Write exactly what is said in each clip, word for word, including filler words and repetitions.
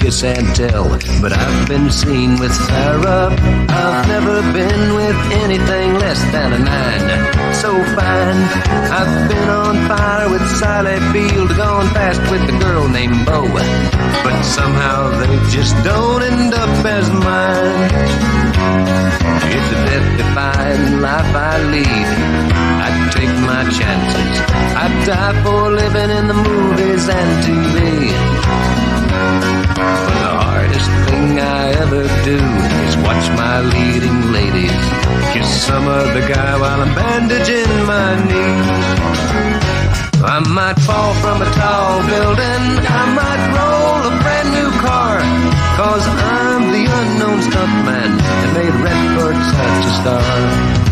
kiss and tell. But I've been seen with Farrah. I've never been with anything less than a nine. So fine. I've been on fire with Sally Field, gone fast with a girl named Bo. But somehow they just don't end up as mine. It's a death-defying life I lead. I'd take my chances. I'd die for living in the movies and T V. But the hardest thing I ever do is watch my leading ladies kiss some other guy while I'm bandaging my knee. I might fall from a tall building, I might roll a brand new car, cause I'm the unknown stuntman that made Redford such a star.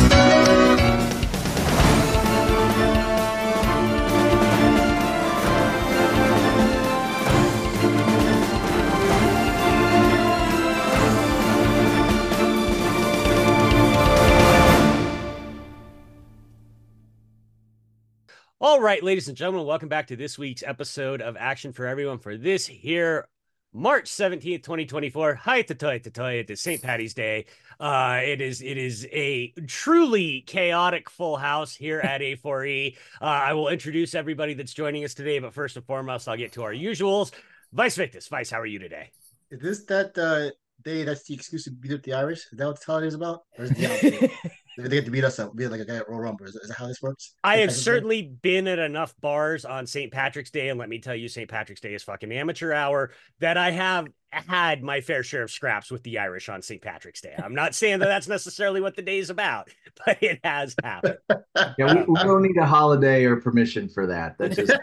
All right, ladies and gentlemen, welcome back to this week's episode of Action for Everyone for this here March seventeenth, twenty twenty-four. Hi, Tatoy, Tatoy. It is Saint Patty's Day. Uh, it is it is a truly chaotic full house here at A four E. Uh, I will introduce everybody that's joining us today, but first and foremost, I'll get to our usuals. Vice Victus. Vice, how are you today? Is this that uh, day that's the excuse to beat up the Irish? Is that what the holiday is about? Or is it the opposite? They get to beat us up, be like a guy at Royal Rumble. Is that, is that how this works? I have certainly been at enough bars on Saint Patrick's Day, and let me tell you, Saint Patrick's Day is fucking amateur hour, that I have had my fair share of scraps with the Irish on Saint Patrick's Day. I'm not saying that that's necessarily what the day is about, but it has happened. Yeah, we, we don't need a holiday or permission for that. That's just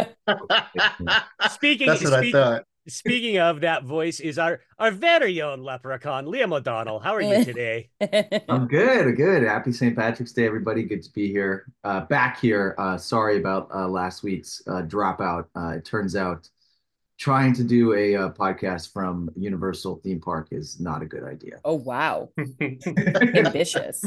speaking. That's what speak, I thought. Speaking of, that voice is our our very own leprechaun, Liam O'Donnell. How are you today? I'm good, good. Happy Saint Patrick's Day, everybody. Good to be here, uh, back here. Uh, sorry about uh, last week's uh, dropout. Uh, it turns out trying to do a uh, podcast from Universal Theme Park is not a good idea. Oh, wow. Ambitious.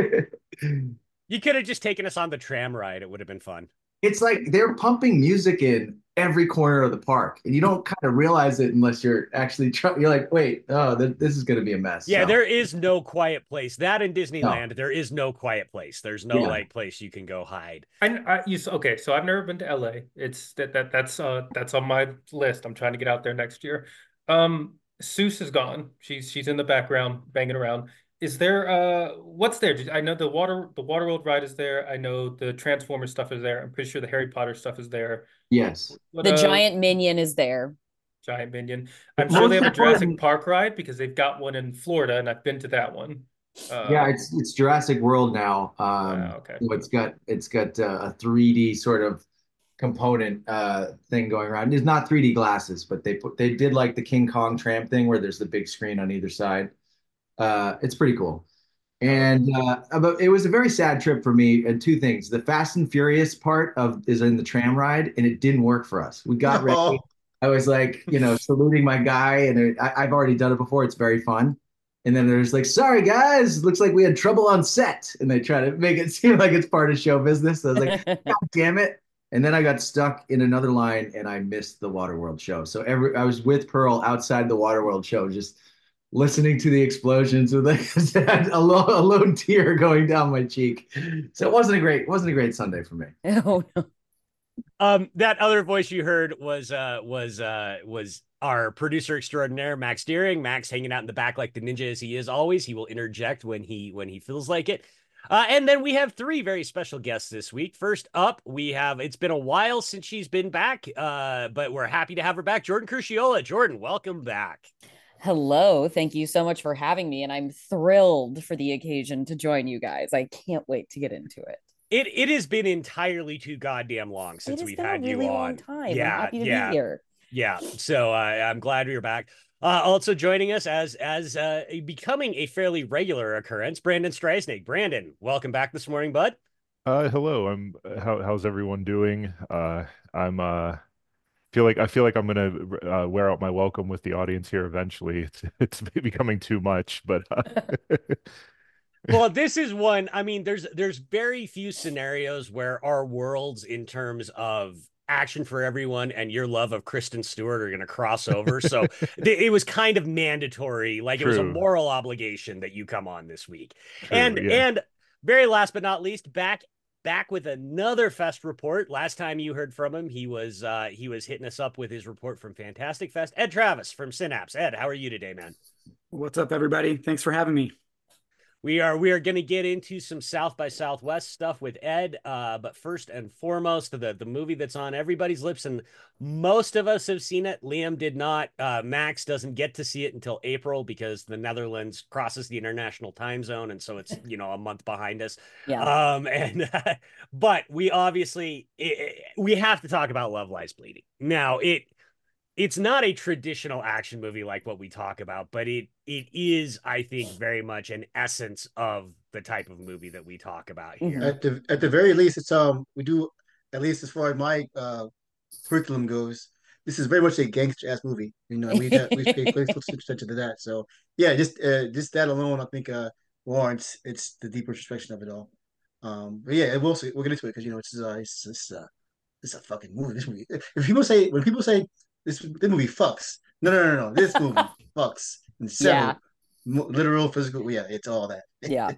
You could have just taken us on the tram ride. It would have been fun. It's like they're pumping music in every corner of the park, and you don't kind of realize it unless you're actually trying. You're like, wait, oh, th- this is going to be a mess. Yeah, so. there is no quiet place. That in Disneyland, no. There is no quiet place. There's no yeah. like place you can go hide. I, I you okay, so I've never been to L A. It's that that that's uh that's on my list. I'm trying to get out there next year. Um, Seuss is gone. She's she's in the background banging around. Is there uh what's there? I know the water the Waterworld ride is there. I know the Transformers stuff is there. I'm pretty sure the Harry Potter stuff is there. Yes. What, the uh, giant minion is there. Giant minion. I'm sure they have a Jurassic Park ride because they've got one in Florida and I've been to that one. Uh, yeah, it's it's Jurassic World now. Um uh, okay. So it's got it's got uh, a three D sort of component uh thing going around. It's not three D glasses, but they put they did like the King Kong tram thing where there's the big screen on either side. Uh, it's pretty cool. And uh, but it was a very sad trip for me. And two things: the Fast and Furious part of is in the tram ride, and it didn't work for us. We got ready. Oh. I was like, you know, saluting my guy, and it, I, I've already done it before. It's very fun. And then there's like, sorry guys, looks like we had trouble on set, and they try to make it seem like it's part of show business. So I was like, God damn it! And then I got stuck in another line, and I missed the Waterworld show. So every I was with Pearl outside the Waterworld show, just listening to the explosions with like a, lone, a lone tear going down my cheek. So it wasn't a great, it wasn't a great Sunday for me. Oh no. Um, that other voice you heard was uh was uh was our producer extraordinaire, Max Deering. Max hanging out in the back like the ninja as he is always. He will interject when he when he feels like it. Uh, and then we have three very special guests this week. First up, we have, it's been a while since she's been back, uh, but we're happy to have her back. Jordan Crucchiola. Jordan, welcome back. Hello. Thank you so much for having me. And I'm thrilled for the occasion to join you guys. I can't wait to get into it. It it has been entirely too goddamn long since we've had really you on. Long time. Yeah, I'm happy to yeah, be here. Yeah. So uh, I'm glad you're back. Uh, also joining us as as uh, becoming a fairly regular occurrence, Brandon Streisnig. Brandon, welcome back this morning, bud. Uh, hello. I'm. How, how's everyone doing? Uh, I'm. Uh, feel like I feel like I'm gonna uh, wear out my welcome with the audience here eventually. It's it's becoming too much, but. Uh... Well, this is one. I mean, there's there's very few scenarios where our worlds, in terms of Action for Everyone and your love of Kristen Stewart are going to cross over. So th- it was kind of mandatory, like it was a True. moral obligation that you come on this week. True, And yeah. and very last but not least, back back with another Fest report. Last time you heard from him, he was uh he was hitting us up with his report from Fantastic Fest. Ed Travis from Synapse. Ed, how are you today, man? What's up, everybody? Thanks for having me. We are we are going to get into some South by Southwest stuff with Ed, uh, but first and foremost, the the movie that's on everybody's lips, and most of us have seen it. Liam did not. Uh, Max doesn't get to see it until April because the Netherlands crosses the international time zone, and so it's you know a month behind us. Yeah. Um, and uh, but we obviously it, we have to talk about Love Lies Bleeding. Now it. It's not a traditional action movie like what we talk about, but it it is, I think, very much an essence of the type of movie that we talk about here. At the at the very least, it's um we do, at least as far as my uh curriculum goes, this is very much a gangster ass movie. You know, we got we pay close attention to that. So yeah, just uh, just that alone, I think uh warrants it's the deeper introspection of it all. Um, but yeah, we'll see. We'll get into it because you know it's uh it's, it's uh it's a fucking movie. This movie. If people say when people say this this movie fucks, no no no no, this movie fucks in several Yeah. mo- literal, physical. Yeah, it's all that. Yeah.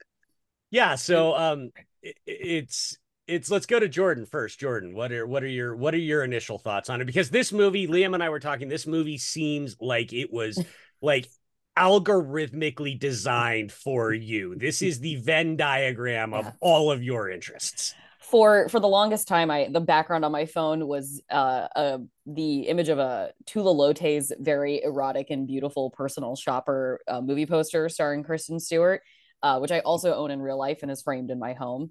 Yeah, so um, it, it's it's let's go to Jordan first. Jordan, what are what are your what are your initial thoughts on it? Because this movie, Liam and I were talking, this movie seems like it was like algorithmically designed for you. This is the Venn diagram of Yeah. all of your interests. For for the longest time, I the background on my phone was uh, uh the image of a Tula Lotte's very erotic and beautiful personal shopper uh, movie poster starring Kristen Stewart, uh, which I also own in real life and is framed in my home.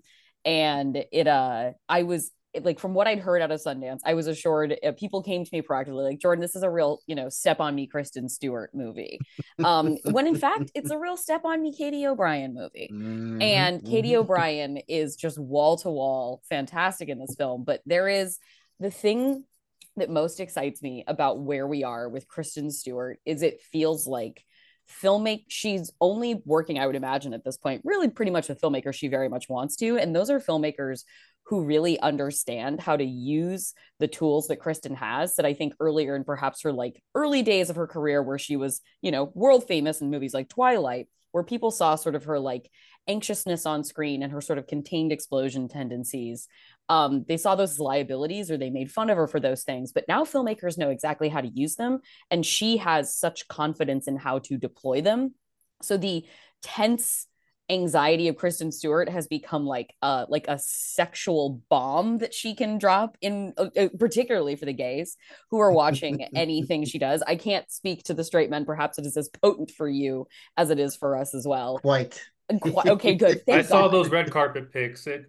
And it uh I was it, like from what I'd heard out of Sundance, I was assured uh, people came to me proactively like, Jordan, this is a real, you know, step on me Kristen Stewart movie. Um, when in fact it's a real step on me Katie O'Brien movie. Mhm, And Katie mhm. O'Brien is just wall to wall fantastic in this film. But there is the thing that most excites me about where we are with Kristen Stewart is it feels like filmmaker she's only working, I would imagine at this point, really pretty much with filmmakers she very much wants to. And those are filmmakers who really understand how to use the tools that Kristen has that I think earlier in perhaps her like early days of her career where she was, you know, world famous in movies like Twilight, where people saw sort of her like anxiousness on screen and her sort of contained explosion tendencies. Um, they saw those as liabilities or they made fun of her for those things. But now filmmakers know exactly how to use them. And she has such confidence in how to deploy them. So the tense anxiety of Kristen Stewart has become like uh like a sexual bomb that she can drop in uh, particularly for the gays who are watching anything she does. I can't speak to the straight men, perhaps it is as potent for you as it is for us as well. Quite. Qu- okay, good. Thank I saw God. those red carpet pics. It,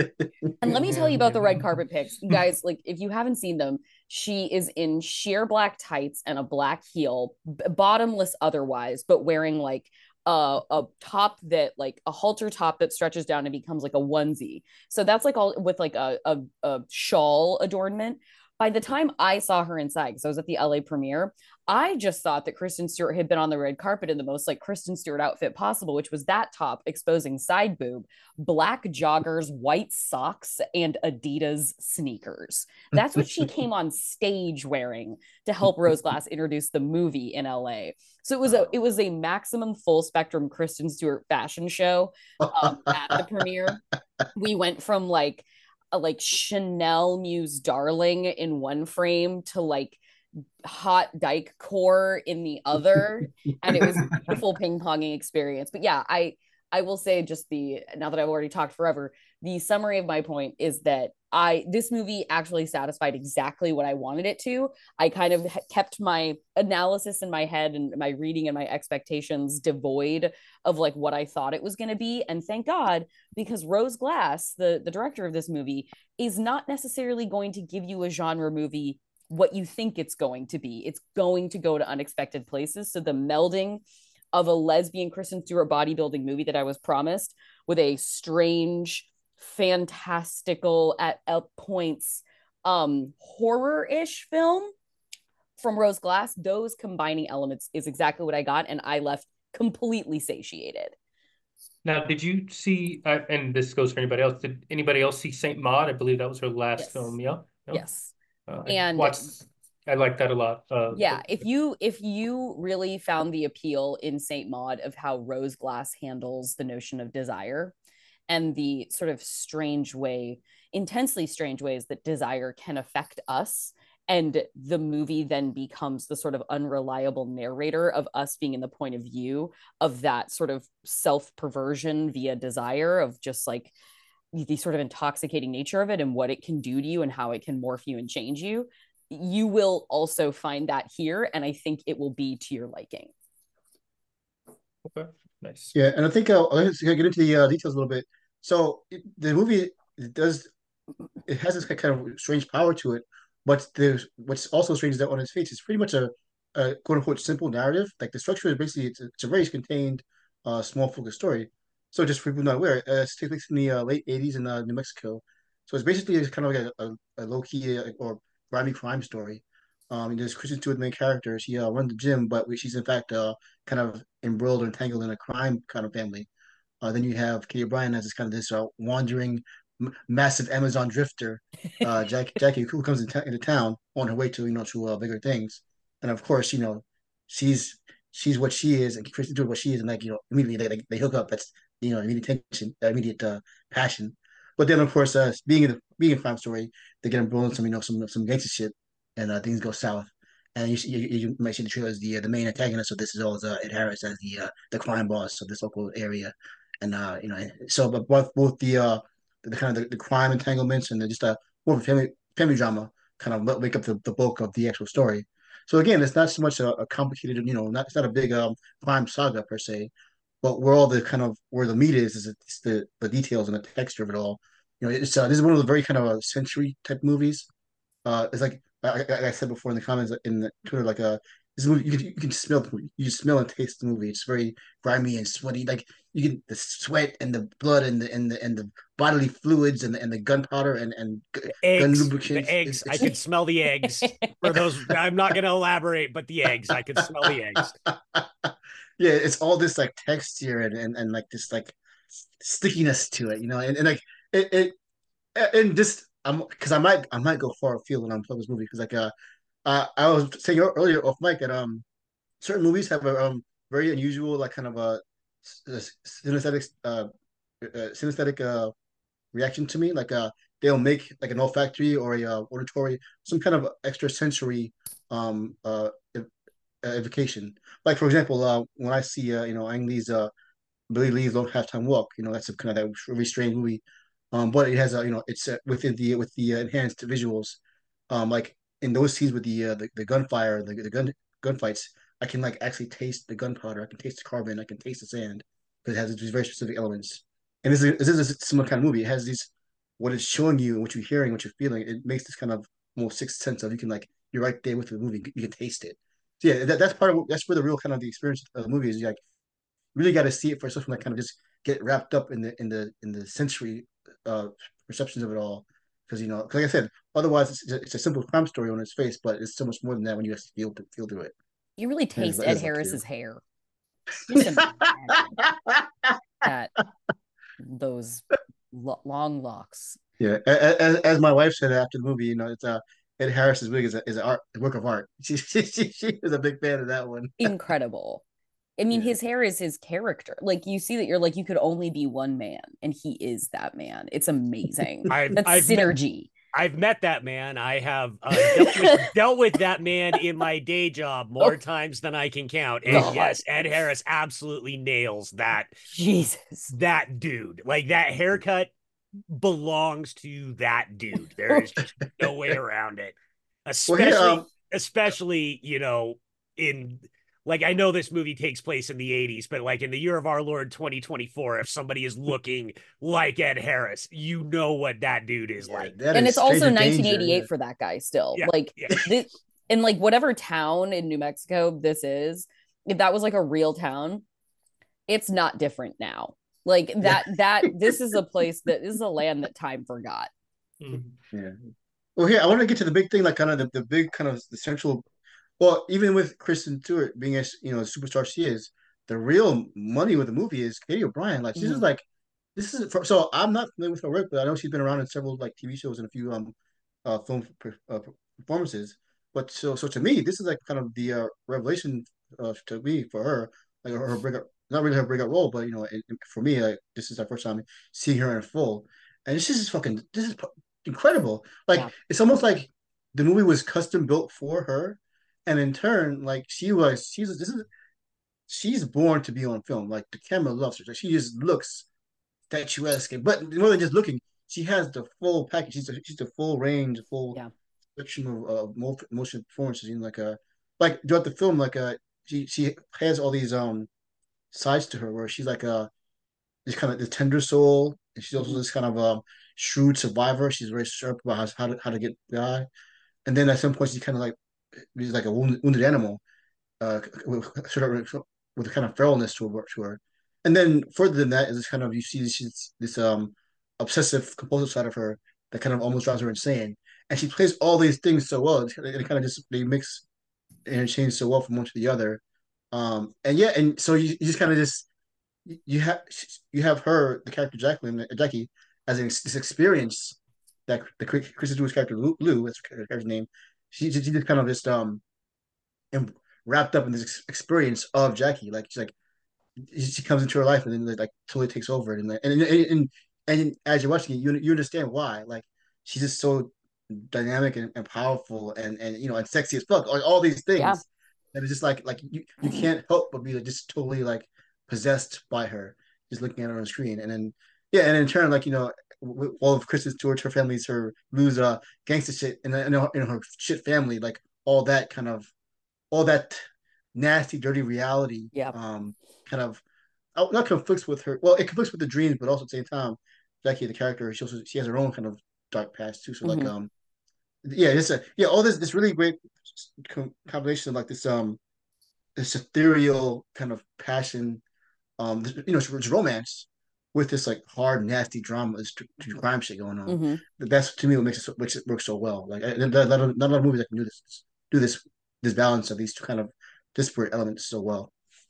And let me tell you about the red carpet pics, guys. Like, if you haven't seen them, she is in sheer black tights and a black heel, b- bottomless otherwise, but wearing like a, a top that like a halter top that stretches down and becomes like a onesie. So that's like all with like a, a, a shawl adornment. By the time I saw her inside, because I was at the L A premiere, I just thought that Kristen Stewart had been on the red carpet in the most like Kristen Stewart outfit possible, which was that top exposing side boob, black joggers, white socks, and Adidas sneakers. That's what she came on stage wearing to help Rose Glass introduce the movie in L A. So it was a it was a maximum full spectrum Kristen Stewart fashion show um, at the premiere. We went from like a like Chanel Muse Darling in one frame to like hot dyke core in the other, and it was a beautiful ping-ponging experience. But yeah, I I will say just the now that I've already talked forever, the summary of my point is that I this movie actually satisfied exactly what I wanted it to. I kind of kept my analysis in my head and my reading and my expectations devoid of like what I thought it was going to be, and thank God, because Rose Glass, the the director of this movie, is not necessarily going to give you a genre movie what you think it's going to be. It's going to go to unexpected places. So the melding of a lesbian Kristen Stewart bodybuilding movie that I was promised with a strange, fantastical at, at points um horror-ish film from Rose Glass, those combining elements is exactly what I got, and I left completely satiated. now, did you see? Uh, and this goes for anybody else. Did anybody else see Saint Maud? I believe that was her last Yes. film. Yeah. No? Yes. Uh, I And watched. I like that a lot. Uh, yeah, if you if you really found the appeal in Saint Maud of how Rose Glass handles the notion of desire and the sort of strange way, intensely strange ways that desire can affect us, and the movie then becomes the sort of unreliable narrator of us being in the point of view of that sort of self-perversion via desire, of just like the sort of intoxicating nature of it and what it can do to you and how it can morph you and change you. You will also find that here, and I think it will be to your liking. Okay, nice. Yeah, and I think uh, I'll just get into the uh, details a little bit. So it, the movie it does it has this kind of strange power to it, but there's what's also strange is that on its face, it's pretty much a, a quote unquote simple narrative. Like the structure is basically it's a, it's a very contained, uh, small focused story. So just for people not aware, uh, it takes place in the uh, late eighties in uh, New Mexico. So it's basically it's kind of like a, a, a low key uh, or grimy crime story. Um, and there's Kristen Stewart, the main character. She uh, runs the gym, but she's in fact uh, kind of embroiled or entangled in a crime kind of family. Uh, then you have Katie O'Brien as this kind of this uh, wandering, m- massive Amazon drifter, uh, Jack, Jackie, who comes in into town on her way to you know to uh, bigger things. And of course, you know, she's she's what she is, and Kristen Stewart what she is, and like you know, immediately they like, they hook up. That's you know immediate tension, uh, immediate uh, passion. But then of course, uh, being in the being a crime story, they get embroiled in some you know some some gangster shit, and uh, things go south. And you, see, you you might see the trailer as the uh, the main antagonist of this is always uh, Ed Harris as the uh, the crime boss of this local area, and uh, you know, so but both both the uh the kind of the, the crime entanglements and the, just a more of a family family drama kind of make up the, the bulk of the actual story. So again, it's not so much a, a complicated, you know, not it's not a big um crime saga per se, but where all the kind of where the meat is is it's the the details and the texture of it all. You know, it's uh, this is one of the very kind of uh, century type movies. Uh, it's like I, like I said before in the comments in the Twitter, like uh, this movie you can you can smell the movie. You smell and taste the movie. It's very grimy and sweaty. Like you get the sweat and the blood and the and the and the bodily fluids and the, and the gunpowder and and gun Eggs, the lubricants. eggs. It's, I it's, could smell the eggs. For those, I'm not going to elaborate, but the eggs, I could smell the eggs. yeah, it's all this like texture and and, and like this like stickiness to it, you know, and, and like it, it and just I'm because I might I might go far afield when I'm playing this movie because like uh, uh I was saying earlier off mic that um certain movies have a um very unusual like kind of a, a synesthetic uh, uh synesthetic uh reaction to me like uh they'll make like an olfactory or a uh, auditory some kind of extra sensory um uh evocation like for example uh when I see uh you know Ang Lee's uh Billy Lee's Long Halftime Walk. You know, that's a kind of that really strange movie. Um, but it has a you know it's uh, within the with the uh, enhanced visuals. Um, like in those scenes with the uh, the, the gunfire, the the gun gunfights, I can like actually taste the gunpowder. I can taste the carbon. I can taste the sand because it has these very specific elements. And this is this is a similar kind of movie. It has these what it's showing you and what you're hearing, what you're feeling. It makes this kind of almost sixth sense of you can like you're right there with the movie. You can taste it. So yeah, that, that's part of that's where the real kind of the experience of the movie is. Like really got to see it for yourself and like kind of just get wrapped up in the in the in the sensory uh perceptions of it all because you know like I said otherwise it's, it's a simple crime story on its face but it's so much more than that when you actually feel feel through it. You really And it's- taste Ed it's up to Harris's you. hair. Just imagine that those lo- long locks. Yeah, as, as my wife said after the movie, you know, it's uh Ed Harris's wig is a is an art a work of art. She she she, she was a big fan of that one. Incredible. I mean, Yeah. his hair is his character. Like you see that you're like you could only be one man, and he is that man. It's amazing. I've, That's I've met, synergy. I've met that man. I have uh, dealt, with, dealt with that man in my day job more Oh. times than I can count. And God. yes, Ed Harris absolutely nails that Jesus. that dude. Like that haircut belongs to that dude. There is just no way around it. Well, here, Especially, um, especially you know in like I know this movie takes place in the eighties, but like in the year of our Lord twenty twenty-four, if somebody is looking like Ed Harris, you know what that dude is yeah, like. that And is it's also Stranger nineteen Danger, eighty-eight yeah. for that guy still. Yeah, Like yeah. this, in like whatever town in New Mexico this is, if that was like a real town, it's not different now. Like that that this is a place that this is a land that time forgot. Mhm. Yeah. Well, here I want to get to the big thing, like kind of the, the big kind of the central. Well, even with Kristen Stewart being as you know a superstar she is, the real money with the movie is Katie O'Brien. Like she's just Mhm. like this is for, so I'm not familiar with her work, but I know she's been around in several like T V shows and a few um uh, film uh, performances. But so so to me, this is like kind of the uh, revelation uh, to me for her, like her, her breakout, not really her breakout role, but you know, it, it- for me, like this is our first time seeing her in full, and this is fucking this is incredible. Yeah. Like it's almost like the movie was custom built for her, and in turn, like she was, she's this is she's born to be on film. Like the camera loves her. Like she just looks statuesque, but more than just looking, she has the full package. She's a, she's the full range, full Yeah. spectrum of uh, mo- motion performances. You know, like a like throughout the film, like a she she has all these um sides to her where she's like a this kind of the tender soul, and she's also Mhm. this kind of um shrewd survivor. She's very sharp about how how to how to get by, and then at some point she kind of like she's like a wounded, wounded animal, uh, with, sort of with a kind of feralness to her, to her. And then further than that is this kind of you see she's this um obsessive compulsive side of her that kind of almost drives her insane. And she plays all these things so well. It, it kind of just they mix and interchange so well from one to the other. Um, and yeah, and so you, you just kind of just you have you have her, the character Jacqueline, uh, Jackie, as an, this experience that the Kristen Stewart's character Lou, Lou that's her character's name. She, she just kind of just um and wrapped up in this experience of Jackie. Like she's like she comes into her life and then like totally takes over and and and and, and as you're watching it, you you understand why. Like she's just so dynamic and, and powerful and and you know and sexy as fuck. Like all these Yeah. things that is just like like you you can't help but be like, just totally like possessed by her, just looking at her on the screen. And then yeah, and in turn, like you know, all of Kristen Stewart, her family's her Lou's uh gangster shit, and in her, in her shit family, like all that kind of all that nasty, dirty reality, Yeah. um, kind of oh, not conflicts with her. Well, it conflicts with the dreams, but also at the same time, Jackie, the character, she also she has her own kind of dark past too. So like, Mhm. um, yeah, it's a yeah, all this this really great combination of like this um this ethereal kind of passion, um, this, you know, it's, it's romance with this like hard, nasty drama, this crime shit going on. Mhm. That's to me what makes it so, makes it work so well. Like, not, not, not a lot of movies that can do this do this this balance of these two kind of disparate elements so well.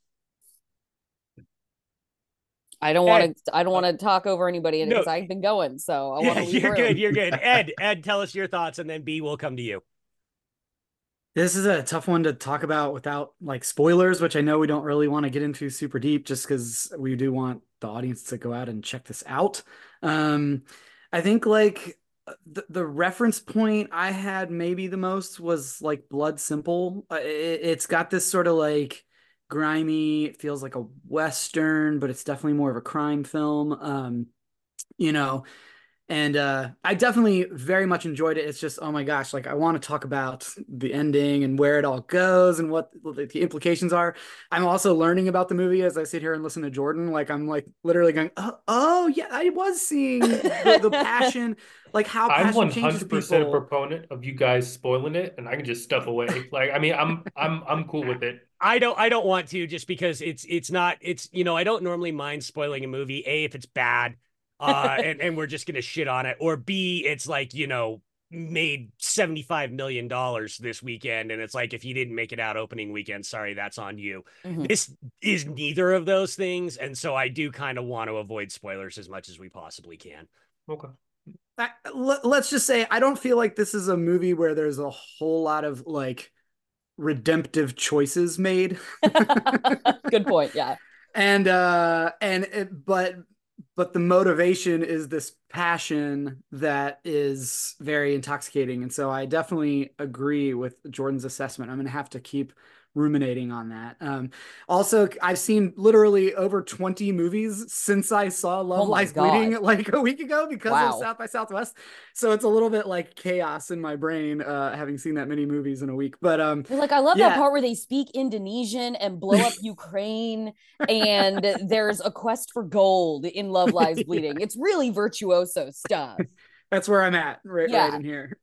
I don't Ed, want to. I don't want to talk over anybody no. because I've been going. So I Yeah, want to leave you're room. good. You're good. Ed, Ed, tell us your thoughts, and then B will come to you. This is a tough one to talk about without like spoilers, which I know we don't really want to get into super deep just because we do want the audience to go out and check this out. Um, I think like the, the reference point I had maybe the most was like Blood Simple. Uh, It, it's got this sort of like grimy, it feels like a Western, but it's definitely more of a crime film. Um, you know, and uh, I definitely very much enjoyed it. It's just, oh my gosh, like I want to talk about the ending and where it all goes and what the implications are. I'm also learning about the movie as I sit here and listen to Jordan. Like I'm like literally going, oh, oh yeah, I was seeing the, the passion, like how I'm passion changes one hundred percent a people. proponent of you guys spoiling it, and I can just stuff away. Like, I mean, I'm I'm I'm cool with it. I don't I don't want to just because it's it's not it's you know I don't normally mind spoiling a movie A if it's bad uh and and we're just gonna shit on it, or B it's like you know made seventy-five million dollars this weekend and it's like if you didn't make it out opening weekend, sorry, that's on you. Mhm. This is neither of those things, and so I do kind of want to avoid spoilers as much as we possibly can. Okay. I, let, let's just say I don't feel like this is a movie where there's a whole lot of like redemptive choices made. Good point. Yeah. and uh and it, but but the motivation is this passion that is very intoxicating, and so I definitely agree with Jordan's assessment. I'm gonna have to keep ruminating on that. Um, also, I've seen literally over twenty movies since I saw Love Oh my Lies Bleeding God. like a week ago because Wow. of South by Southwest. So it's a little bit like chaos in my brain, uh, having seen that many movies in a week. But um, You're like, I love yeah. that part where they speak Indonesian and blow up Ukraine, and there's a quest for gold in Love Lies Bleeding. It's really virtuoso stuff. That's where I'm at, right, Yeah. right in here.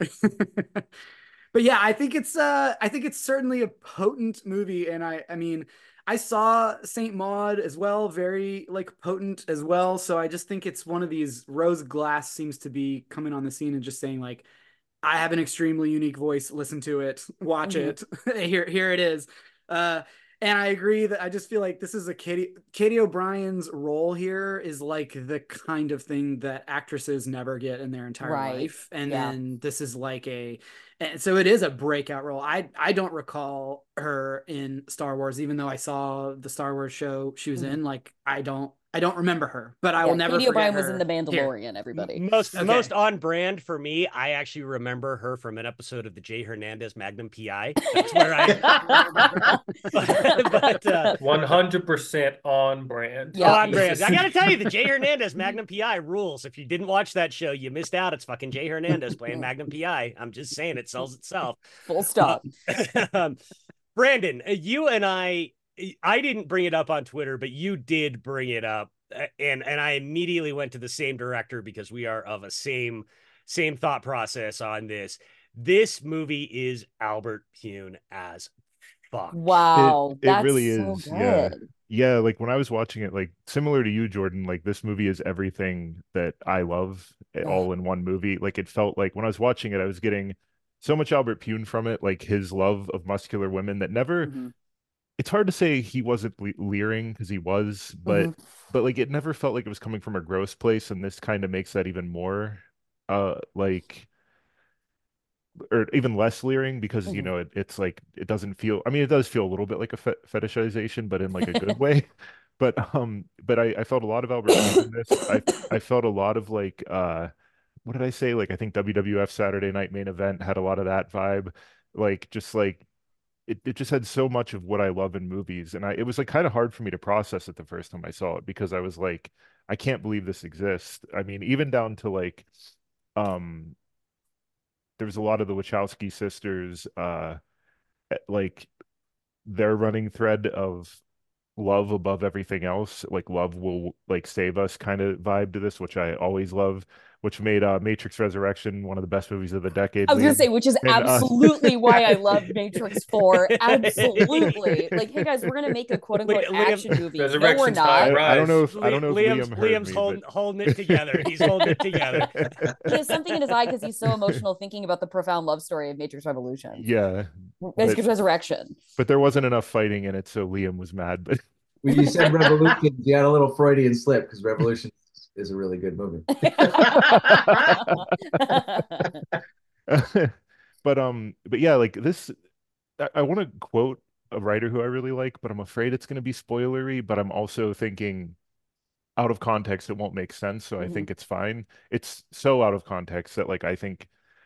But yeah, I think it's uh I think it's certainly a potent movie. And I I mean, I saw Saint Maud as well, very like potent as well. So I just think it's one of these. Rose Glass seems to be coming on the scene and just saying like, I have an extremely unique voice, listen to it, watch Mhm. it. here here it is. Uh And I agree that I just feel like this is a Katie Katie O'Brien's role here is like the kind of thing that actresses never get in their entire Right. life. And Yeah. then this is like a and so it is a breakout role. I I don't recall her in Star Wars, even though I saw the Star Wars show she was Mhm. in. Like I don't I don't remember her, but I Yeah, will never Katie forget O'Brien was her in The here. Mandalorian, everybody. Most Okay. most on brand for me, I actually remember her from an episode of the Jay Hernandez Magnum P I. That's where I but, but uh one hundred percent on brand. Yeah. on brand. Jesus. I gotta tell you, the Jay Hernandez Magnum P I rules. If you didn't watch that show, you missed out. It's fucking Jay Hernandez playing Magnum P I. I'm just saying, it sells itself. Full stop. um, Brandon, uh, you and I, I didn't bring it up on Twitter, but you did bring it up, uh, and and I immediately went to the same director because we are of a same same thought process on this. This movie is Albert Pune as fuck. Wow. It, it that's really so is. Yeah. good. Yeah. Like when I was watching it, like similar to you, Jordan, like this movie is everything that I love eh, Yeah. all in one movie. Like it felt like when I was watching it, I was getting so much Albert Pune from it, like his love of muscular women that never, Mhm. it's hard to say he wasn't le leering because he was, but, Mhm. but like it never felt like it was coming from a gross place. And this kind of makes that even more, uh, like, or even less leering because you Mhm. know it, it's like it doesn't feel, I mean it does feel a little bit like a fe fetishization but in like a good way, but um but I, I felt a lot of Albert Pune in this. I I felt a lot of like uh what did I say, like I think W W F Saturday Night Main Event had a lot of that vibe, like just like it, it just had so much of what I love in movies, and I it was like kind of hard for me to process it the first time I saw it because I was like, I can't believe this exists. I mean even down to like um there was a lot of the Wachowski sisters, uh, like their running thread of love above everything else, like love will like save us kind of vibe to this, which I always love, which made uh, Matrix Resurrection one of the best movies of the decade. I was gonna Liam. say, which is And, uh, absolutely why I love Matrix four. Absolutely. Like, hey guys, we're gonna make a quote unquote Liam- action movie. No, we're Resurrection's not. high I, I don't know rise. if I don't know if Liam's, Liam heard Liam's me, holding, but holding it together. He's holding it together. He has something in his eye because he's so emotional thinking about the profound love story of Matrix Revolutions. yeah, Matrix but, Resurrection. but there wasn't enough fighting in it, so Liam was mad. But When you said Revolution, you had a little Freudian slip because Revolution is a really good movie. but um but yeah, like this I, I want to quote a writer who I really like, but I'm afraid it's going to be spoilery, but I'm also thinking out of context it won't make sense, so I Mhm. think it's fine. It's so out of context that like I think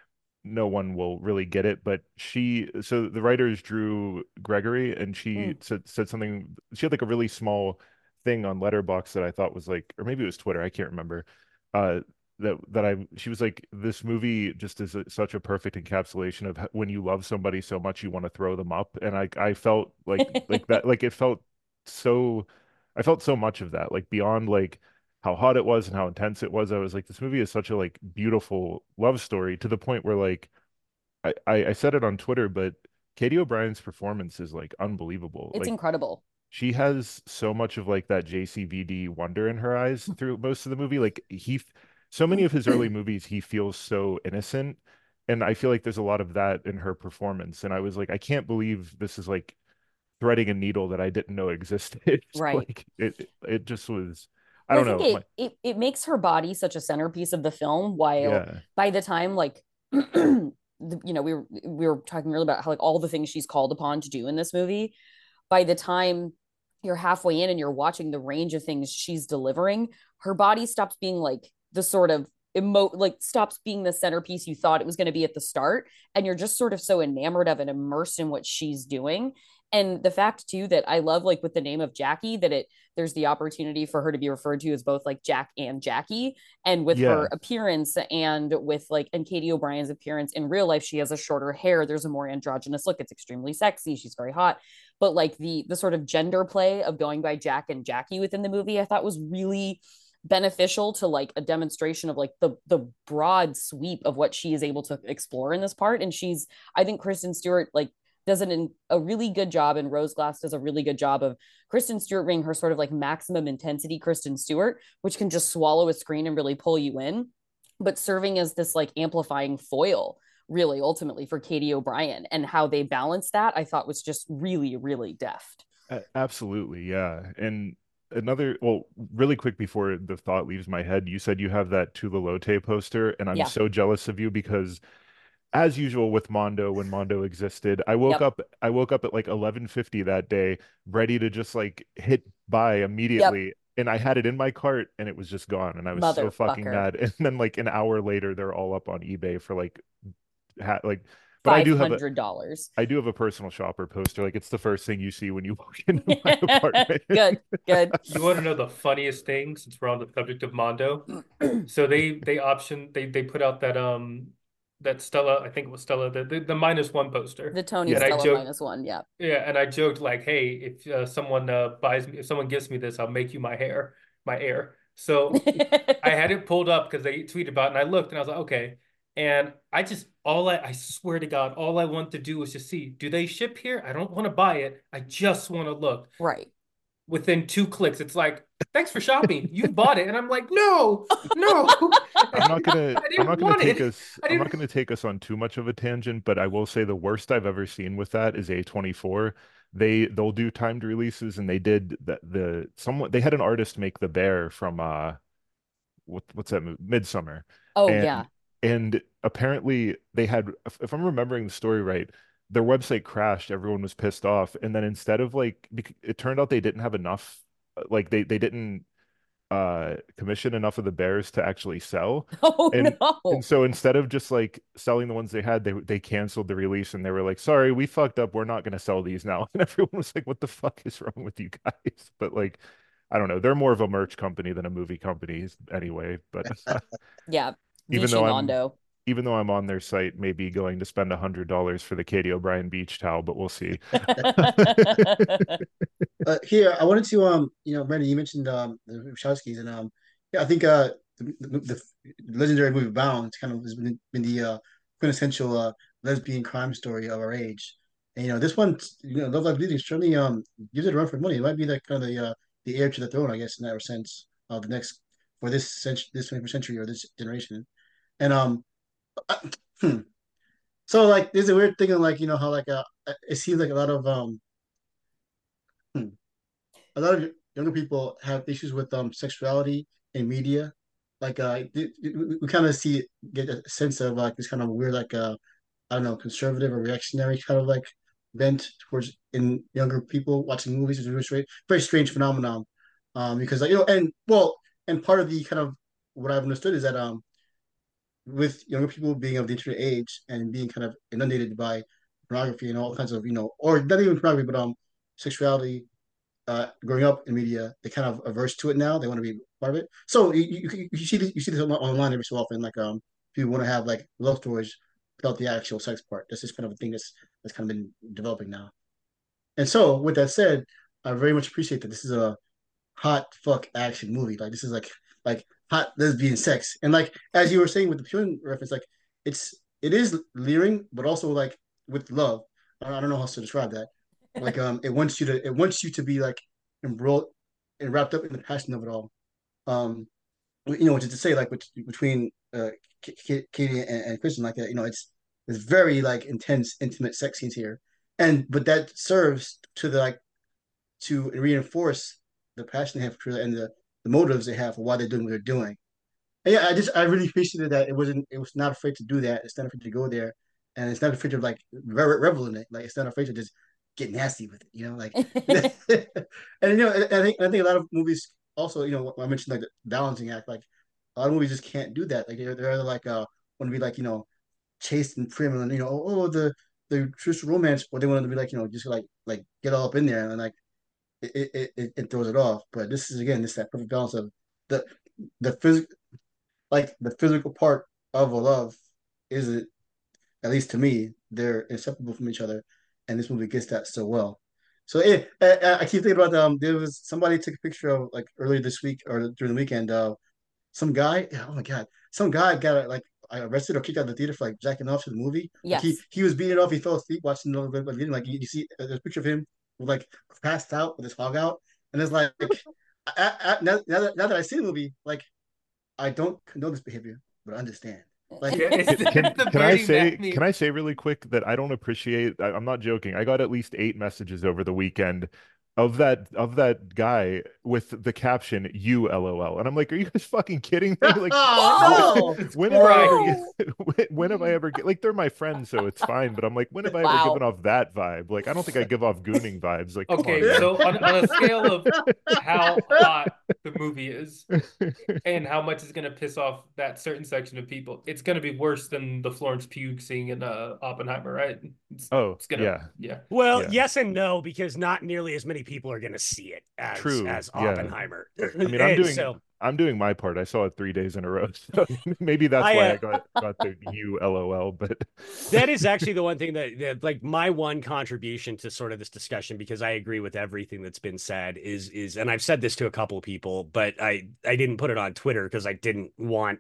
no one will really get it, but she, so the writer is Drew Gregory, and she Mm. said said something. She had like a really small thing on Letterboxd that I thought was like, or maybe it was Twitter, I can't remember. Uh, that that I she was like, this movie just is a, such a perfect encapsulation of h- when you love somebody so much you want to throw them up, and I I felt like like that, like it felt so, I felt so much of that, like beyond like how hot it was and how intense it was. I was like, this movie is such a like beautiful love story to the point where like I, I, I said it on Twitter, but Katie O'Brien's performance is like unbelievable. It's Like incredible. she has so much of like that J C V D wonder in her eyes through most of the movie. Like he, so many of his early movies, he feels so innocent. And I feel like there's a lot of that in her performance. And I was like, I can't believe this is like threading a needle that I didn't know existed. Right. Like it, it just was, I Well, don't think know. it, it it makes her body such a centerpiece of the film. While Yeah. by the time, like, the, you know, we were we were talking earlier about how like all the things she's called upon to do in this movie. By the time you're halfway in and you're watching the range of things she's delivering, her body stops being like the sort of emo like stops being the centerpiece you thought it was going to be at the start, and you're just sort of so enamored of and immersed in what she's doing. And the fact too that I love, like with the name of Jackie, that it there's the opportunity for her to be referred to as both like Jack and Jackie, and with Yeah. her appearance and with like and Katie O'Brien's appearance in real life, she has a shorter hair, there's a more androgynous look, it's extremely sexy, she's very hot. But like the the sort of gender play of going by Jack and Jackie within the movie, I thought was really beneficial to like a demonstration of like the the broad sweep of what she is able to explore in this part. And she's, I think Kristen Stewart like does an, a really good job, and Rose Glass does a really good job of Kristen Stewart being her sort of like maximum intensity Kristen Stewart, which can just swallow a screen and really pull you in, but serving as this like amplifying foil really ultimately for Katie O'Brien. And how they balance that I thought was just really, really deft. A- absolutely, yeah. And another, well, really quick before the thought leaves my head, you said you have that Tula Lote poster, and I'm Yeah. so jealous of you because as usual with Mondo when Mondo existed, I woke Yep. up I woke up at like eleven fifty that day, ready to just like hit buy Yep. immediately. And I had it in my cart and it was just gone. And I was so fucking Motherfucker. mad. And then like an hour later, they're all up on eBay for like ha like but I Five do have a hundred dollars. I do have a personal shopper poster. Like it's the first thing you see when you walk into my apartment. Good, good. You want to know the funniest thing since we're on the subject of Mondo? So they they option they they put out that um that Stella, I think it was Stella, the the, the minus one poster. The Tony Yeah. And I Stella joked, minus one. Yeah. yeah, and I joked like, hey, if uh, someone uh, buys me, if someone gives me this, I'll make you my hair, my heir. So I had it pulled up because they tweeted about it, and I looked and I was like, okay. And I just all I I swear to God, all I want to do is just see, do they ship here? I don't want to buy it. I just want to look. Right. Within two clicks, it's like, thanks for shopping. You bought it. And I'm like, no, no. I'm not gonna I I'm didn't not gonna want take it. us I I'm not didn't. gonna take us on too much of a tangent, but I will say the worst I've ever seen with that is A twenty-four. They they'll do timed releases and they did that the someone they had an artist make the bear from uh what what's that movie? Midsummer. Oh yeah. And and apparently they had if, if I'm remembering the story right, their website crashed, everyone was pissed off, and then instead of like bec- it turned out they didn't have enough like they they didn't uh commission enough of the bears to actually sell. Oh And no. and so instead of just like selling the ones they had, they they canceled the release and they were like, "Sorry, we fucked up. We're not going to sell these now." And everyone was like, "What the fuck is wrong with you guys?" But like, I don't know. They're more of a merch company than a movie company anyway. But Yeah. even Vichy though I'm Mondo. even though I'm on their site, maybe going to spend a hundred dollars for the Katie O'Brien beach towel, but we'll see. Uh, here, I wanted to, um, you know, Brandon, you mentioned um the Wachowskis, and um, yeah, I think uh the, the, the legendary movie Bound kind of has been, been the uh, quintessential uh, lesbian crime story of our age. And you know, this one, you know, Love Like Bleeding certainly um gives it a run for money. It might be like kind of the uh, the heir to the throne, I guess, in that sense, of the next for this century, this twenty-first century or this generation. And um, I, hmm. So like, there's a weird thing of like, you know, how like uh, it seems like a lot of um. Hmm, a lot of younger people have issues with um sexuality in media. Like uh, we, we kind of see get a sense of like this kind of weird like uh I don't know conservative or reactionary kind of like bent towards in younger people watching movies. It's a very strange, very strange phenomenon. Um, because like, you know, and well, and part of the kind of what I've understood is that um with younger people being of the internet age and being kind of inundated by pornography and all kinds of you know or not even pornography but um sexuality uh, growing up in media, they kind of averse to it now. They want to be part of it. So you, you, you see this, you see this online every so often. Like um, people want to have like love stories without the actual sex part. That's just kind of a thing that's that's kind of been developing now. And so with that said, I very much appreciate that this is a hot fuck action movie. Like this is like like hot lesbian sex. And like as you were saying with the Pune reference, like it's it is leering, but also like with love. I don't, I don't know how to describe that. Like um, it wants you to it wants you to be like embroiled and wrapped up in the passion of it all. Um, you know, which is to say, like between uh, Katie and, and Kristen, like that, you know, it's it's very like intense, intimate sex scenes here, and but that serves to the like to reinforce the passion they have for and the the motives they have for why they're doing what they're doing. And yeah, I just I really appreciated that it wasn't it was not afraid to do that. It's not afraid to go there, and it's not afraid to like re- revel in it. Like it's not afraid to just get nasty with it. You know, like and you know I think I think a lot of movies also you know I mentioned like the balancing act. Like a lot of movies just can't do that. Like they're they're either like uh want to be like you know chaste and prim and you know oh the the traditional romance, or they want to be like you know just like like get all up in there and like it it, it, it throws it off. But this is again this that perfect balance of the the physical like the physical part of a love is it at least to me they're inseparable from each other, and this movie gets that so well. So it, I, I keep thinking about um there was somebody took a picture of like earlier this week or during the weekend uh some guy oh my god some guy got like arrested or kicked out of the theater for like jacking off to the movie. Like he Yes. he was beating off, he fell asleep watching the but like you, you see uh, there's a picture of him with like passed out with his hog out, and it's like I, I, now, now that now that I see the movie like I don't condone this behavior, but I understand. Like, Yeah, it's Can the, can, the can I Bernie say Mac meme. can I say really quick that I don't appreciate I, I'm not joking. I got at least eight messages over the weekend of that of that guy with the caption "you LOL," and I'm like, are you guys fucking kidding me? Like, Oh when, no! when have I ever Right. get, when, when have I ever get like they're my friends, so it's fine. But I'm like, when have I ever Wow. given off that vibe? Like, I don't think I give off gooning vibes. Like, come on, Okay, man. so on, on a scale of how hot the movie is and how much is going to piss off that certain section of people, it's going to be worse than the Florence Pugh scene in uh, Oppenheimer, right? It's, Oh, it's gonna, yeah, yeah. Well, yeah, yes and no, because not nearly as many people are going to see it as true, as yeah. Oppenheimer. I mean, I'm And doing so I'm doing my part. I saw it three days in a row, so maybe that's I why uh, I got got the "you LOL." But that is actually the one thing that, that like my one contribution to sort of this discussion, because I agree with everything that's been said, is is and I've said this to a couple of people, but I I didn't put it on Twitter because I didn't want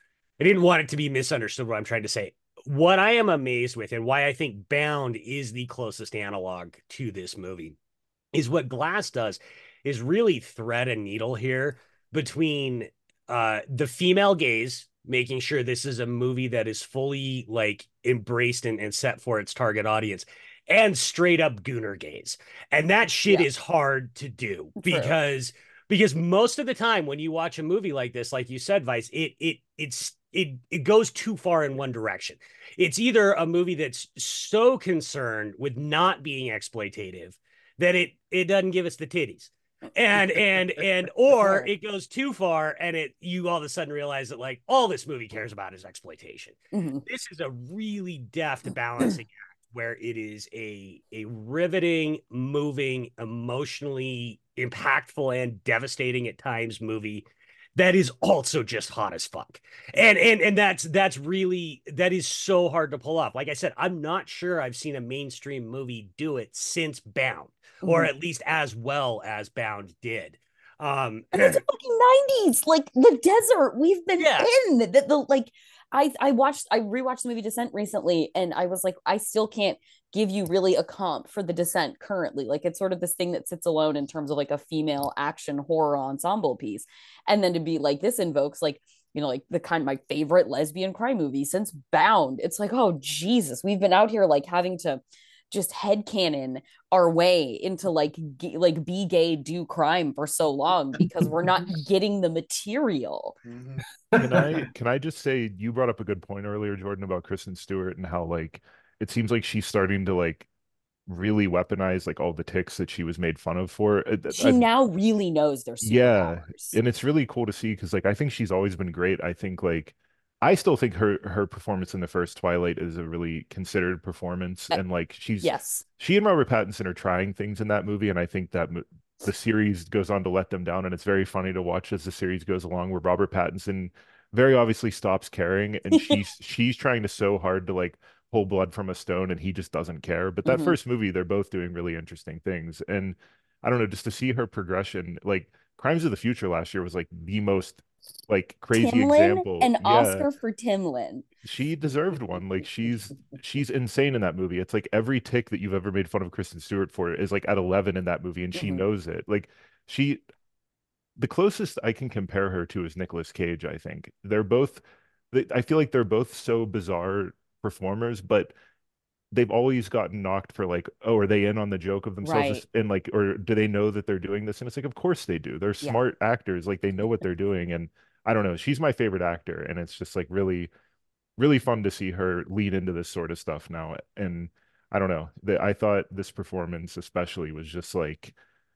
I didn't want it to be misunderstood what I'm trying to say. What I am amazed with, and why I think Bound is the closest analog to this movie, is what Glass does is really thread a needle here between uh the female gaze, making sure this is a movie that is fully like embraced and, and set for its target audience, and straight up gooner gaze. And that shit Yeah. is hard to do True. because because most of the time when you watch a movie like this, like you said, Vice, it it it's it it goes too far in one direction. It's either a movie that's so concerned with not being exploitative that it it doesn't give us the titties, and and and or it goes too far and it you all of a sudden realize that like all this movie cares about is exploitation. Mm-hmm. This is a really deft balancing act where it is a a riveting, moving, emotionally impactful, and devastating at times movie that is also just hot as fuck. And and and that's that's really that is so hard to pull off. Like I said, I'm not sure I've seen a mainstream movie do it since Bound, or Mhm. at least as well as Bound did. Um And it's a fucking nineties, like the desert we've been Yeah. in. The, the like I I watched I rewatched the movie Descent recently, and I was like, I still can't give you really a comp for the Descent currently. Like it's sort of this thing that sits alone in terms of like a female action horror ensemble piece. And then to be like, this invokes like, you know, like the kind of my favorite lesbian crime movie since Bound. It's like, oh Jesus, we've been out here like having to just headcanon our way into like g- like be gay, do crime for so long because we're not getting the material. Mhm. can I can I just say you brought up a good point earlier, Jordan, about Kristen Stewart and how like it seems like she's starting to like really weaponize like all the ticks that she was made fun of for. I, She I, now really knows their yeah, superpowers. and it's really cool to see because like I think she's always been great. I think like I still think her her performance in the first Twilight is a really considered performance, Uh, and like she's yes. she and Robert Pattinson are trying things in that movie, and I think that mo- the series goes on to let them down, and it's very funny to watch as the series goes along, where Robert Pattinson very obviously stops caring, and she's she's trying to so hard to like pull blood from a stone, and he just doesn't care. But that Mhm. first movie, they're both doing really interesting things, and I don't know, just to see her progression, like Crimes of the Future last year was like the most like crazy Timlin, example. an Yeah, Oscar for Timlin. she deserved one. Like she's she's insane in that movie. It's like every tick that you've ever made fun of Kristen Stewart for is like at eleven in that movie, and she Mhm. knows it. Like she the closest I can compare her to is Nicolas Cage, I think. They're both they, I feel like they're both so bizarre performers, but they've always gotten knocked for like, oh, are they in on the joke of themselves? Right. And like, or do they know that they're doing this? And it's like, of course they do. They're Yeah. smart actors. Like they know what they're doing. And I don't know. She's my favorite actor. And it's just like really, really fun to see her lead into this sort of stuff now. And I don't know. The, I thought this performance especially was just like,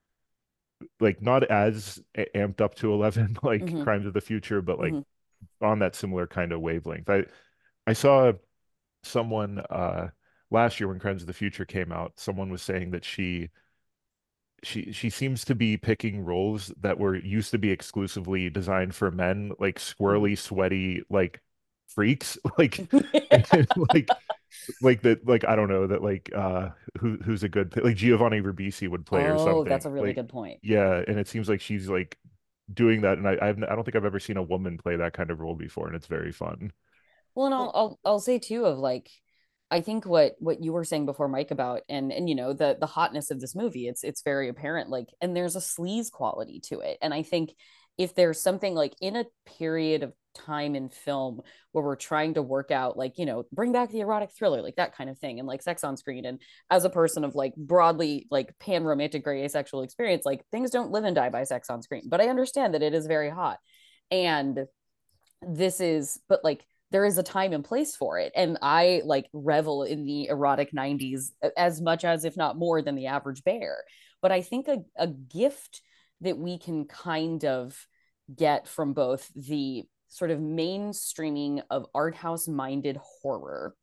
like not as a- amped up to eleven like Mhm. Crimes of the Future, but like Mhm. on that similar kind of wavelength. I I saw someone uh last year when Crimes of the Future came out, someone was saying that she she she seems to be picking roles that were used to be exclusively designed for men, like squirrely, sweaty, like freaks, like and, like like that, like I don't know that like uh who who's a good like Giovanni Ribisi would play or Oh, that's something. a really Like good point. yeah, and it seems like she's like doing that, and I I've, I don't think I've ever seen a woman play that kind of role before, and it's very fun. Well, and I'll I'll I'll say too of like I think what what you were saying before, Mike, about and and you know the the hotness of this movie, it's it's very apparent. Like, and there's a sleaze quality to it, and I think if there's something like in a period of time in film where we're trying to work out, like, you know, bring back the erotic thriller, like that kind of thing, and like sex on screen. And as a person of like broadly like pan romantic gray asexual experience, like things don't live and die by sex on screen, but I understand that it is very hot. And this is, but like there is a time and place for it. And I like revel in the erotic nineties as much as, if not more than the average bear. But I think a, a gift that we can kind of get from both the sort of mainstreaming of art house minded horror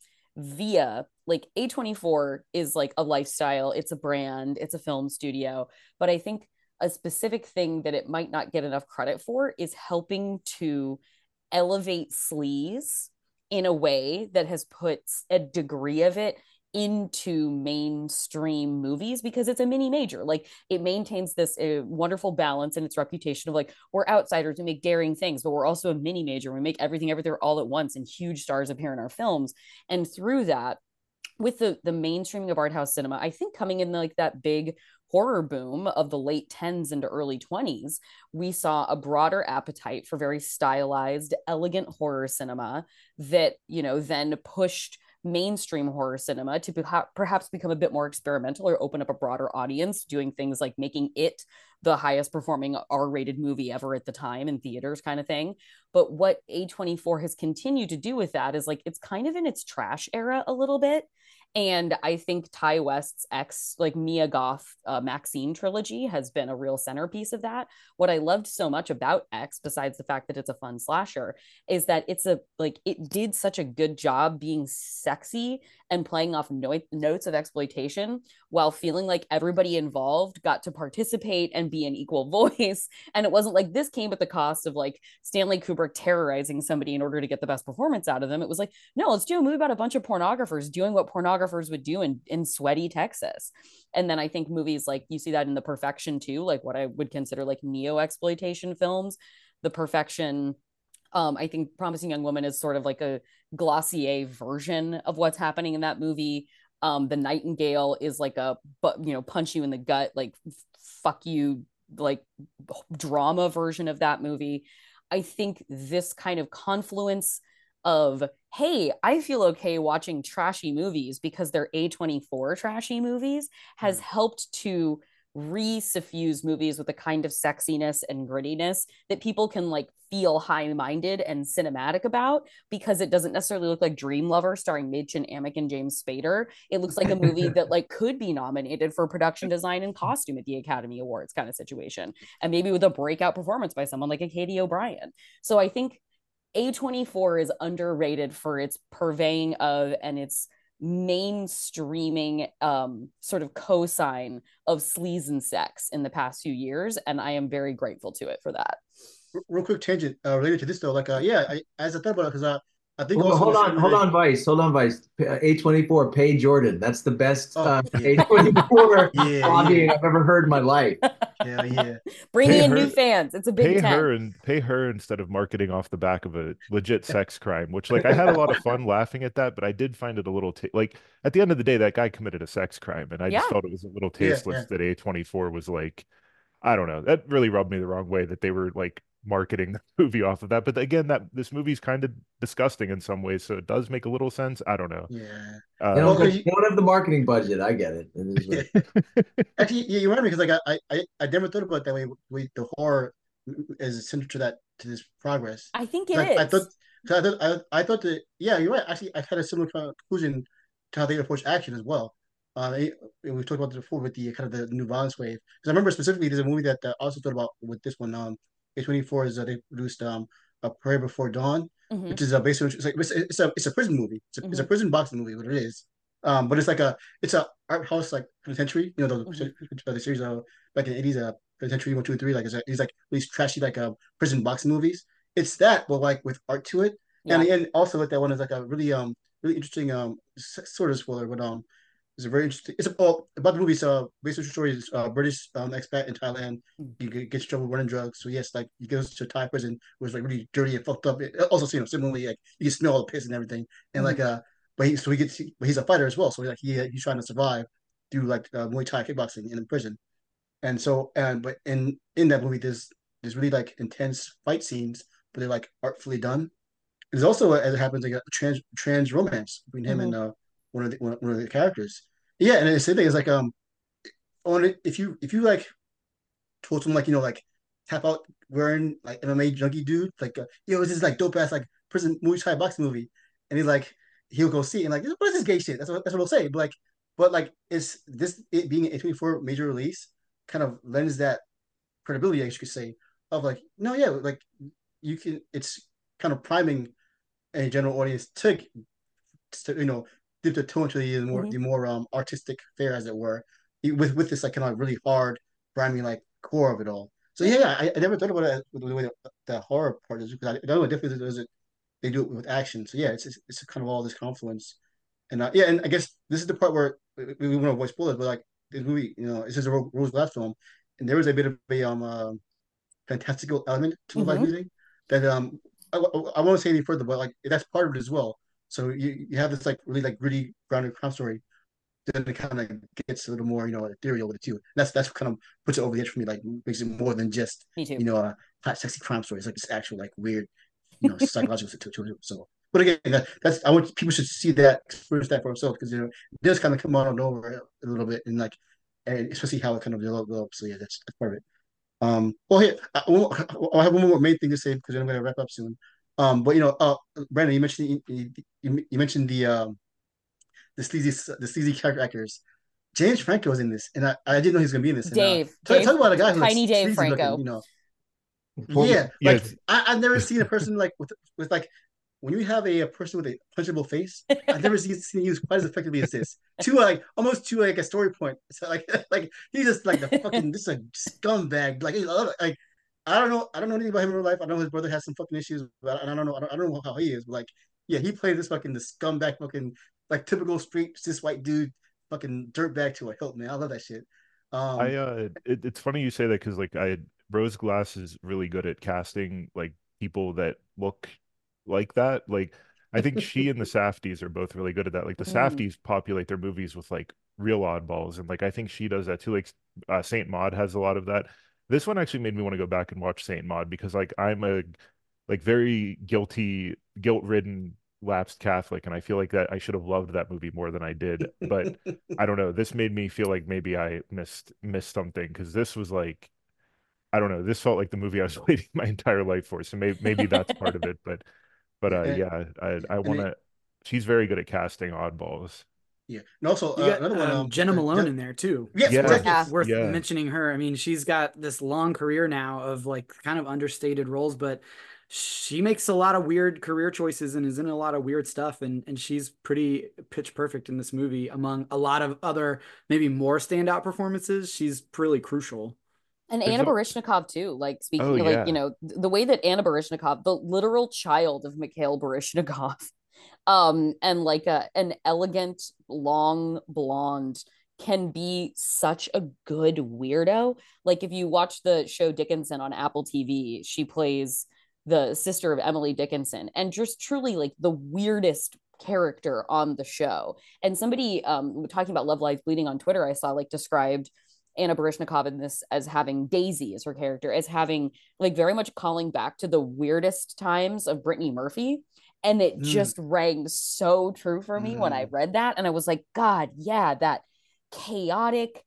via like A twenty-four is like a lifestyle, it's a brand, it's a film studio. But I think a specific thing that it might not get enough credit for is helping to elevate sleaze in a way that has put a degree of it into mainstream movies, because it's a mini major. Like it maintains this uh, wonderful balance in its reputation of like, we're outsiders, we make daring things, but we're also a mini major, we make everything everywhere all at once, and huge stars appear in our films. And through that, with the the mainstreaming of art house cinema, I think coming in like that big horror boom of the late tens into early twenties, we saw a broader appetite for very stylized, elegant horror cinema that, you know, then pushed mainstream horror cinema to perhaps become a bit more experimental or open up a broader audience, doing things like making it the highest performing R-rated movie ever at the time in theaters, kind of thing. But what A twenty-four has continued to do with that is like it's kind of in its trash era a little bit. And I think Ti West's X, like Mia Goth, uh, Maxine trilogy has been a real centerpiece of that. What I loved so much about X, besides the fact that it's a fun slasher, is that it's a, like, it did such a good job being sexy and playing off no- notes of exploitation while feeling like everybody involved got to participate and be an equal voice. And it wasn't like this came at the cost of like Stanley Kubrick terrorizing somebody in order to get the best performance out of them. It was like, no, let's do a movie about a bunch of pornographers doing what pornographers would do in, in sweaty Texas. And then I think movies like, you see that in The Perfection too, like what I would consider like neo-exploitation films. The Perfection, um, I think Promising Young Woman is sort of like a Glossier version of what's happening in that movie. Um, The Nightingale is like a, but you know, punch you in the gut, like fuck you, like drama version of that movie. I think this kind of confluence of, hey, I feel okay watching trashy movies because they're A twenty-four trashy movies, has mm. helped to re-suffuse movies with a kind of sexiness and grittiness that people can like feel high-minded and cinematic about, because it doesn't necessarily look like Dream Lover starring Mädchen Amick and James Spader. It looks like a movie that like could be nominated for production design and costume at the Academy Awards kind of situation, and maybe with a breakout performance by someone like a Katie O'Brien. So I think A twenty-four is underrated for its purveying of and its mainstreaming um, sort of cosign of sleaze and sex in the past few years, and I am very grateful to it for that. Real quick tangent uh, related to this though, like uh, yeah, I, as I thought about it, because I, I think well, also hold on, hold way, on, Vice, hold on, Vice. A twenty-four, Pay Jordan. That's the best oh, uh, yeah. A twenty-four yeah, lobbying yeah. I've ever heard in my life. Yeah, yeah. Bringing Pay in her, new fans. It's a big pay tent. her and pay her instead of marketing off the back of a legit sex crime. Which, like, I had a lot of fun laughing at that, but I did find it a little t- like at the end of the day, that guy committed a sex crime, and I Yeah. just felt it was a little Yeah, tasteless yeah. that A twenty-four was like, I don't know, that really rubbed me the wrong way that they were like marketing the movie off of that. But again, that this movie's kind of disgusting in some ways, so it does make a little sense. I don't know. Yeah. Uh, They don't, Well, they you- don't have the marketing budget. I get it. It is what- Actually, yeah, you remind me, because like I, I, I never thought about it that way. We, the horror is central to that, to this progress. I think it I, is. I thought, cause I thought, I, I thought that, yeah, you're right. Actually, I had a similar kind of conclusion to how they approach action as well. Uh, it- and we talked about this before with the kind of the new violence wave. Because I remember specifically, there's a movie that uh, I also thought about with this one. Um, A twenty-four is uh, they produced um A Prayer Before Dawn, Mhm. which is a basically it's like it's, it's a it's a prison movie. It's a, it's a prison boxing movie. What it is, um, but it's like a it's a art house like penitentiary. You know the Mhm. the series of back in the eighties, uh, penitentiary one, two, and three. Like it's, a, it's like these trashy like uh, prison boxing movies. It's that, but like with art to it. And Yeah. and also like that one is like a really um really interesting um s- sort of spoiler, but um it's a very interesting. It's a, oh, about the movie. It's uh, based on true story. Is uh, British um, expat in Thailand. He get- gets in trouble running drugs. So yes, like he goes to Thai prison, where it's like really dirty and fucked up. It, also, you know, similarly, like you can smell all the piss and everything. And like uh, but he so he gets, but he's a fighter as well. So like he he's trying to survive through like uh, Muay Thai kickboxing in prison. And so and but in in that movie, there's there's really like intense fight scenes but they're like artfully done. There's also, as it happens, like a trans trans romance between him Mhm. and uh one of the one, one of the characters. Yeah, and the same thing is like um on it if you if you like told someone like you know like tap out wearing like M M A junkie dude like uh, yo this is like dope ass like prison Muay Thai boxing movie, and he's like he'll go see it and like what is this gay shit? That's what that's what he'll say. But like but like it's this it being an A twenty-four major release kind of lends that credibility, I guess you could say, of like no yeah like you can it's kind of priming a general audience to, to you know dip the toe into the more Mhm. the more um artistic fare as it were with with this like kind of really hard grimy like core of it all. So yeah, yeah I, I never thought about it with the way the, the horror part is because I, I know definitely does it they do it with action. So yeah, it's it's, it's kind of all this confluence. And uh, yeah, and I guess this is the part where we, we want to avoid spoilers, but like this movie, you know, this is a Rose Glass film, and there was a bit of a um uh, fantastical element to the Mhm. music that um I, I won't say any further, but like that's part of it as well. So you, you have this like really like gritty grounded crime story, then it kind of gets a little more you know ethereal with it too. And that's that's what kind of puts it over the edge for me, like makes it more than just Me too. you know a hot sexy crime story. It's like this actual like weird you know psychological situation. So, but again, that, that's I want people should see that experience that for themselves because you know it does kind of come out of nowhere a little bit and like and especially how it kind of develops. So yeah, that's, that's part of it. Um, well, here I, I have one more main thing to say because I'm going to wrap up soon. Um, but you know, uh, Brandon, you mentioned you, you, you mentioned the um, the sleazy the sleazy character actors. James Franco was in this, and I, I didn't know he was going to be in this. And uh, Dave, talk, Dave, talk about a guy who like tiny Dave sleazy looking, Franco. you know. Well, Yeah, yeah, like I, I've never seen a person like with with like when you have a, a person with a punchable face. I've never seen, seen used quite as effectively as this. To like almost to like a story point. So like like he's just like the fucking just a scumbag. Like like I don't know I don't know anything about him in real life. I know his brother has some fucking issues, but I don't know I don't, I don't know how he is. But like yeah, he played this fucking the scumbag fucking like typical street cis white dude fucking dirtbag to a hilt, man. I love that shit. I Um, uh it, it's funny you say that because like I Rose Glass is really good at casting like people that look like that. Like I think she and the Safdies are both really good at that. Like the Mm. Safdies populate their movies with like real oddballs, and like I think she does that too. Like uh, Saint Maud has a lot of that. This one actually made me want to go back and watch Saint Maud because like I'm a like very guilty, guilt-ridden lapsed Catholic, and I feel like that I should have loved that movie more than I did. But I don't know. This made me feel like maybe I missed missed something because this was like I don't know. This felt like the movie I was waiting my entire life for. So maybe maybe that's part of it. But but yeah, uh and, yeah, I I and want it, to. She's very good at casting oddballs. yeah, and also You uh, got another one. um, Um, Jenna uh, Malone De- in there too. yes, Worth exactly. Yeah. Yes. worth Yeah, mentioning her. I mean, she's got this long career now of like kind of understated roles, but she makes a lot of weird career choices and is in a lot of weird stuff. And and she's pretty pitch perfect in this movie among a lot of other maybe more standout performances. She's really crucial. And there's Anna a Baryshnikov too. Like oh speaking, like you yeah, know, th- the way that Anna Baryshnikov, the literal child of Mikhail Baryshnikov, um, and like a an elegant, long blonde can be such a good weirdo. Like if you watch the show Dickinson on Apple T V, she plays the sister of Emily Dickinson, and just truly like the weirdest character on the show. And somebody um talking about Love Lies Bleeding on Twitter, I saw like described Anna Baryshnikov in this as having Daisy as her character, as having like very much calling back to the weirdest times of Brittany Murphy. And it Mm, just rang so true for me when I mm. read that. And I was like, God, yeah, that chaotic,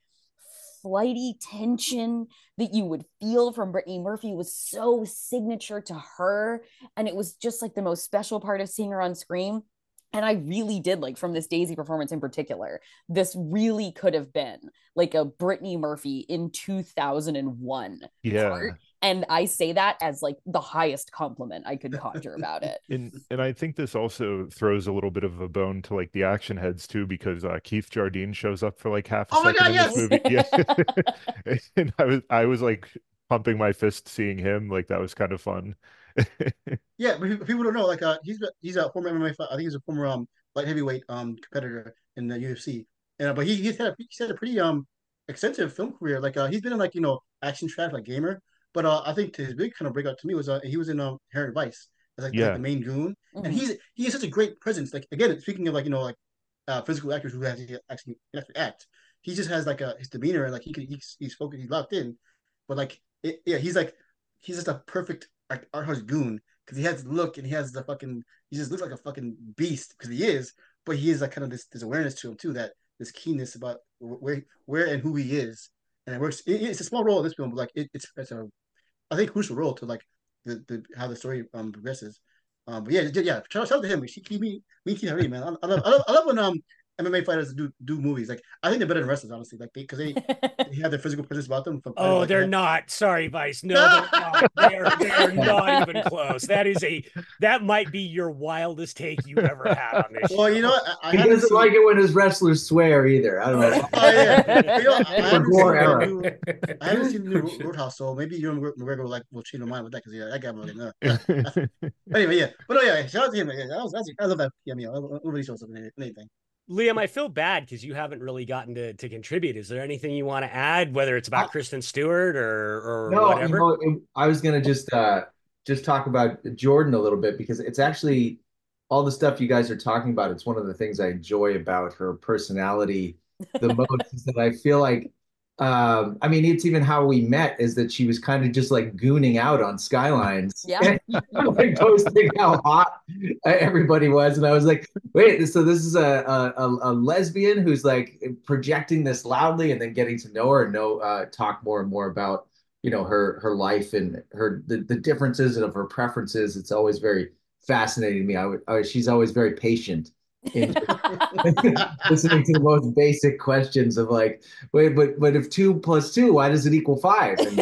flighty tension that you would feel from Brittany Murphy was so signature to her. And it was just like the most special part of seeing her on screen. And I really did like from this Daisy performance in particular, this really could have been like a Brittany Murphy in two thousand one part. yeah. And I say that as like the highest compliment I could conjure about it. And and I think this also throws a little bit of a bone to like the action heads too, because uh, Keith Jardine shows up for like half a Oh my second god, in this yes. movie. Yeah, and I was I was like pumping my fist seeing him. Like that was kind of fun. Yeah, but people don't know. Like, uh, he's he's a former M M A fighter. I think he's a former um light heavyweight um competitor in the U F C. And uh, but he he's had a, he's had a pretty um extensive film career. Like, uh, he's been in like you know action track like Gamer. But uh, I think his big kind of breakout to me was uh he was in um Inherent Vice as like, like the Yeah, main goon, and Mhm. he's he has such a great presence. Like again, speaking of like you know like uh physical actors who actually actually actually act, he just has like a his demeanor and like he can he's he's focused, he's locked in. But like it, yeah, he's like he's just a perfect like art house goon because he has the look and he has the fucking he just looks like a fucking beast because he is, but he is like kind of this this awareness to him too, that this keenness about where where and who he is, and it works. It, it's a small role in this film, but like it, it's it's a I think crucial role to like the, the how the story um progresses. Um, but yeah, yeah, shout, shout out to him. She keep me me keep Harry, man. I, I love I love I love when um M M A fighters do do movies. Like I think they're better than wrestlers, honestly. Like because they, they, they have their physical presence about them. From Oh, like they're that. not. Sorry, Vice. No, they're not. They are, they are not even close. That is a that might be your wildest take you ever had on this. Well, show. you know, I, I He haven't doesn't seen, like it when his wrestlers swear either. I don't know. Oh yeah, but, you know, I, I haven't seen Gore the era. new, I haven't seen the new Roadhouse, so maybe you and McGregor will like will change your mind with that because yeah, that guy really know. But anyway, yeah, but oh yeah, shout out to him. Yeah, that was, that's, I love that. Yeah, I love nobody shows up in anything. Liam, I feel bad because you haven't really gotten to, to contribute. Is there anything you want to add, whether it's about I, Kristen Stewart or or no, whatever? you know, it, I was gonna just uh just talk about Jordan a little bit because it's actually all the stuff you guys are talking about. It's one of the things I enjoy about her personality the most is that I feel like um I mean it's even how we met is that she was kind of just like gooning out on Skylines. Yeah. Like posting how hot everybody was. And I was like, wait, so this is a a, a lesbian who's like projecting this loudly and then getting to know her and know uh talk more and more about you know her her life and her the, the differences of her preferences. It's always very fascinating to me. I would I, she's always very patient in listening to the most basic questions of like, wait, but but if two plus two, why does it equal five? And,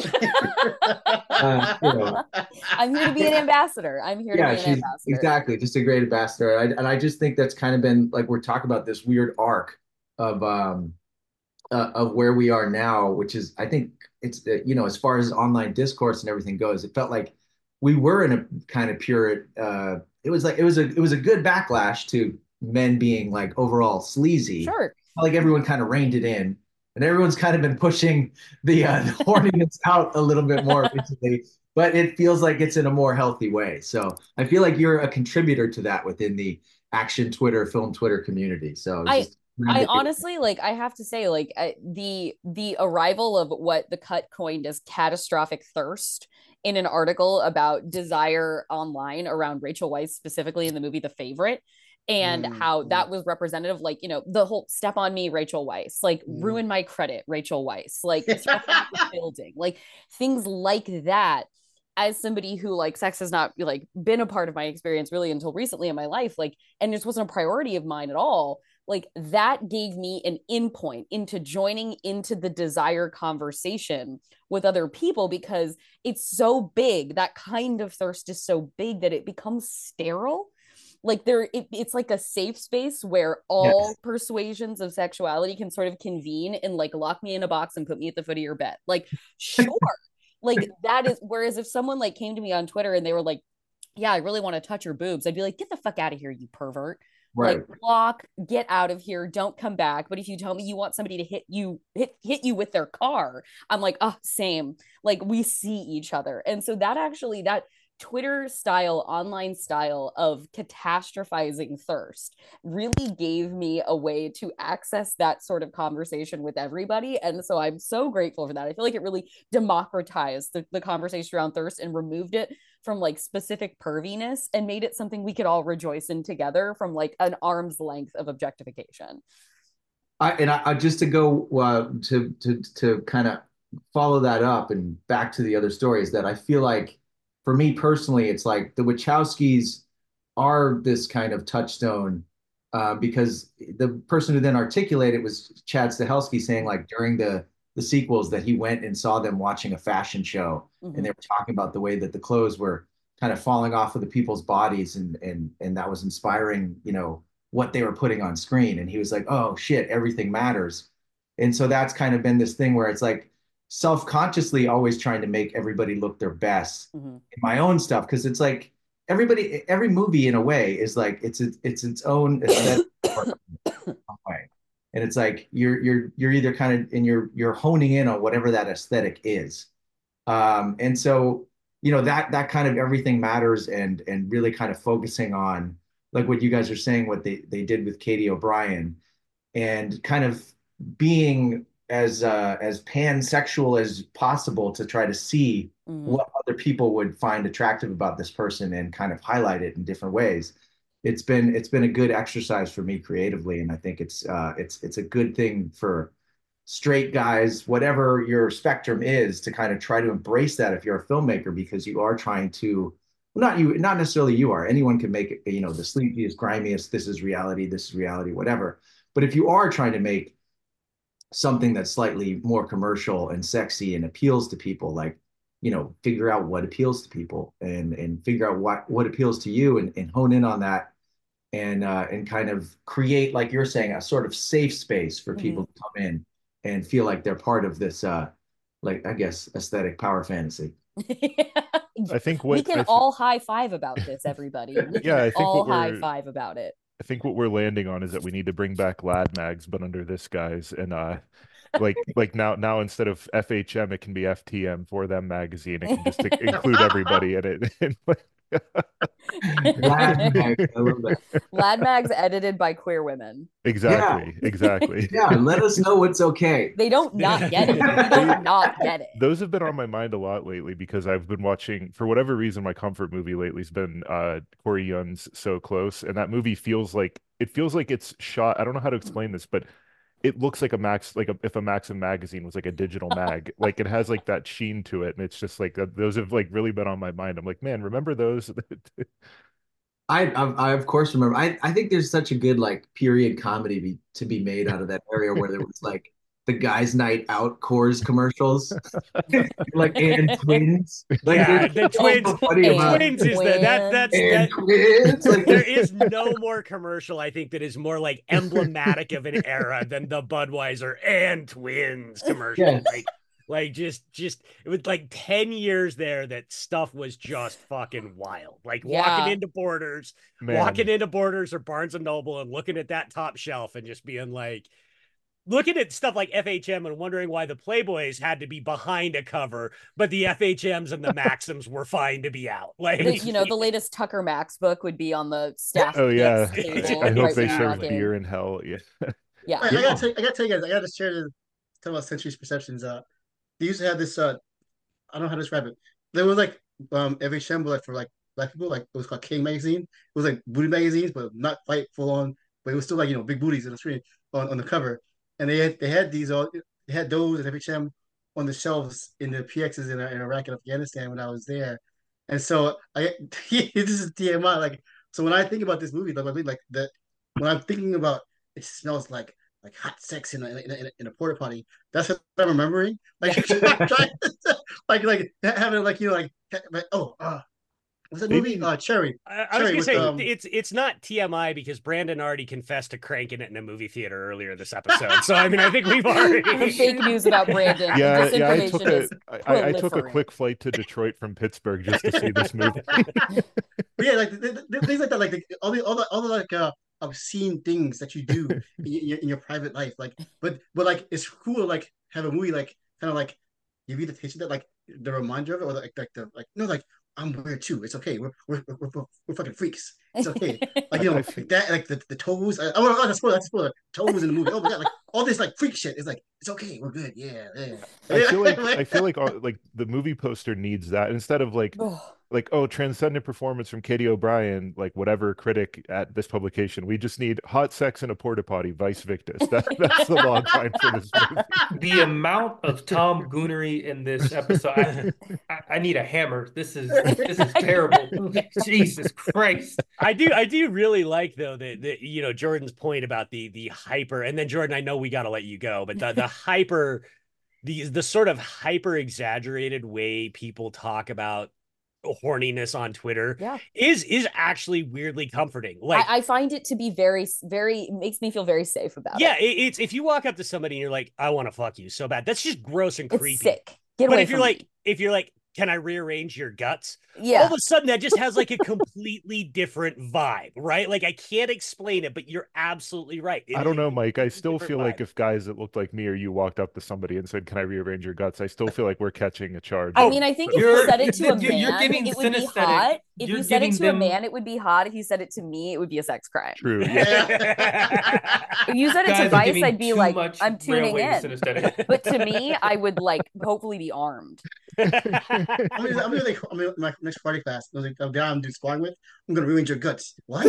uh, you know, I'm here to be an ambassador. I'm here yeah, to be an she's ambassador. exactly just a great ambassador. I, and I just think that's kind of been like we're talking about this weird arc of um uh, of where we are now, which is I think it's uh, you know as far as online discourse and everything goes, it felt like we were in a kind of pure. Uh, it was like it was a it was a good backlash to men being like overall sleazy. Sure. Like everyone kind of reined it in, and everyone's kind of been pushing the, uh, the horniness out a little bit more recently. But it feels like it's in a more healthy way. So I feel like you're a contributor to that within the action Twitter, film Twitter community. So I just I honestly like I have to say like I, the the arrival of what the cut coined as catastrophic thirst in an article about desire online around Rachel Weisz specifically in the movie The Favorite and Mm, how mm. that was representative like you know the whole step on me Rachel Weisz like Mm. ruin my credit Rachel Weisz like throw me off the building like things like that. As somebody who like sex has not like been a part of my experience really until recently in my life like and this wasn't a priority of mine at all like that gave me an in point into joining into the desire conversation with other people because it's so big. That kind of thirst is so big that it becomes sterile. Like there it, it's like a safe space where all Yes. persuasions of sexuality can sort of convene and like lock me in a box and put me at the foot of your bed. Like sure. Like that is whereas if someone like came to me on Twitter and they were like, yeah, I really want to touch your boobs, I'd be like, get the fuck out of here, you pervert. Right. Like block, get out of here, don't come back. But if you tell me you want somebody to hit you, hit hit you with their car, I'm like, oh, same. Like we see each other. And so that actually that Twitter style, online style of catastrophizing thirst really gave me a way to access that sort of conversation with everybody. And so I'm so grateful for that. I feel like it really democratized the, the conversation around thirst and removed it from like specific perviness and made it something we could all rejoice in together from like an arm's length of objectification. I, and I, I just to go uh, to to to kind of follow that up and back to the other stories that I feel like for me personally, it's like the Wachowskis are this kind of touchstone uh, because the person who then articulated it was Chad Stahelski saying like during the the sequels that he went and saw them watching a fashion show Mhm. and they were talking about the way that the clothes were kind of falling off of the people's bodies and and and that was inspiring, you know, what they were putting on screen. And he was like, oh shit, everything matters. And so that's kind of been this thing where it's like self-consciously always trying to make everybody look their best Mhm. in my own stuff. Cause it's like everybody, every movie in a way is like, it's, it's, it's its own aesthetic way. And it's like, you're, you're, you're either kind of, and you're, you're honing in on whatever that aesthetic is. Um, and so, you know, that, that kind of everything matters and, and really kind of focusing on like what you guys are saying, what they, they did with Katie O'Brien and kind of being as, uh, as pansexual as possible to try to see Mhm. what other people would find attractive about this person and kind of highlight it in different ways. It's been it's been a good exercise for me creatively, and I think it's uh, it's it's a good thing for straight guys, whatever your spectrum is, to kind of try to embrace that if you're a filmmaker, because you are trying to, well, not you, not necessarily you are. Anyone can make it, you know, the sleepiest, grimiest, this is reality, this is reality, whatever. But if you are trying to make something that's slightly more commercial and sexy and appeals to people, like, you know, figure out what appeals to people and and figure out what what appeals to you, and, and hone in on that, and uh, and kind of create, like you're saying, a sort of safe space for people Mhm. to come in and feel like they're part of this, uh, like, I guess, aesthetic power fantasy. I think We what can I th- all high five about this, everybody. We yeah, can I think all what high we're five about it. I think what we're landing on is that we need to bring back Lad Mags, but under this guise, and uh, like like now now instead of F H M, it can be F T M, For Them magazine. It can just include everybody in it. And, Lad Mag, I love that. Lad Mags edited by queer women. exactly, exactly. Yeah, let us know what's okay. They don't not get it. We don't not get it. Those have been on my mind a lot lately because I've been watching, for whatever reason, my comfort movie lately has been uh Corey Yun's So Close, and that movie feels like it feels like it's shot. I don't know how to explain this, but it looks like a Max, like a, if a Maxim magazine was like a digital mag, like it has like that sheen to it, and it's just like that, those have like really been on my mind. I'm like, man, remember those? I, I, I of course remember. I, I think there's such a good like period comedy be, to be made out of that area where there was like the guys' night out Coors commercials, like and twins. Like Yeah, there's the something twins- so funny and about Twins is the that that's and that. twins. Like There is no more commercial, I think, that is more like emblematic of an era than the Budweiser and Twins commercial. Yes. Like, like just, just it was like ten years there that stuff was just fucking wild. Like Yeah. walking into Borders, Man. walking into Borders or Barnes and Noble and looking at that top shelf and just being like, looking at stuff like F H M and wondering why the Playboys had to be behind a cover, but the F H Ms and the Maxims were fine to be out. Like, The, you know, the latest Tucker Max book would be on the staff. Oh yeah, picks table I hope right they when you serve walk in. beer in hell. Yeah. Yeah. I, I gotta tell, I gotta tell you guys, I gotta share the talk about Century's Perceptions. Uh, they used to have this. Uh, I don't know how to describe it. There was like um every Shem, like for like black people, like it was called King magazine. It was like booty magazines, but not quite full on. But it was still like, you know, big booties in the screen on, on the cover. And they had they had these all they had those and every Shem on the shelves in the P Xs in, in Iraq and Afghanistan when I was there. And so I this is T M I. Like, so when I think about this movie, like like that when I'm thinking about it smells like like hot sex in a, in a, in a porta potty. That's what I'm remembering. Like, trying to, like, like having like you know like, like oh, uh, what's that movie? Maybe- Uh, Cherry. I, I was Cherry gonna with, say um, it's it's not T M I because Brandon already confessed to cranking it in a movie theater earlier this episode. So I mean, I think we've The already. fake news about Brandon. Yeah, This yeah. I information took a is I, I I took a proliferating. quick flight to Detroit from Pittsburgh just to see this movie. But yeah, like the, the, things like that, like the, all the all the all the like uh obscene things that you do in, your, in your private life, like but but like it's cool to like have a movie like kind of like give you the taste of that, like the reminder of it, or like like the like no like I'm weird too. It's okay. We're we're we're, we're, we're fucking freaks. It's okay. Like you know like that like the, the toes. I, oh, oh, that's spoiler. That's spoiler. Toes in the movie. Oh my god, like all this like freak shit is like it's okay. We're good. Yeah, yeah. I feel like I feel like all, like the movie poster needs that instead of like Ugh. like oh transcendent performance from Katie O'Brien, like whatever critic at this publication. We just need hot sex in a porta potty, Vice Victus. That, that's the log line for this movie. The amount of Tom Goonery in this episode, I, I, I need a hammer. This is this is terrible. Jesus Christ. I do I do really like though that the you know Jordan's point about the the hyper, and then Jordan, I know we got to let you go, but the the hyper the the sort of hyper exaggerated way people talk about horniness on Twitter Yeah. is is actually weirdly comforting. Like I, I find it to be very, very, it makes me feel very safe about yeah, it. it, it's if you walk up to somebody and you're like, I want to fuck you so bad, that's just gross and It's creepy. sick. Get But away if you're from like me. if you're like, can I rearrange your guts? All Yeah. of a sudden that just has like a completely different vibe, right? Like I can't explain it, but you're absolutely right. It I is don't a know, Mike. I completely still different feel like vibe. if guys that looked like me or you walked up to somebody and said, "Can I rearrange your guts?" I still feel like we're catching a charge. I Oh, mean, I think if you're- you said it to a you're- you're man, giving it would be synesthetic. hot. if you're you said it giving to them... a man, it would be hot. If you said it to me, it would be a sex crime. True. Yeah. If you said it Guys to are Vice, giving I'd be too like, much I'm tuning railway in. synesthetic. But to me, I would like hopefully be armed. I'm gonna, I'm gonna like, I'm gonna, my next party class. I was like, I'm down, dude, sparring with. I'm gonna ruin your guts. What?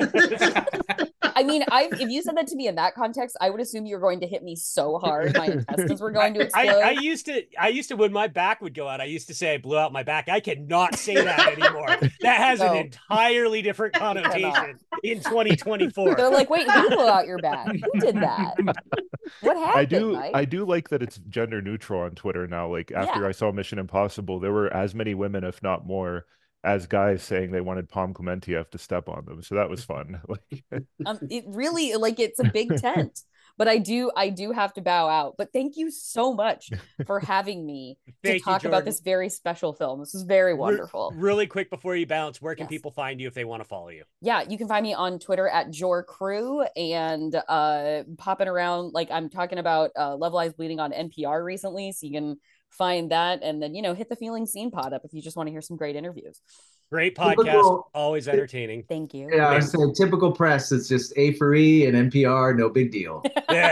I mean, I if you said that to me in that context, I would assume you were going to hit me so hard my intestines were going to explode. I, I used to, I used to when my back would go out, I used to say I blew out my back. I cannot say that anymore. That has No. an entirely different connotation in twenty twenty-four. They're like, wait, who blew out your back? Who did that? What happened? I do Mike? I do like that it's gender neutral on Twitter now. Like after Yeah. I saw Mission Impossible, there were as many women, if not more, as guys saying they wanted Pom Klementieff to step on them. So that was fun. Like um, it really like it's a big tent. But I do, I do have to bow out. But thank you so much for having me to Thank you, talk about Jordan. this very special film. This is very Re- wonderful. really quick before you bounce, where can Yes. people find you if they want to follow you? Yeah, you can find me on Twitter at Jor Crew and uh popping around like I'm talking about uh Love Lies Bleeding on N P R recently, so you can find that and then you know hit the Feeling Scene pod up if you just want to hear some great interviews. Great podcast, Typical- always entertaining. Thank you. Yeah, I was saying typical press. It's just A for E and N P R, no big deal.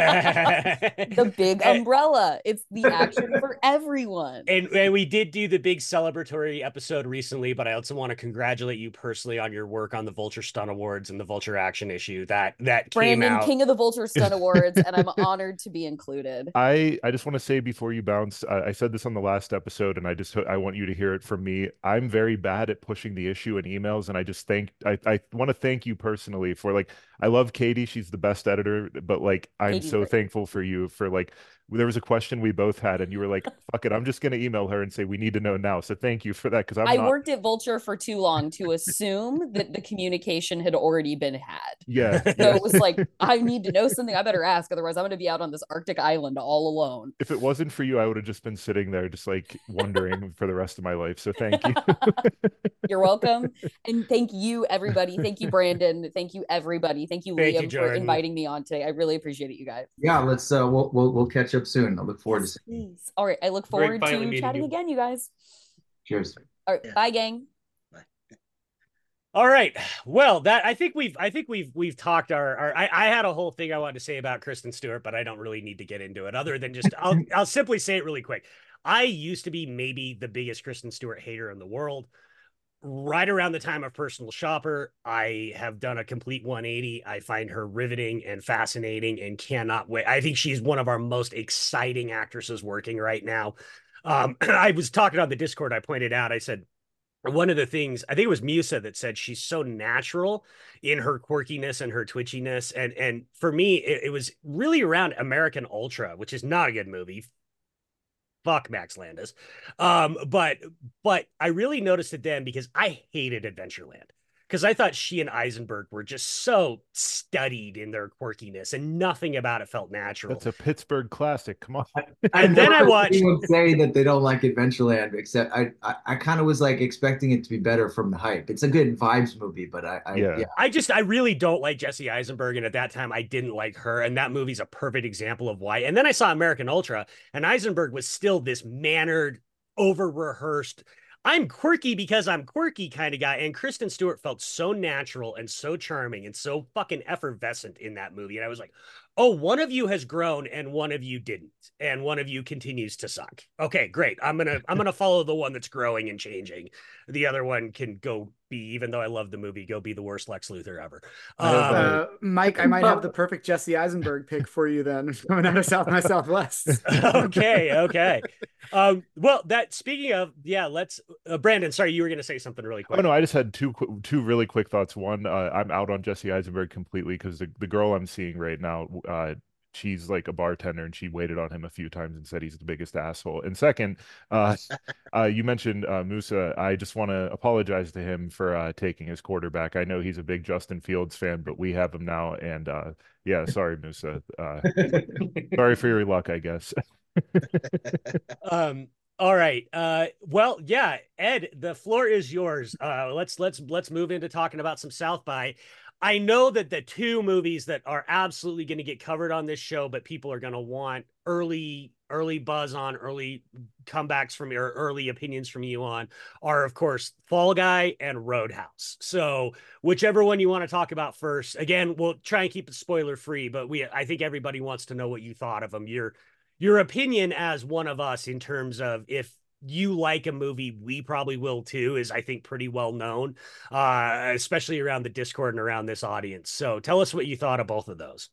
The big And- umbrella. It's the action for everyone. And, and we did do the big celebratory episode recently, but I also want to congratulate you personally on your work on the Vulture Stunt Awards and the Vulture Action issue that that came Brandon, out. King of the Vulture Stunt Awards, and I'm honored to be included. I I just want to say before you bounce, I, I said this on the last episode, and I just I want you to hear it from me. I'm very bad at pushing the issue in emails, and I just thank I I want to thank you personally for like I love Katie, she's the best editor, but like I'm Katie's so great. thankful for you for like there was a question we both had, and you were like, "Fuck it, I'm just gonna email her and say we need to know now." So thank you for that because I'm I not. worked at Vulture for too long to assume that the communication had already been had. Yeah, So yeah. it was like, I need to know something. I better ask. Otherwise, I'm going to be out on this Arctic island all alone. If it wasn't for you, I would have just been sitting there, just like wondering for the rest of my life. So thank you. You're welcome. And thank you, everybody. Thank you, Brandon. Thank you, everybody. Thank you, Thank you, Liam, for Jordan. inviting me on today. I really appreciate it, you guys. Yeah, let's uh we'll we'll, we'll catch up soon. I look forward Yes, to seeing you. please. All right. I look Great forward finally to meeting chatting you. again, you guys. Cheers. All right. Yeah. Bye, gang. All right. Well, that I think we've I think we've we've talked our, our I, I had a whole thing I wanted to say about Kristen Stewart, but I don't really need to get into it other than just I'll I'll simply say it really quick. I used to be maybe the biggest Kristen Stewart hater in the world. Right around the time of Personal Shopper, I have done a complete one eighty. I find her riveting and fascinating and cannot wait. I think she's one of our most exciting actresses working right now. Um, I was talking on the Discord. I pointed out, I said, one of the things I think it was Musa that said she's so natural in her quirkiness and her twitchiness. And, and for me, it, it was really around American Ultra, which is not a good movie. Fuck Max Landis. Um, but but I really noticed it then because I hated Adventureland. Because I thought she and Eisenberg were just so studied in their quirkiness and nothing about it felt natural. That's a Pittsburgh classic. Come on. And then I watched- Anyone say that they don't like Adventureland, except I I, I kind of was like expecting it to be better from the hype. It's a good vibes movie, but I, I Yeah. yeah. I just, I really don't like Jesse Eisenberg. And at that time, I didn't like her. And that movie's a perfect example of why. And then I saw American Ultra, and Eisenberg was still this mannered, over rehearsed, I'm quirky because I'm quirky kind of guy. And Kristen Stewart felt so natural and so charming and so fucking effervescent in that movie. And I was like, oh, one of you has grown and one of you didn't. And one of you continues to suck. Okay, great. I'm going to, I'm going to follow the one that's growing and changing. The other one can go be, even though I love the movie, go be the worst Lex Luthor ever. I have Um, a- Uh, Mike, I might have the perfect Jesse Eisenberg pick for you then, coming out of South by Southwest. okay, okay. Um, well, that speaking of, yeah, let's uh, Brandon, sorry, you were gonna say something really quick. Oh no, I just had two qu- two really quick thoughts. One, uh, I'm out on Jesse Eisenberg completely because the, the girl I'm seeing right now, uh, she's like a bartender and she waited on him a few times and said he's the biggest asshole. And second, uh, uh, you mentioned uh, Musa. I just want to apologize to him for uh, taking his quarterback. I know he's a big Justin Fields fan, but we have him now, and uh, yeah, sorry, Musa. Uh, sorry for your luck, I guess. Um, all right. Uh, well, yeah, Ed, the floor is yours. Uh, let's let's let's move into talking about some South by. I know that the two movies that are absolutely going to get covered on this show, but people are going to want early, early buzz on, early comebacks from your early opinions from you on, are of course Fall Guy and Roadhouse. So whichever one you want to talk about first. Again, we'll try and keep it spoiler free, but we I think everybody wants to know what you thought of them. Your your opinion as one of us in terms of if you like a movie, we probably will too, is I think pretty well known, uh, especially around the Discord and around this audience. So tell us what you thought of both of those.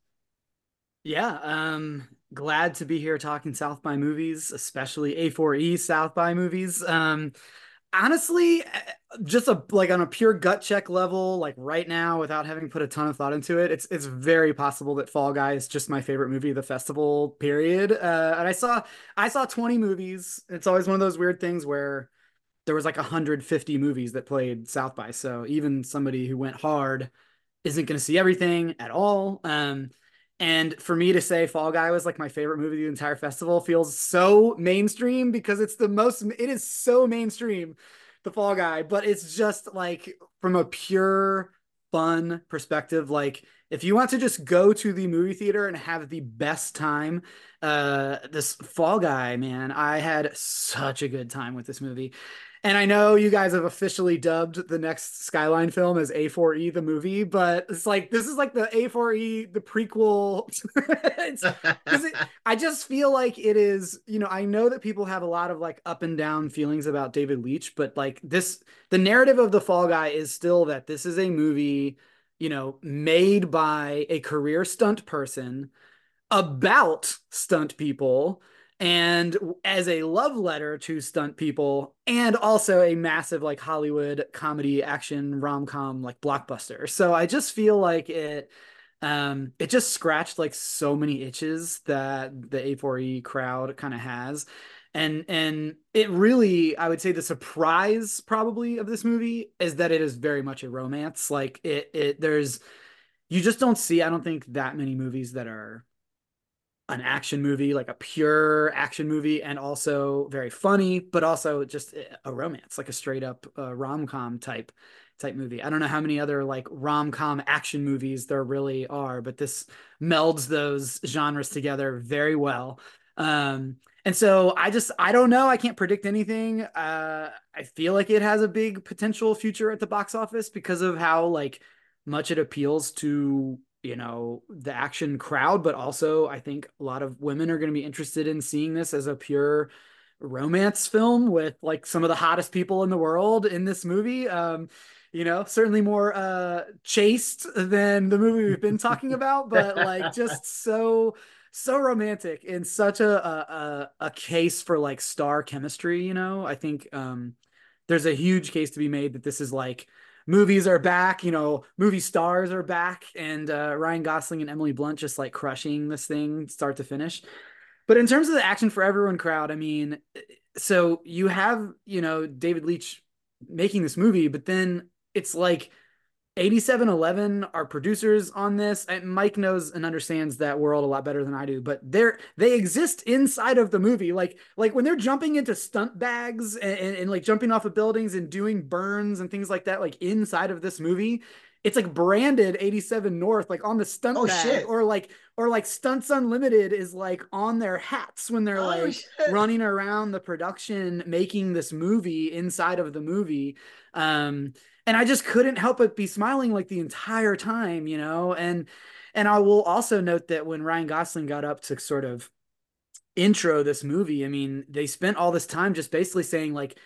Yeah, um, glad to be here talking South by movies, especially A four E South by movies. Um, honestly, just a like on a pure gut check level, like right now, without having put a ton of thought into it, it's it's very possible that Fall Guy is just my favorite movie of the festival, period. Uh, and I saw I saw twenty movies. It's always one of those weird things where there was like one hundred fifty movies that played South by, so even somebody who went hard isn't going to see everything at all. Um, and for me to say Fall Guy was like my favorite movie of the entire festival feels so mainstream because it's the most, it is so mainstream, the Fall Guy, but it's just like from a pure fun perspective. Like if you want to just go to the movie theater and have the best time, uh, this Fall Guy, man, I had such a good time with this movie. And I know you guys have officially dubbed the next Skyline film as A four E the movie, but it's like this is like the A four E the prequel. It's, it, I just feel like it is, you know, I know that people have a lot of like up and down feelings about David Leitch, but like this, the narrative of the Fall Guy is still that this is a movie, you know, made by a career stunt person about stunt people and as a love letter to stunt people, and also a massive like Hollywood comedy action rom-com like blockbuster. So I just feel like it um it just scratched like so many itches that the A four E crowd kind of has. And and it really, I would say the surprise probably of this movie is that it is very much a romance. Like it it there's you just don't see, I don't think, that many movies that are an action movie, like a pure action movie, and also very funny, but also just a romance, like a straight up uh, rom-com type type movie. I don't know how many other like rom-com action movies there really are, but this melds those genres together very well. Um, and so I just, I don't know. I can't predict anything. Uh, I feel like it has a big potential future at the box office because of how like much it appeals to, you know, the action crowd, but also I think a lot of women are going to be interested in seeing this as a pure romance film with like some of the hottest people in the world in this movie. Um, you know, certainly more uh, chaste than the movie we've been talking about, but like just so, so romantic and such a, a, a case for like star chemistry. You know, I think um, there's a huge case to be made that this is like, movies are back, you know, movie stars are back, and uh, Ryan Gosling and Emily Blunt just like crushing this thing start to finish. But in terms of the action for everyone crowd, I mean, so you have, you know, David Leitch making this movie, but then it's like eighty-seven eleven are producers on this, and Mike knows and understands that world a lot better than I do, but they're they exist inside of the movie. Like like when they're jumping into stunt bags and, and, and like jumping off of buildings and doing burns and things like that, like inside of this movie, it's like branded eighty-seven North, like on the stunt Oh, bag, shit. or like or like Stunts Unlimited is like on their hats when they're Oh, like shit. running around the production making this movie inside of the movie. Um, and I just couldn't help but be smiling like the entire time, you know. And and I will also note that when Ryan Gosling got up to sort of intro this movie, I mean, they spent all this time just basically saying like,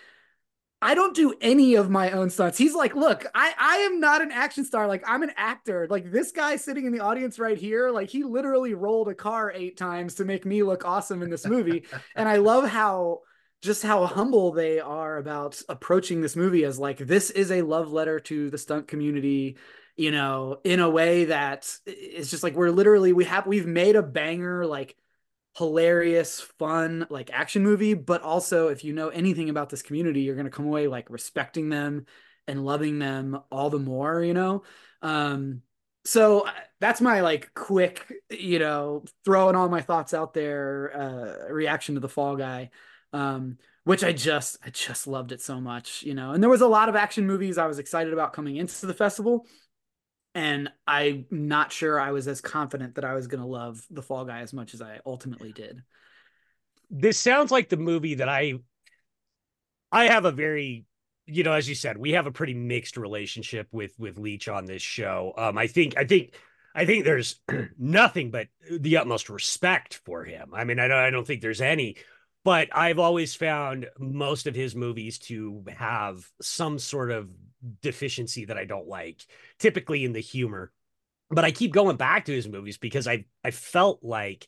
I don't do any of my own stunts. He's like, look, I, I am not an action star. Like, I'm an actor. Like, this guy sitting in the audience right here, like, he literally rolled a car eight times to make me look awesome in this movie. And I love how, just how humble they are about approaching this movie as like, this is a love letter to the stunt community, you know, in a way that it's just like, we're literally, we have, we've made a banger, like, hilarious, fun, like action movie, but also if you know anything about this community, you're going to come away like respecting them and loving them all the more, you know? Um, so that's my like quick, you know, throwing all my thoughts out there, uh, reaction to the Fall Guy, um, which I just, I just loved it so much, you know? And there was a lot of action movies I was excited about coming into the festival. and I'm not sure I was as confident that I was going to love The Fall Guy as much as I ultimately did. This sounds like the movie that I I have a very, you know, as you said, we have a pretty mixed relationship with with Leach on this show. Um, I think I think I think there's nothing but the utmost respect for him. I mean, I don't I don't think there's any, but I've always found most of his movies to have some sort of deficiency that I don't like, typically in the humor. But I keep going back to his movies because I I felt like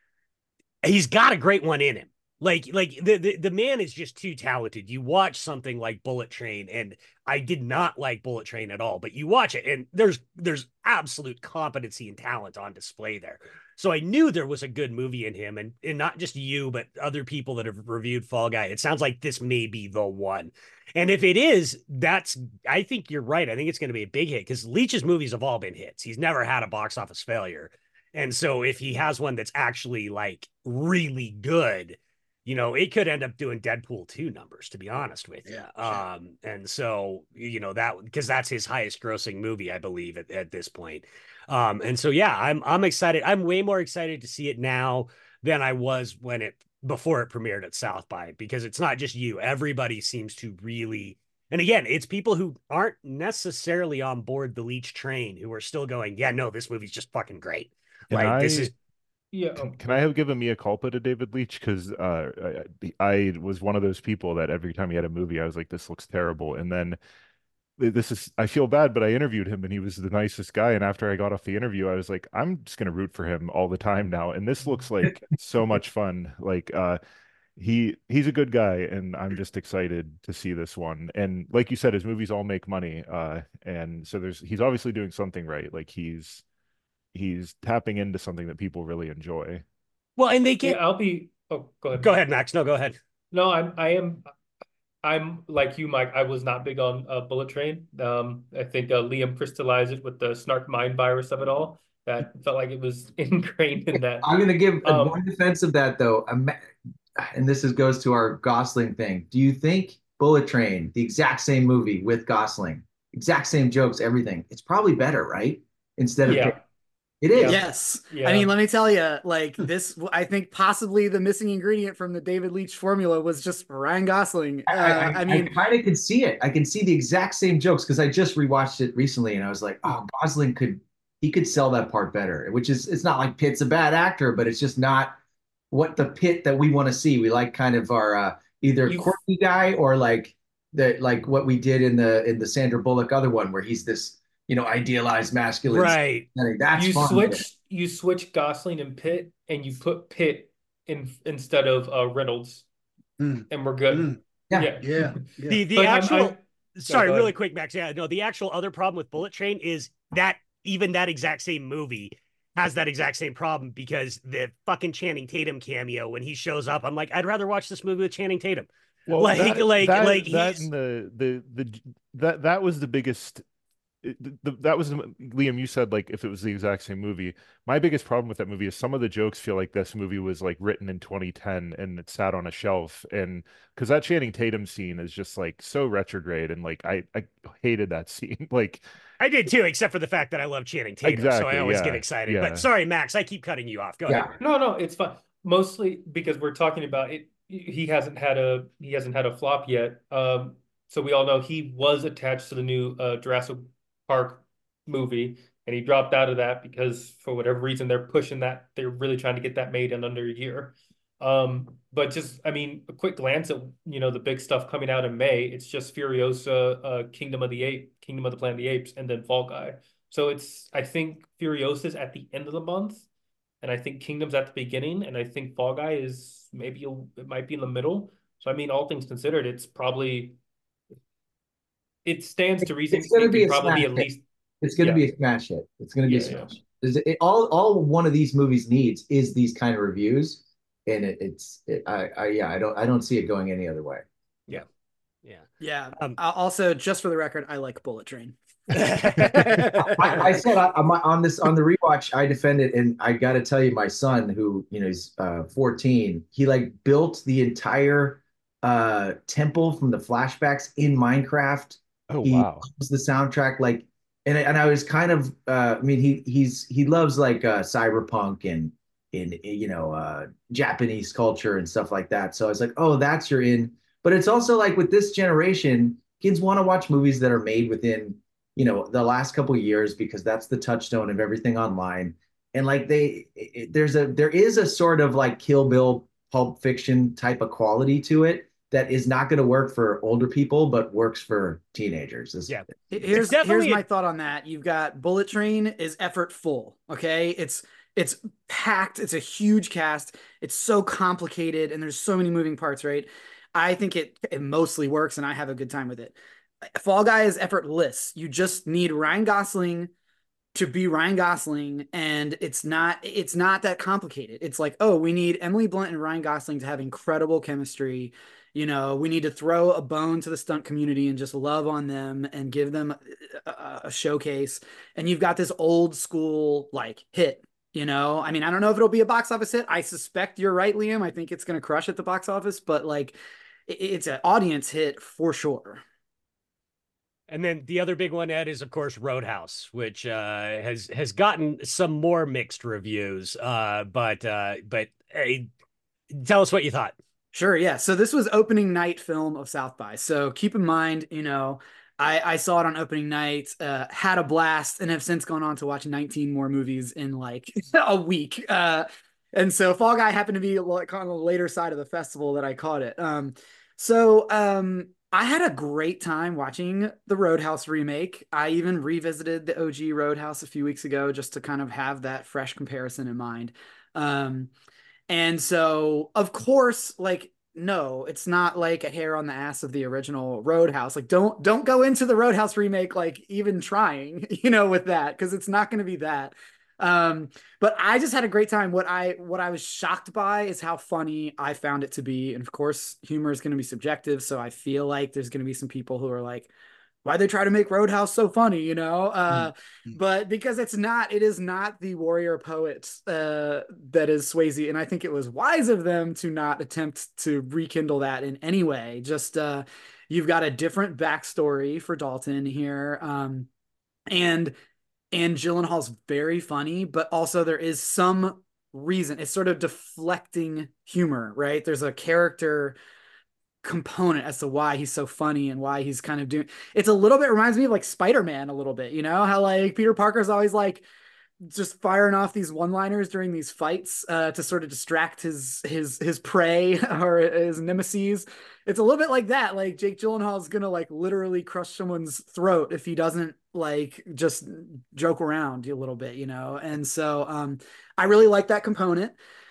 he's got a great one in him. Like, like the, the the man is just too talented. You watch something like Bullet Train, and I did not like Bullet Train at all, but you watch it, and there's there's absolute competency and talent on display there. So I knew there was a good movie in him, and and not just you, but other people that have reviewed Fall Guy. It sounds like this may be the one. And if it is, that's I think you're right. I think it's going to be a big hit because Leach's movies have all been hits. He's never had a box office failure. And so if he has one that's actually like really good, you know, it could end up doing Deadpool two numbers, to be honest with you. Yeah, Um, and so, you know, that because that's his highest grossing movie, I believe, at, at this point. Um, and so yeah, I'm I'm excited. I'm way more excited to see it now than I was when it before it premiered at South by, because it's not just you. Everybody seems to really, and again, it's people who aren't necessarily on board the Leach train who are still going, yeah, no, this movie's just fucking great. Can Like this I is Yeah. can, Oh, can I have give a mea culpa to David Leitch? Because uh, I, I was one of those people that every time he had a movie, I was like, this looks terrible. And then this is, I feel bad, but I interviewed him and he was the nicest guy. And after I got off the interview, I was like, I'm just going to root for him all the time now. And this looks like so much fun. Like, uh, he he's a good guy, and I'm just excited to see this one. And like you said, his movies all make money. Uh, and so there's he's obviously doing something right. Like he's he's tapping into something that people really enjoy. well, and they yeah, get I'll be. Oh, go ahead. go ahead, Max. No, go ahead. No, I'm. I am. I'm like you, Mike. I was not big on uh, Bullet Train. Um, I think uh, Liam crystallized it with the snark mind virus of it all. That felt like it was ingrained in that. I'm going to give Um, one defense of that though. I'm, and this is goes to our Gosling thing. Do you think Bullet Train, the exact same movie with Gosling, exact same jokes, everything, it's probably better, right? Instead of yeah, it is. Yeah. Yes. Yeah. I mean, let me tell you, like this, I think possibly the missing ingredient from the David Leitch formula was just Ryan Gosling. Uh, I, I, I I mean, kind of can see it. I can see the exact same jokes because I just rewatched it recently and I was like, oh, Gosling could he could sell that part better. Which is it's not like Pitt's a bad actor, but it's just not what the Pitt that we want to see. We like kind of our uh, either You- quirky guy or like the like what we did in the in the Sandra Bullock other one where he's this you know idealized masculine. Right. setting. That's you fun. switch you switch Gosling and Pitt, and you put Pitt in instead of uh, Reynolds, Mm. and we're good. Mm. Yeah. Yeah, yeah. The the But I'm- actual I'm- sorry, go really ahead. quick, Max. Yeah, no, the actual other problem with Bullet Train is that even that exact same movie has that exact same problem because the fucking Channing Tatum cameo when he shows up, I'm like, I'd rather watch this movie with Channing Tatum. Well, Like- that, like- that, like that he's- and the the the that that was the biggest. The, the, that was Liam. You said like if it was the exact same movie. My biggest problem with that movie is some of the jokes feel like this movie was like written in twenty ten and it sat on a shelf. And because that Channing Tatum scene is just like so retrograde and like I I hated that scene. Like I did too, except for the fact that I love Channing Tatum, so Exactly, I always yeah, get excited. yeah. But sorry, Max, I keep cutting you off. Go Yeah. ahead. No, no, it's fine. Mostly because we're talking about it. He hasn't had a he hasn't had a flop yet. Um, so we all know he was attached to the new uh, Jurassic Park movie, and he dropped out of that because for whatever reason they're pushing that. They're really trying to get that made in under a year. Um, but just I mean, a quick glance at you know the big stuff coming out in May. It's just Furiosa, uh, Kingdom of the Ape, Kingdom of the Planet of the Apes, and then Fall Guy. So it's I think Furiosa's at the end of the month. And I think Kingdom's at the beginning, and I think Fall Guy is maybe a, it might be in the middle. So I mean, all things considered, it's probably it stands to reason It's gonna it be could a probably be smash at hit. least It's going to Yeah. be a smash hit. It's going to be Yeah, a yeah. smash. Is it, all all one of these movies needs is these kind of reviews, and it, it's it, I, I yeah I don't I don't see it going any other way. Yeah. yeah. Um, Uh, also, just for the record, I like Bullet Train. I, I said I, I'm on this on the rewatch. I defend it, and I got to tell you, my son, who you know is uh, fourteen, he like built the entire uh, temple from the flashbacks in Minecraft. oh He wow. loves the soundtrack. Like and and I was kind of uh, I mean he he's he loves like uh, cyberpunk and in you know uh, Japanese culture and stuff like that. So I was like, oh, that's your in. But it's also like with this generation, kids want to watch movies that are made within you know the last couple of years because that's the touchstone of everything online. And like they, it, there's a there is a sort of like Kill Bill, Pulp Fiction type of quality to it that is not going to work for older people, but works for teenagers. It's, Yeah. Here's It's here's my a- thought on that. You've got Bullet Train is effort full. Okay. It's it's packed. It's a huge cast. It's so complicated and there's so many moving parts, right? I think it it mostly works and I have a good time with it. Fall Guy is effortless. You just need Ryan Gosling to be Ryan Gosling, and it's not it's not that complicated. It's like, oh, we need Emily Blunt and Ryan Gosling to have incredible chemistry. You know, we need to throw a bone to the stunt community and just love on them and give them a, a showcase. And you've got this old school like hit. You know, I mean, I don't know if it'll be a box office hit. I suspect you're right, Liam. I think it's going to crush at the box office, but like, it, it's an audience hit for sure. And then the other big one, Ed, is of course Roadhouse, which uh, has has gotten some more mixed reviews. Uh, but uh, but hey, tell us what you thought. Sure, yeah. So this was opening night film of South by. So keep in mind, you know, I, I saw it on opening night, uh, had a blast, and have since gone on to watch nineteen more movies in like a week. Uh, and so Fall Guy happened to be like on the later side of the festival that I caught it. Um, so um, I had a great time watching the Roadhouse remake. I even revisited the O G Roadhouse a few weeks ago just to kind of have that fresh comparison in mind. Um, and so, of course, like, no, it's not like a hair on the ass of the original Roadhouse. Like, don't don't go into the Roadhouse remake like even trying, you know, with that because it's not going to be that. Um, but I just had a great time. What I what I was shocked by is how funny I found it to be. And of course, humor is going to be subjective, so I feel like there's going to be some people who are like, why they try to make Roadhouse so funny, you know? Uh, mm-hmm. But because it's not, it is not the warrior poet uh, that is Swayze. And I think it was wise of them to not attempt to rekindle that in any way. Just uh, you've got a different backstory for Dalton here. Um, and and Gyllenhaal's very funny, but also there is some reason. It's sort of deflecting humor, right? There's a character component as to why he's so funny and why he's kind of doing it's a little bit reminds me of like Spider-Man a little bit, you know, how like Peter Parker's always like just firing off these one-liners during these fights uh, to sort of distract his his his prey or his nemesis. It's a little bit like that. Like Jake Gyllenhaal's gonna like literally crush someone's throat if he doesn't like just joke around a little bit, you know. And so um, I really like that component.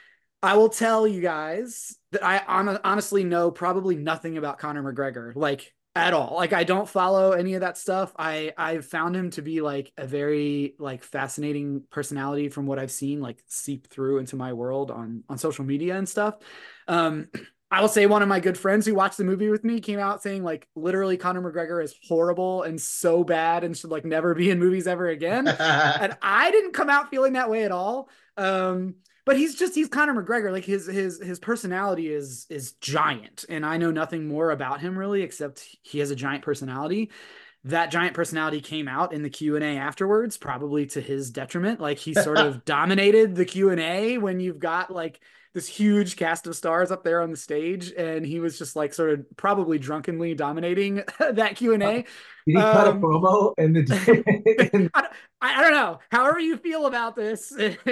I will tell you guys that I on- honestly know probably nothing about Conor McGregor, like at all. Like I don't follow any of that stuff. I I've found him to be like a very like fascinating personality from what I've seen like seep through into my world on on social media and stuff. Um, I will say one of my good friends who watched the movie with me came out saying like literally Conor McGregor is horrible and so bad and should like never be in movies ever again. And I didn't come out feeling that way at all. Um, But he's just he's Conor McGregor. Like his his his personality is is giant, and I know nothing more about him really except he has a giant personality. That giant personality came out in the Q and A afterwards, probably to his detriment. Like he sort of dominated the Q and A when you've got like this huge cast of stars up there on the stage, and he was just like sort of probably drunkenly dominating that Q and A. Did he um, cut a promo in the? I, I don't know. However you feel about this.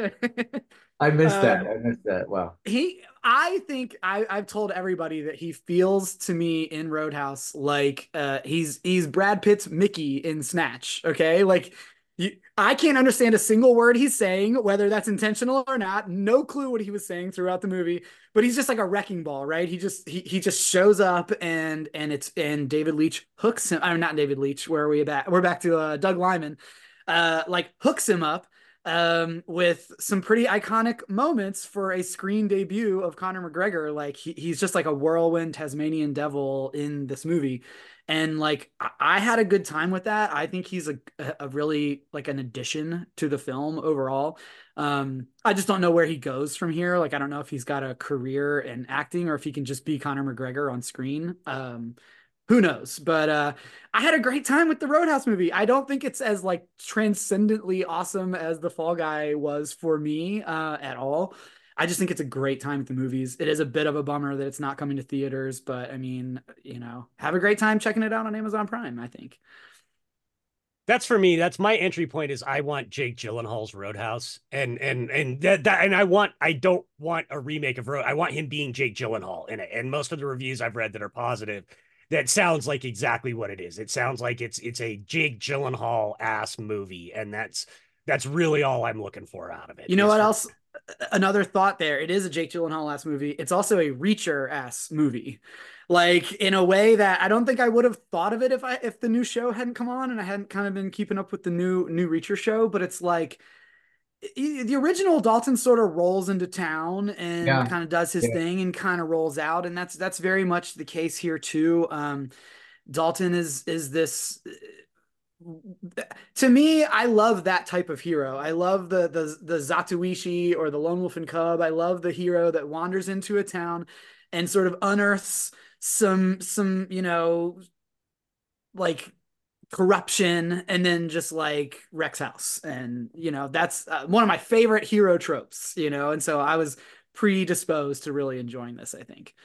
I missed that. Um, I missed that. Wow. He, I think I, I've told everybody that he feels to me in Roadhouse like uh, he's he's Brad Pitt's Mickey in Snatch. Okay, like you, I can't understand a single word he's saying, whether that's intentional or not. No clue what he was saying throughout the movie, but he's just like a wrecking ball, right? He just he he just shows up and and it's and David Leitch hooks him. I'm not David Leitch. Where are we back? We're back to uh, Doug Liman. Uh, like hooks him up. Um, with some pretty iconic moments for a screen debut of Conor McGregor. Like he, he's just like a whirlwind Tasmanian devil in this movie. And like, I, I had a good time with that. I think he's a, a really like an addition to the film overall. Um, I just don't know where he goes from here. Like, I don't know if he's got a career in acting or if he can just be Conor McGregor on screen. Um, who knows? But uh, I had a great time with the Roadhouse movie. I don't think it's as like transcendently awesome as the Fall Guy was for me uh, at all. I just think it's a great time at the movies. It is a bit of a bummer that it's not coming to theaters, but I mean, you know, have a great time checking it out on Amazon Prime, I think. That's for me. That's my entry point. Is I want Jake Gyllenhaal's Roadhouse, and and and that, that and I want I don't want a remake of Road. I want him being Jake Gyllenhaal in it. And most of the reviews I've read that are positive, that sounds like exactly what it is. It sounds like it's it's a Jake Gyllenhaal ass movie, and that's that's really all I'm looking for out of it. You know what for- else? Another thought there. It is a Jake Gyllenhaal ass movie. It's also a Reacher ass movie, like in a way that I don't think I would have thought of it if I if the new show hadn't come on and I hadn't kind of been keeping up with the new new Reacher show. But it's like the original Dalton sort of rolls into town and Yeah. kind of does his Yeah. thing and kind of rolls out, and that's that's very much the case here too. Um, Dalton is is this. To me, I love that type of hero. I love the the the Zatoichi or the Lone Wolf and Cub. I love the hero that wanders into a town and sort of unearths some some you know like corruption and then just like wrecks house. And you know that's uh, one of my favorite hero tropes. You know, and so I was predisposed to really enjoying this, I think.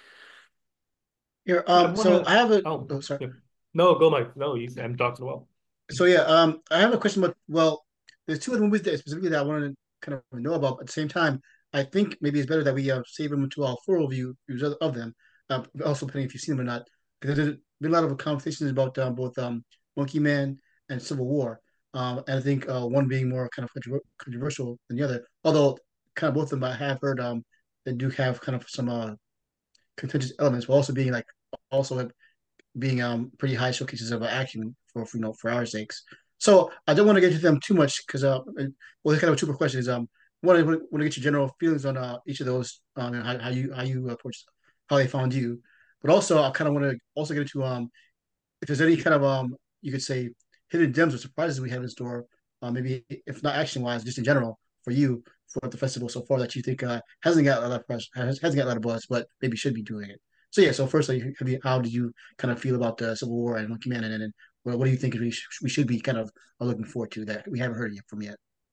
Here, I um, so wanna- I have a. Oh, Oh, sorry. yeah. No, go, Mike. No, you. I'm talking well. So yeah, um, I have a question about. Well, there's two other movies that specifically that I wanted to kind of know about. At the same time, I think maybe it's better that we uh, save them to our full review reviews of, of them. Uh, also, depending if you've seen them or not, because there's been a lot of conversations about um, both um, Monkey Man and Civil War. Um, and I think uh, one being more kind of controver- controversial than the other. Although, kind of both of them I have heard um, they do have kind of some uh, contentious elements, but also being like also being um pretty high showcases of uh, action for, for you know for our sakes. So I don't want to get into them too much because uh well it's kind of a two part question is um one I want to get your general feelings on uh each of those um and how, how you how you approach how they found you, but also I kind of want to also get into um if there's any kind of um you could say hidden gems or surprises we have in store, uh, maybe if not action wise, just in general for you for the festival so far that you think uh, hasn't got a lot of press, has, hasn't got a lot of buzz, but maybe should be doing it. So yeah, so first, like, have you, how did you kind of feel about the Civil War and Monkey Man, and then what, what do you think we, sh- we should be kind of looking forward to that we haven't heard yet from yet?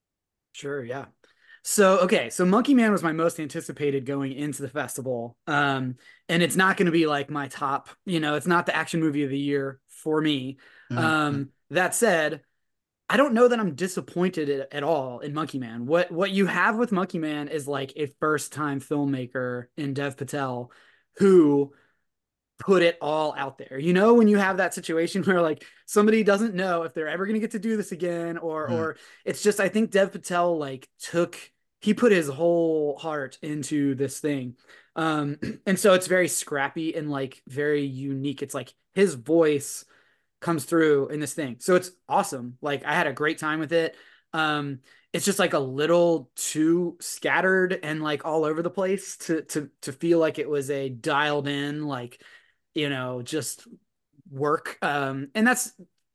Sure, yeah. So, okay, so Monkey Man was my most anticipated going into the festival. Um, and it's not going to be like my top, you know, it's not the action movie of the year for me. Mhm. Um, that said, I don't know that I'm disappointed at, at all in Monkey Man. What what you have with Monkey Man is like a first-time filmmaker in Dev Patel who put it all out there. You know, when you have that situation where like somebody doesn't know if they're ever going to get to do this again, or Mm. or it's just I think Dev Patel like took he put his whole heart into this thing. Um, and so it's very scrappy and like very unique. It's like his voice comes through in this thing. So it's awesome. Like I had a great time with it. Um, it's just like a little too scattered and like all over the place to to to feel like it was a dialed in like you know just work. Um, and that's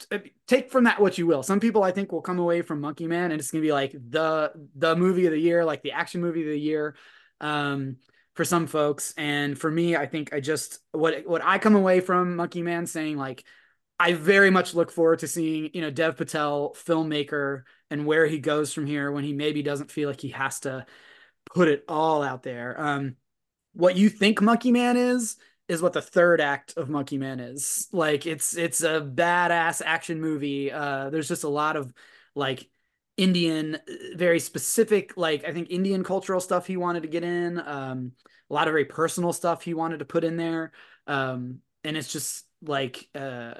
take from that what you will. Some people I think will come away from Monkey Man and it's gonna be like the the movie of the year, like the action movie of the year. Um, for some folks, and for me, I think I just what what I come away from Monkey Man saying like I very much look forward to seeing, you know, Dev Patel, filmmaker, and where he goes from here when he maybe doesn't feel like he has to put it all out there. Um, what you think Monkey Man is, is what the third act of Monkey Man is. Like it's it's a badass action movie. Uh, there's just a lot of like Indian, very specific, like I think Indian cultural stuff he wanted to get in. Um, a lot of very personal stuff he wanted to put in there. Um, and it's just like uh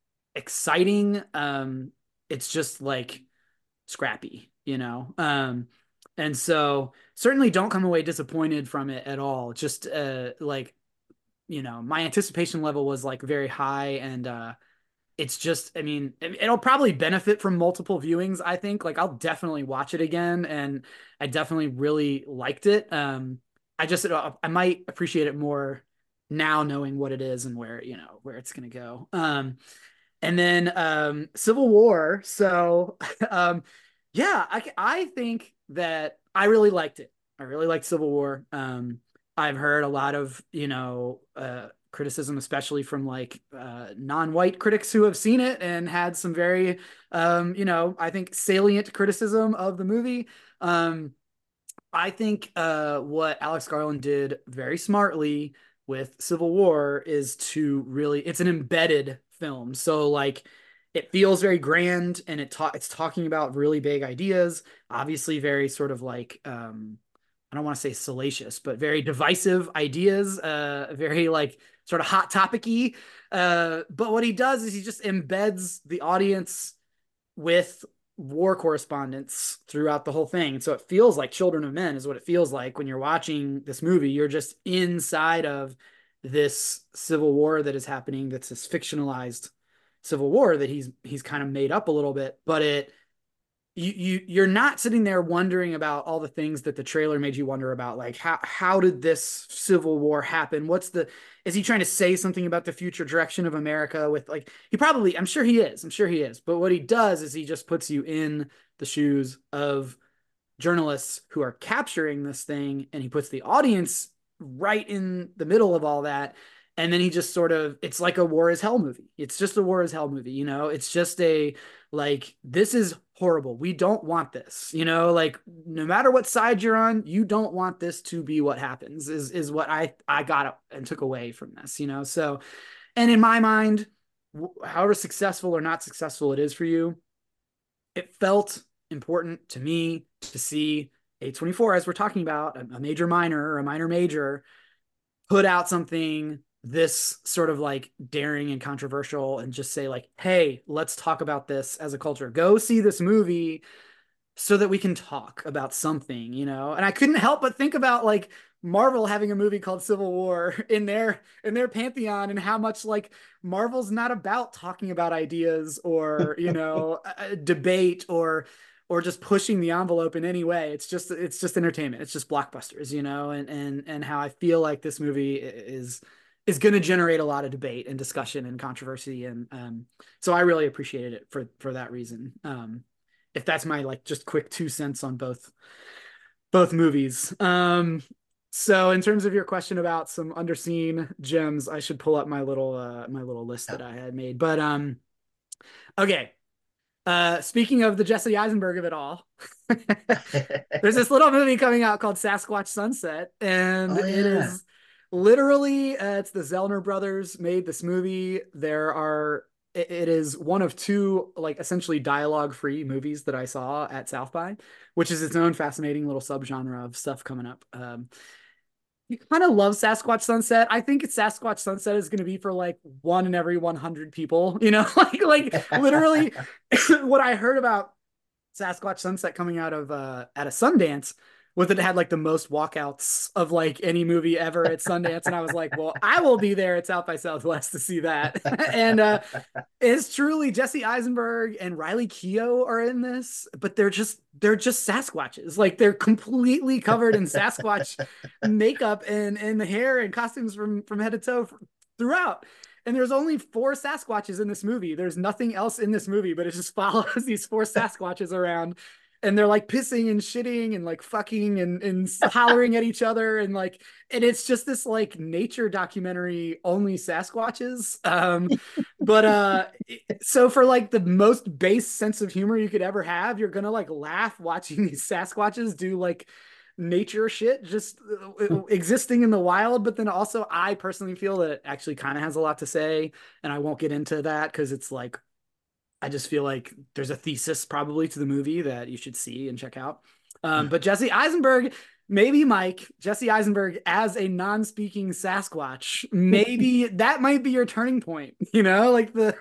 exciting. Um, it's just like scrappy, you know? Um, and so certainly don't come away disappointed from it at all. Just uh, like, you know, my anticipation level was like very high and uh, it's just, I mean, it'll probably benefit from multiple viewings. I think like I'll definitely watch it again. And I definitely really liked it. Um, I just, I might appreciate it more now knowing what it is and where, you know, where it's going to go. Um, and then um, Civil War. So, um, yeah, I, I think that I really liked it. I really liked Civil War. Um, I've heard a lot of, you know, uh, criticism, especially from like uh, non-white critics who have seen it and had some very, um, you know, I think salient criticism of the movie. Um, I think uh, what Alex Garland did very smartly with Civil War is to really, it's an embedded film. So like it feels very grand, and it ta- it's talking about really big ideas, obviously very sort of like, um, I don't want to say salacious, but very divisive ideas, uh, very like sort of hot topic-y. Uh, but what he does is he just embeds the audience with war correspondence throughout the whole thing. And so it feels like Children of Men is what it feels like when you're watching this movie. You're just inside of this civil war that is happening. That's this fictionalized civil war that he's he's kind of made up a little bit, but it you you you're not sitting there wondering about all the things that the trailer made you wonder about, like how how did this civil war happen? What's the is he trying to say something about the future direction of America with like he probably I'm sure he is. I'm sure he is. But what he does is he just puts you in the shoes of journalists who are capturing this thing, and he puts the audience right in the middle of all that. And then he just sort of, it's like a war is hell movie. It's just a war is hell movie. You know, it's just a, like, this is horrible. We don't want this, you know, like no matter what side you're on, you don't want this to be what happens is, is what I, I got and took away from this, you know? So, and in my mind, however successful or not successful it is for you, it felt important to me to see A twenty-four, as we're talking about, a major minor or a minor major, put out something this sort of like daring and controversial and just say like, hey, let's talk about this as a culture. Go see this movie so that we can talk about something, you know? And I couldn't help but think about like Marvel having a movie called Civil War in their in their pantheon, and how much like Marvel's not about talking about ideas or, you know, a, a debate or or just pushing the envelope in any way. It's just it's just entertainment. It's just blockbusters, you know, and and and how I feel like this movie is is going to generate a lot of debate and discussion and controversy, and um, so I really appreciated it for for that reason. Um, if that's my like just quick two cents on both both movies. Um, so in terms of your question about some underseen gems, I should pull up my little uh, my little list that I had made. But um, okay. Uh, speaking of the Jesse Eisenberg of it all, there's this little movie coming out called Sasquatch Sunset, and Oh, it yeah. is literally uh, it's the Zellner brothers made this movie. There are it, it is one of two like essentially dialogue free movies that I saw at South by, which is its own fascinating little subgenre of stuff coming up. Um, you kind of love Sasquatch Sunset. I think it's Sasquatch Sunset is going to be for like one in every one hundred people, you know, like, like literally what I heard about Sasquatch Sunset coming out of, uh, at a Sundance was that it had like the most walkouts of like any movie ever at Sundance. And I was like, well, I will be there at South by Southwest to see that. and, uh, it's truly Jesse Eisenberg and Riley Keough are in this, but they're just, they're just Sasquatches. Like they're completely covered in Sasquatch makeup and, and the hair and costumes from, from head to toe throughout. And there's only four Sasquatches in this movie. There's nothing else in this movie, but it just follows these four Sasquatches around, and they're like pissing and shitting and like fucking and, and hollering at each other. And like, and it's just this like nature documentary, only Sasquatches. Um, but, uh, so for like the most base sense of humor you could ever have, you're going to like laugh watching these Sasquatches do like nature shit, just existing in the wild. But then also I personally feel that it actually kind of has a lot to say, and I won't get into that because it's like, I just feel like there's a thesis probably to the movie that you should see and check out. Um, but Jesse Eisenberg, maybe Mike, Jesse Eisenberg as a non-speaking Sasquatch, maybe that might be your turning point, you know, like the,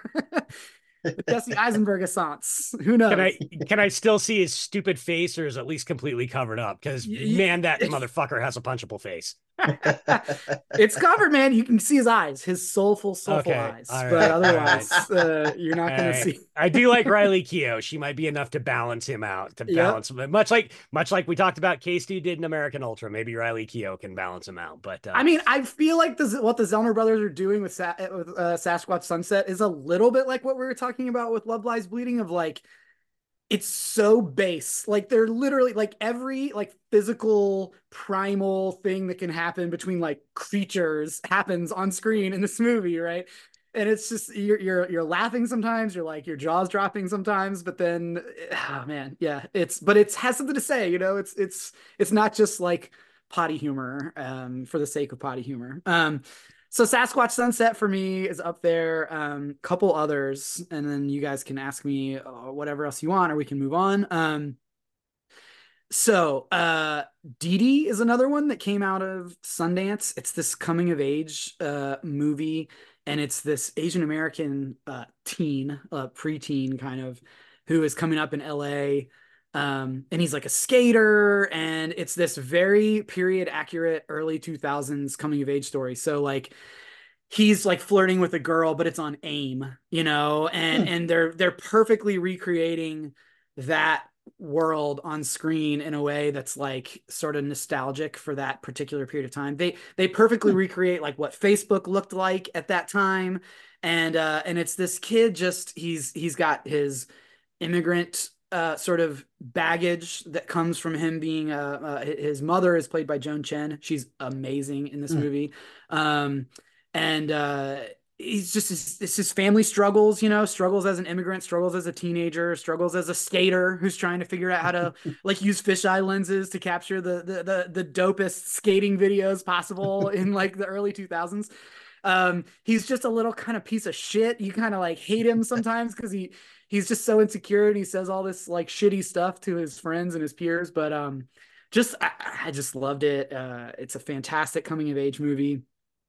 the Jesse Eisenberg essence. Who knows? Can I can I still see his stupid face, or is it at least completely covered up? Because man, that motherfucker has a punchable face. It's covered, man. You can see his eyes, his soulful, soulful Okay. eyes. All But right. otherwise, All right. uh, you're not going to Hey, see. I do like Riley Keough. She might be enough to balance him out, to Yep. balance him. Much like much like we talked about K-Stu did in American Ultra. Maybe Riley Keough can balance him out. But uh, I mean, I feel like this, what the Zellner brothers are doing with, Sa- with uh, Sasquatch Sunset is a little bit like what we were talking about with Love Lies Bleeding, of like, it's so base. Like they're literally like every like physical primal thing that can happen between like creatures happens on screen in this movie, right? And it's just you're you're you're laughing sometimes, you're like your jaws dropping sometimes, but then oh man, yeah, it's but it has something to say, you know. It's it's it's not just like potty humor um for the sake of potty humor. Um so Sasquatch Sunset for me is up there. Um, couple others, and then you guys can ask me uh, whatever else you want, or we can move on. Um, so uh, Dee Dee is another one that came out of Sundance. It's this coming of age uh, movie, and it's this Asian American uh, teen, uh, preteen kind of, who is coming up in L A. Um, and he's like a skater, and it's this very period accurate early two thousands coming of age story. So like he's like flirting with a girl, but it's on AIM, you know, and Hmm. and they're they're perfectly recreating that world on screen in a way that's like sort of nostalgic for that particular period of time. They they perfectly Hmm. recreate like what Facebook looked like at that time. And uh and it's this kid just he's he's got his immigrant uh, sort of baggage that comes from him being uh, uh, his mother is played by Joan Chen. She's amazing in this Hmm. movie. Um, and uh, he's just it's his family struggles, you know, struggles as an immigrant, struggles as a teenager, struggles as a skater who's trying to figure out how to like use fisheye lenses to capture the the the, the dopest skating videos possible in like the early two thousands. Um, he's just a little kind of piece of shit. You kind of like hate him sometimes because he he's just so insecure and he says all this like shitty stuff to his friends and his peers. But um, just I, I just loved it. Uh, it's a fantastic coming of age movie.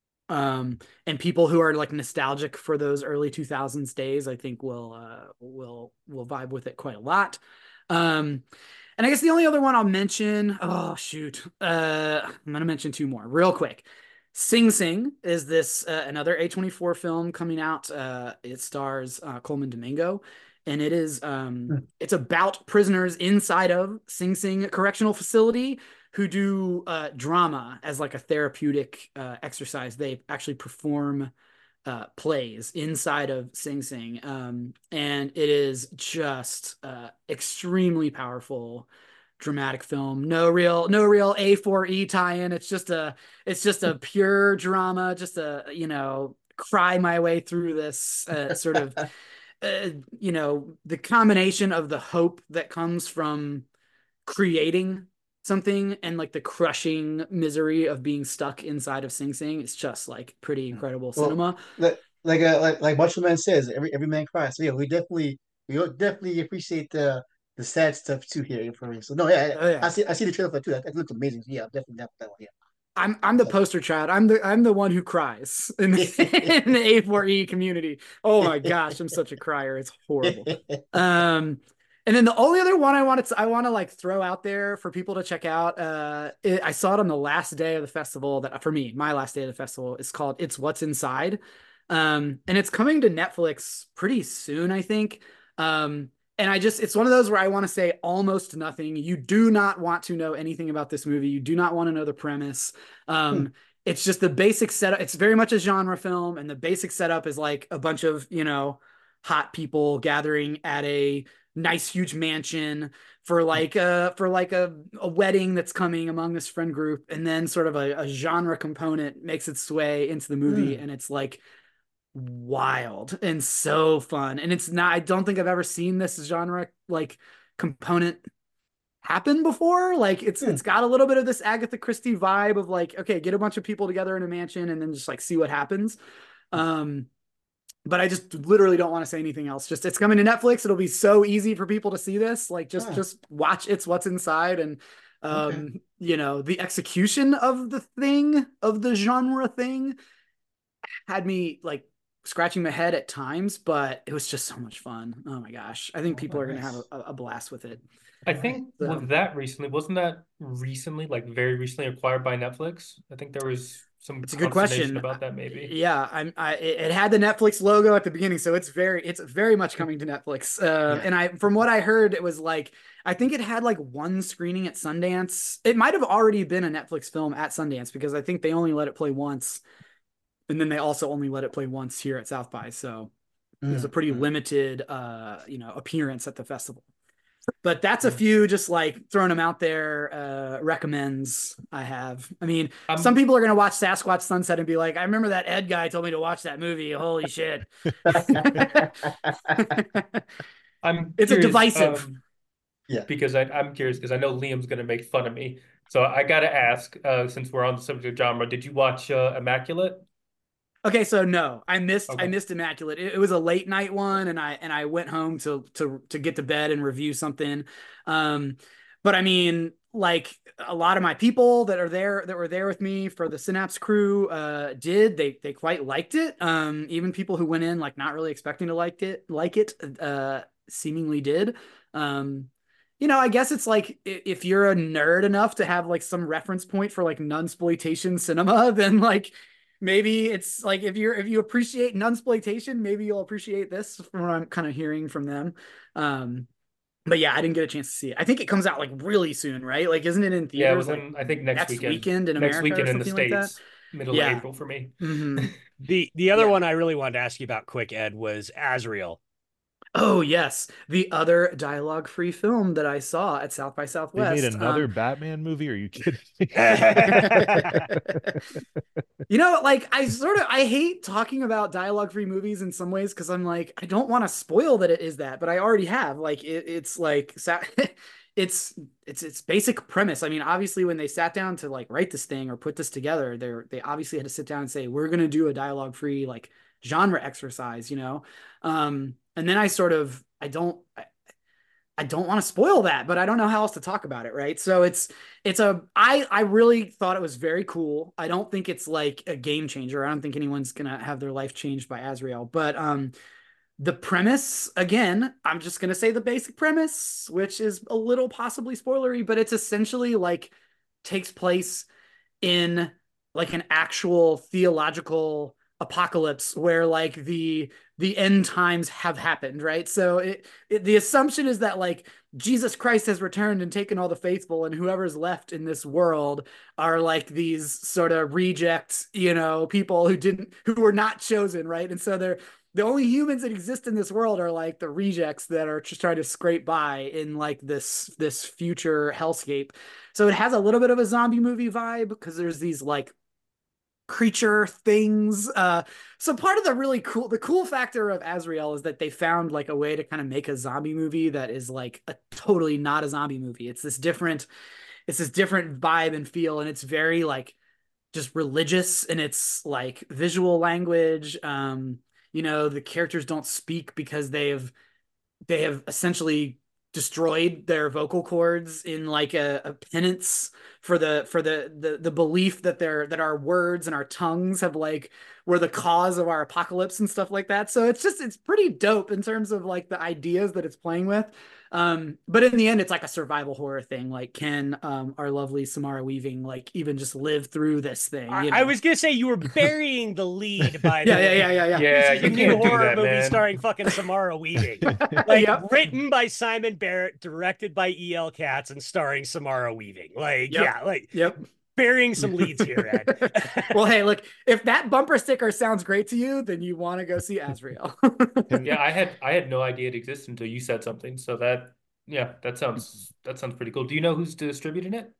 Um, and people who are like nostalgic for those early two thousands days, I think will uh will will vibe with it quite a lot. Um, and I guess the only other one I'll mention, oh shoot, uh, I'm gonna mention two more real quick. Sing Sing is this uh, another A twenty-four film coming out. Uh, it stars uh, Coleman Domingo, and it is um, Hmm. it's about prisoners inside of Sing Sing Correctional Facility who do uh, drama as like a therapeutic uh, exercise. They actually perform uh, plays inside of Sing Sing, um, and it is just uh, extremely powerful dramatic film. No real, no real A four E tie-in. It's just a, it's just a pure drama. Just a, you know, cry my way through this uh, sort of, uh, you know, the combination of the hope that comes from creating something and like the crushing misery of being stuck inside of Sing Sing. It's just like pretty incredible Well, cinema. like like uh, like like Macho Man says, every every man cries. So yeah, we definitely we definitely appreciate the the sad stuff too here for me. So no, yeah, Oh I, I yeah. see I see the trailer for it too. That, that looks amazing. So yeah, definitely that, that one. I'm I'm the poster child. I'm the I'm the one who cries in the, in the A four E community. Oh my gosh, I'm such a crier. It's horrible. Yeah. Um, and then the only other one I wanted to I want to like throw out there for people to check out. Uh, it, I saw it on the last day of the festival. That for me, my last day of the festival is called "It's What's Inside," um, and it's coming to Netflix pretty soon, I think. Um, and I just, it's one of those where I want to say almost nothing. You do not want to know anything about this movie. You do not want to know the premise. Hmm. Um, it's just the basic setup. It's very much a genre film, and the basic setup is like a bunch of, you know, hot people gathering at a nice huge mansion for like a for like a, a wedding that's coming among this friend group, and then sort of a, a genre component makes its way into the movie, Hmm. and it's like wild and so fun. And it's not, I don't think I've ever seen this genre like component happen before. Like it's Hmm. it's got a little bit of this Agatha Christie vibe of like, okay, get a bunch of people together in a mansion and then just like see what happens. Um, but I just literally don't want to say anything else. Just it's coming to Netflix. It'll be so easy for people to see this. Like just Huh. just watch It's What's Inside. And Okay. um, you know, the execution of the thing, of the genre thing had me like scratching my head at times, but it was just so much fun. Oh my gosh. I think Oh, people are going to have nice. a, a blast with it. I All right. think So with that recently, wasn't that recently, like very recently acquired by Netflix? I think there was some it's a good consternation question. about that maybe. Yeah, I'm. I it had the Netflix logo at the beginning, so it's very, it's very much coming to Netflix. Um, Yeah. and I, from what I heard, it was like I think it had like one screening at Sundance. It might have already been a Netflix film at Sundance because I think they only let it play once, and then they also only let it play once here at South by. So it was a Mm, pretty mm. limited, uh, you know, appearance at the festival. but that's a few just like throwing them out there. Uh, recommends I have. I mean, I'm some people are gonna watch Sasquatch Sunset and be like, "I remember that Ed guy told me to watch that movie. Holy shit!" I'm It's a curious, divisive. um, Yeah. because I, I'm curious because I know Liam's gonna make fun of me. So I gotta ask, uh, since we're on the subject of genre, did you watch uh, Immaculate? Okay, so no, I missed I Okay. missed Immaculate. It, it was a late night one, and I and I went home to to to get to bed and review something. Um, but I mean, like a lot of my people that are there that were there with me for the Synapse crew, uh, did they they quite liked it. Um, even people who went in like not really expecting to like it like it, uh, seemingly did. Um, you know, I guess it's like if you're a nerd enough to have like some reference point for like nunsploitation cinema, then like maybe it's like if you're if you appreciate nunsploitation, maybe you'll appreciate this from what I'm kind of hearing from them. Um, but yeah, I didn't get a chance to see it. I think it comes out like really soon, right? Like, isn't it in Yeah, theaters like within I think next next weekend, weekend in next America or weekend in the something like that? States, middle of Yeah. April for me. hmm The the other Yeah. one I really wanted to ask you about quick, Ed, was Azrael. Oh yes, the other dialogue-free film that I saw at South by They made Southwest. another Um, Batman movie? Are you kidding me? You know, like I sort of I hate talking about dialogue-free movies in some ways because I'm like I don't want to spoil that it is that, but I already have. Like it, it's like sa- it's it's it's basic premise. I mean, obviously when they sat down to like write this thing or put this together, they're they obviously had to sit down and say we're gonna do a dialogue-free like genre exercise, you know. Um, and then I sort of I don't I, I don't want to spoil that, but I don't know how else to talk about it, right? So it's it's a I I really thought it was very cool. I don't think it's like a game changer. I don't think anyone's gonna have their life changed by Azrael, but um the premise again, I'm just gonna say the basic premise, which is a little possibly spoilery, but it's essentially like takes place in like an actual theological apocalypse where like the the end times have happened, right? So it, it the assumption is that like Jesus Christ has returned and taken all the faithful, and whoever's left in this world are like these sort of rejects, you know, people who didn't who were not chosen, right? And so they're the only humans that exist in this world are like the rejects that are just trying to scrape by in like this this future hellscape. So it has a little bit of a zombie movie vibe because there's these like creature things. Uh, so part of the really cool, the cool factor of Azrael is that they found like a way to kind of make a zombie movie that is like a totally not a zombie movie. It's this different, it's this different vibe and feel, and it's very like just religious and it's like visual language. Um, you know, the characters don't speak because they've they have essentially destroyed their vocal cords in like a, a penance for the for the, the the belief that their that our words and our tongues have like were the cause of our apocalypse and stuff like that. So it's just it's pretty dope in terms of like the ideas that it's playing with. Um, but in the end, it's like a survival horror thing. Like, can um, our lovely Samara Weaving like even just live through this thing? I, You know? I was gonna say you were burying the lead by the yeah, yeah, way. yeah, yeah, yeah. Yeah, This is a you new can't do horror that, movie man. starring fucking Samara Weaving. Like Yep. written by Simon Barrett, directed by E L. Katz, and starring Samara Weaving. Like, Yep. yeah, like Yep. burying some leads here, Ed. Well, hey, look, if that bumper sticker sounds great to you, then you want to go see Azrael. Yeah, I had I had no idea it existed until you said something. So that yeah, that sounds that sounds pretty cool. Do you know who's distributing it?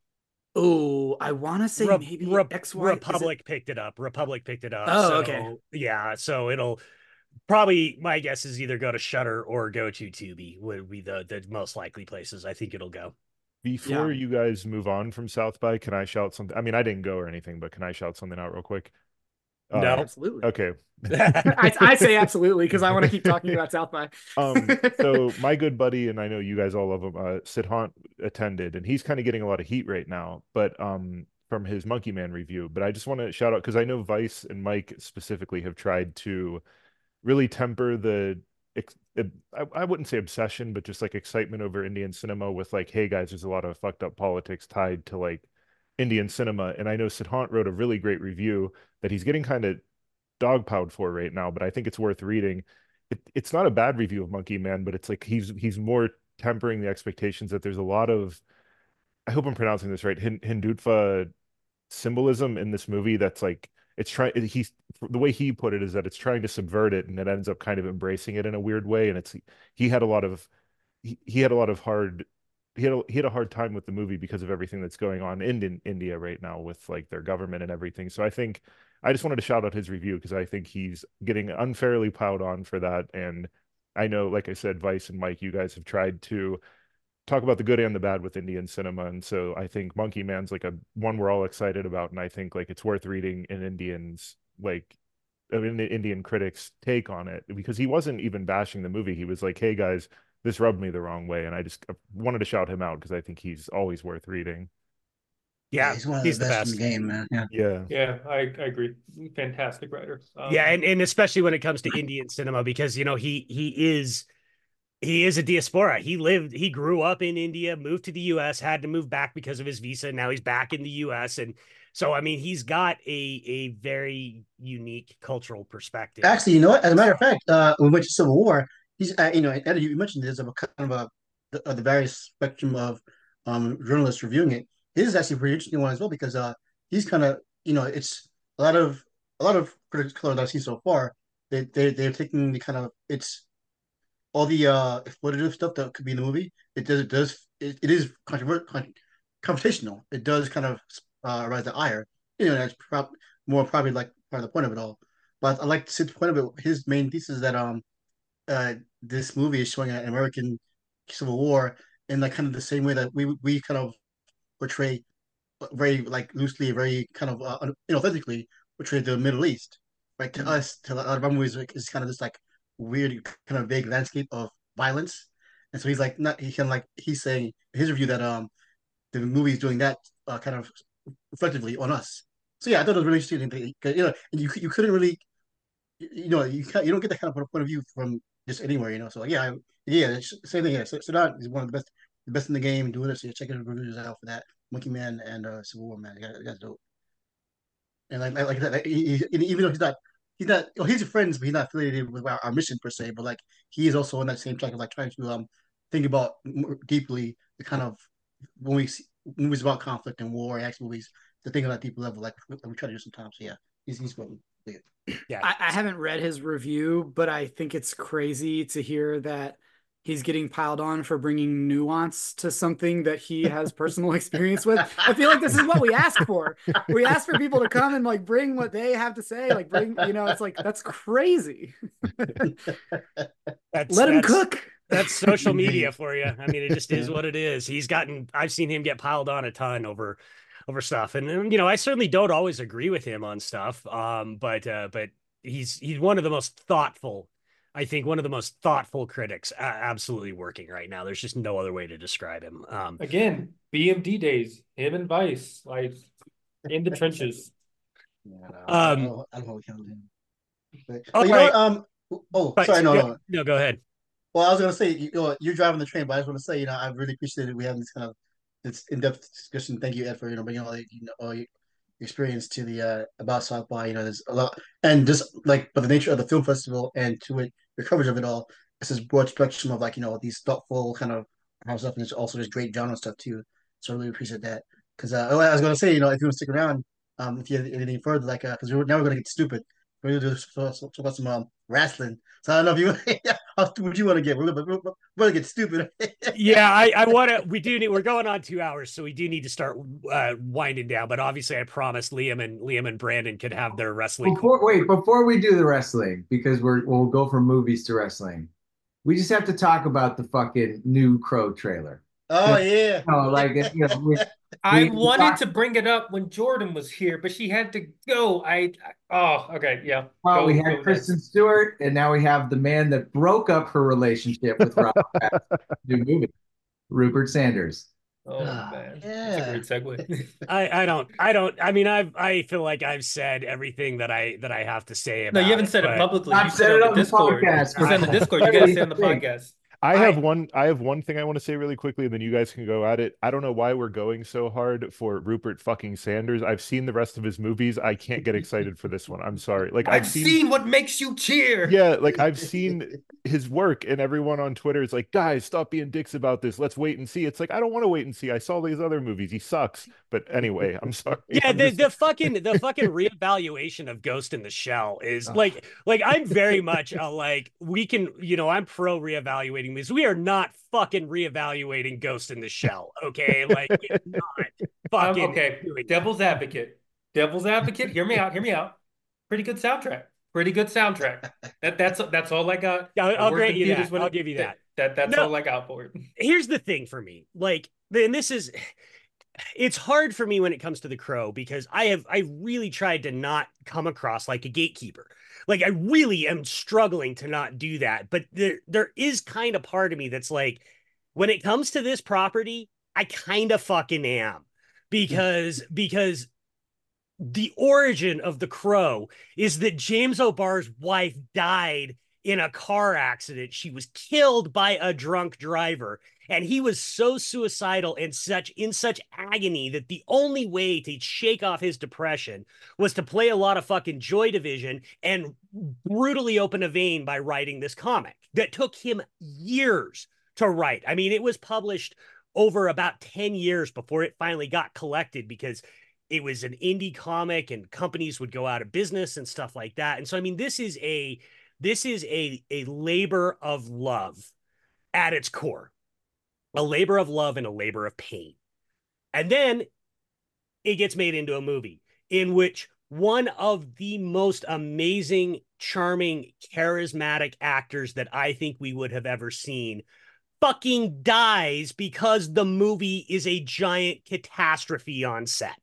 Oh, I want to say Re- maybe Re- X Y. Republic picked it up. Republic picked it up. Oh, so, okay. Yeah, so it'll probably, my guess is either go to Shudder or go to Tubi would be the the most likely places I think it'll go. Before Yeah. you guys move on from South by, can I shout something? I mean, I didn't go or anything, but can I shout something out real quick? Uh, No. Absolutely. Okay. I, I say absolutely because I want to keep talking about South by. Um, so my good buddy, and I know you guys all love him, uh, Sid Haunt attended, and he's kind of getting a lot of heat right now, but um, from his Monkey Man review. But I just want to shout out because I know Vice and Mike specifically have tried to really temper the ex- I, I wouldn't say obsession, but just like excitement over Indian cinema with like, hey guys, there's a lot of fucked up politics tied to like Indian cinema. And I know Sid Haunt wrote a really great review that he's getting kind of dogpiled for right now, but I think it's worth reading. It, it's not a bad review of Monkey Man, but it's like he's he's more tempering the expectations that there's a lot of, I hope I'm pronouncing this right, Hindutva symbolism in this movie that's like it's trying he's the way he put it is that it's trying to subvert it and it ends up kind of embracing it in a weird way, and it's he had a lot of he, he had a lot of hard he had a, he had a hard time with the movie because of everything that's going on in, in India right now with like their government and everything. So I think I just wanted to shout out his review because I think he's getting unfairly piled on for that. And I know, like I said, Vice and Mike, you guys have tried to talk about the good and the bad with Indian cinema, and so I think Monkey Man's like a one we're all excited about, and I think like it's worth reading an Indian's like I mean the Indian critics take on it, because he wasn't even bashing the movie. He was like, hey guys, this rubbed me the wrong way, and I just wanted to shout him out because I think he's always worth reading. Yeah, he's one of he's the the best, in best. the game, man. Yeah. Yeah. Yeah, I, I agree. Fantastic writer. Um, Yeah, and, and especially when it comes to Indian cinema, because you know he he is he is a diaspora. He lived, he grew up in India, moved to the U S, had to move back because of his visa. Now he's back in the U S, and so I mean he's got a a very unique cultural perspective. Actually, you know what? As a matter of fact, uh, when we went to Civil War, he's uh, you know, Eddie, you mentioned there's a kind of a the, uh, the various spectrum of um journalists reviewing it. His is actually a pretty interesting one as well because uh he's kind of you know it's a lot of a lot of critics color that I've seen so far. They they they're taking the kind of it's all the uh exploitative stuff that could be in the movie. It does it does it, it is controversial, confrontational. It does kind of uh, rise the ire. You know, that's prob- more probably like part of the point of it all. But I like to see the point of it. His main thesis is that um uh this movie is showing an American Civil War in like kind of the same way that we we kind of portray very like loosely, very kind of uh, inauthentically portray the Middle East. Right to mm-hmm. us, to a lot of our movies, like, it's kind of this like weird, kind of vague landscape of violence. And so he's like, not he can like he's saying in his review that um the movie is doing that uh, kind of reflectively on us. So yeah, I thought it was really interesting. You know, and you you couldn't really, you know, you can't, you don't get that kind of point of view from just anywhere. You know, so like, yeah, I, yeah, same thing. Yeah, Sadat is one of the best, the best in the game doing it. So you're checking the reviews out for that. Monkey Man and uh, Civil War Man, that guy's dope. And like like, like that, like, he, he, even though he's not. He's not. Well, he's friends, but he's not affiliated with our, our mission per se. But like, he is also on that same track of like trying to um think about more deeply the kind of when we see movies about conflict and war, action movies, to think on that deep level, like we try to do sometimes. So yeah, he's he's good. Yeah, I, I haven't read his review, but I think it's crazy to hear that he's getting piled on for bringing nuance to something that he has personal experience with. I feel like this is what we ask for. We ask for people to come and like bring what they have to say, like bring, you know, it's like, that's crazy. That's, Let him that's, cook. That's social media for you. I mean, it just is what it is. He's gotten, I've seen him get piled on a ton over, over stuff. And, you know, I certainly don't always agree with him on stuff. Um, but, uh, but he's, he's one of the most thoughtful I think one of the most thoughtful critics uh, absolutely working right now. There's just no other way to describe him. Um, Again, B M D days, him and Vice, like in the trenches. Yeah, um, I don't, I don't know what him. But, oh, but you right. know, um, oh, but, sorry, no, go, no, no, go ahead. Well, I was gonna say, you know, you're driving the train, but I just want to say, you know, I really appreciate it. We having this kind of this in-depth discussion. Thank you, Ed, for you know bringing all the, you know, all your experience to the uh about South by. You know, there's a lot, and just like, but the nature of the film festival and to it. Your coverage of it all, it's this broad spectrum of like, you know, these thoughtful kind of stuff, and it's also this great genre stuff too. So I really appreciate that. Because uh, I was gonna say, you know, if you want to stick around, um, if you have anything further, like, uh, because we're now we're gonna get stupid. We're gonna do so, so, so about some um, wrestling. So I don't know if you, how stupid you want to get. We're gonna, we're gonna get stupid. Yeah, I, I want to. We do need. We're going on two hours, so we do need to start uh, winding down. But obviously, I promised Liam and Liam and Brandon could have their wrestling. Before, wait, before we do the wrestling, because we're we'll go from movies to wrestling. We just have to talk about the fucking new Crow trailer. Oh yeah. You know, like you know, we, I we, wanted talk, to bring it up when Jordan was here, but she had to go. I, I oh okay, yeah. Well, go, we had Kristen next. Stewart, and now we have the man that broke up her relationship with Rob. New movie, Rupert Sanders. Oh man, yeah. that's a great segue. I, I don't I don't I mean I've I feel like I've said everything that I that I have to say about No, you haven't it, said but... it publicly. I've you said, said it on on the the Discord. podcast. You said on the Discord. You gotta say on the podcast. I have I, one I have one thing I want to say really quickly, and then you guys can go at it. I don't know why we're going so hard for Rupert fucking Sanders. I've seen the rest of his movies. I can't get excited for this one. I'm sorry. Like I've, I've seen, seen what makes you cheer. Yeah, like I've seen his work, and everyone on Twitter is like, guys, stop being dicks about this. Let's wait and see. It's like, I don't want to wait and see. I saw these other movies. He sucks. But anyway, I'm sorry. Yeah, I'm the, just... the fucking the fucking reevaluation of Ghost in the Shell is like like I'm very much a, like we can, you know, I'm pro reevaluating watching movies. We are not fucking reevaluating Ghost in the Shell, okay? Like, we're not Um, fucking okay, doing devil's that. advocate. Devil's advocate. Hear me out. Hear me out. Pretty good soundtrack. Pretty good soundtrack. That that's that's all I got. Yeah, I'll, I I'll worked grant in you theaters that. when I'll it- give you that. That that's No. all I got for it. Here's the thing for me. Like, and this is it's hard for me when it comes to The Crow because I have I really tried to not come across like a gatekeeper. Like I really am struggling to not do that. But there there is kind of part of me that's like, when it comes to this property, I kind of fucking am. Because because the origin of The Crow is that James O'Barr's wife died in a car accident. She was killed by a drunk driver, and he was so suicidal and such in such agony that the only way to shake off his depression was to play a lot of fucking Joy Division and brutally open a vein by writing this comic that took him years to write. I mean, it was published over about ten years before it finally got collected because it was an indie comic and companies would go out of business and stuff like that. And so, I mean, this is a, this is a, a labor of love at its core, a labor of love and a labor of pain. And then it gets made into a movie in which one of the most amazing, charming, charismatic actors that I think we would have ever seen fucking dies because the movie is a giant catastrophe on set.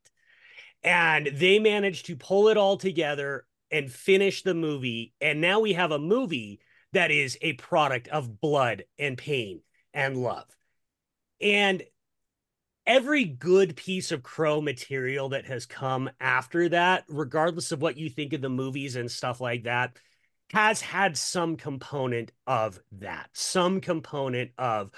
And they managed to pull it all together and finish the movie. And now we have a movie that is a product of blood and pain and love. And every good piece of Crow material that has come after that, regardless of what you think of the movies and stuff like that, has had some component of that, some component of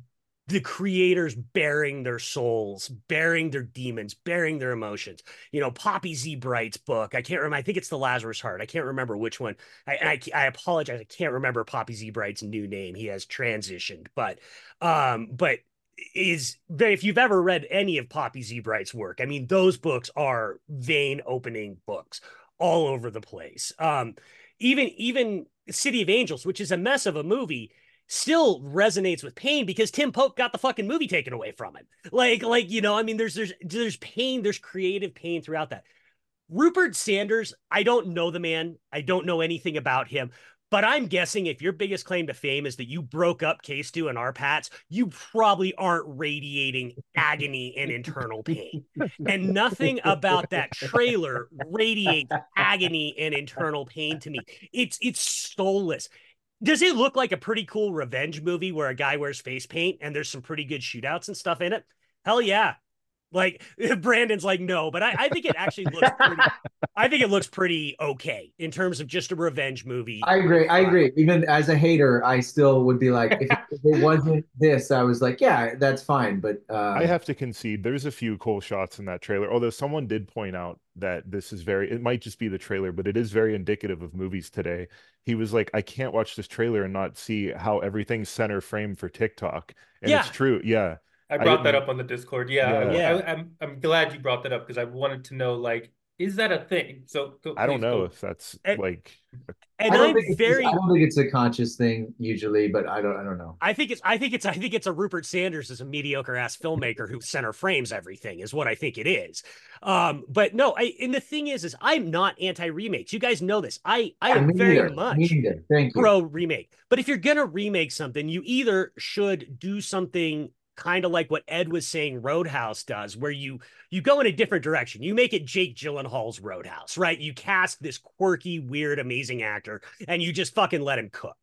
the creators bearing their souls, bearing their demons, bearing their emotions. You know, Poppy Z. Bright's book, I can't remember, I think it's The Lazarus Heart. I can't remember which one. I, I, I apologize, I can't remember Poppy Z. Bright's new name. He has transitioned, but, um, but is if you've ever read any of Poppy Z. Bright's work, I mean, those books are vein opening books all over the place. Um, even, even City of Angels, which is a mess of a movie, still resonates with pain because Tim Pope got the fucking movie taken away from him. Like, like, you know, I mean, there's, there's, there's pain, there's creative pain throughout that. Rupert Sanders, I don't know the man. I don't know anything about him, but I'm guessing if your biggest claim to fame is that you broke up K-Stu and R-Pats, you probably aren't radiating agony and internal pain. And nothing about that trailer radiates agony and internal pain to me. It's, it's soulless. Does it look like a pretty cool revenge movie where a guy wears face paint and there's some pretty good shootouts and stuff in it? Hell yeah. Like Brandon's like, no, but I, I think it actually looks pretty, I think it looks pretty okay in terms of just a revenge movie. I agree. I agree. Even as a hater, I still would be like, if, if it wasn't this, I was like, yeah, that's fine. But uh, I have to concede, there's a few cool shots in that trailer. Although someone did point out that this is very, it might just be the trailer, but it is very indicative of movies today. He was like, I can't watch this trailer and not see how everything's center frame for TikTok. And Yeah. it's true. Yeah. I brought I that up on the Discord. Yeah, Yeah. Yeah. I, I'm I'm glad you brought that up because I wanted to know, like, is that a thing? So go, I don't please know go. if that's And- like, And I don't I'm think it's, very, I don't think it's a conscious thing usually, but I don't. I don't know. I think it's, I think it's, I think it's a Rupert Sanders as a mediocre ass filmmaker who center frames everything is what I think it is. Um, but no, I, and the thing is, is I'm not anti remakes. You guys know this. I, I Yeah, am me very neither. much Me neither. Thank you. pro remake. But if you're gonna remake something, you either should do something kind of like what Ed was saying Roadhouse does, where you you go in a different direction. You make it Jake Gyllenhaal's Roadhouse, right? You cast this quirky, weird, amazing actor, and you just fucking let him cook.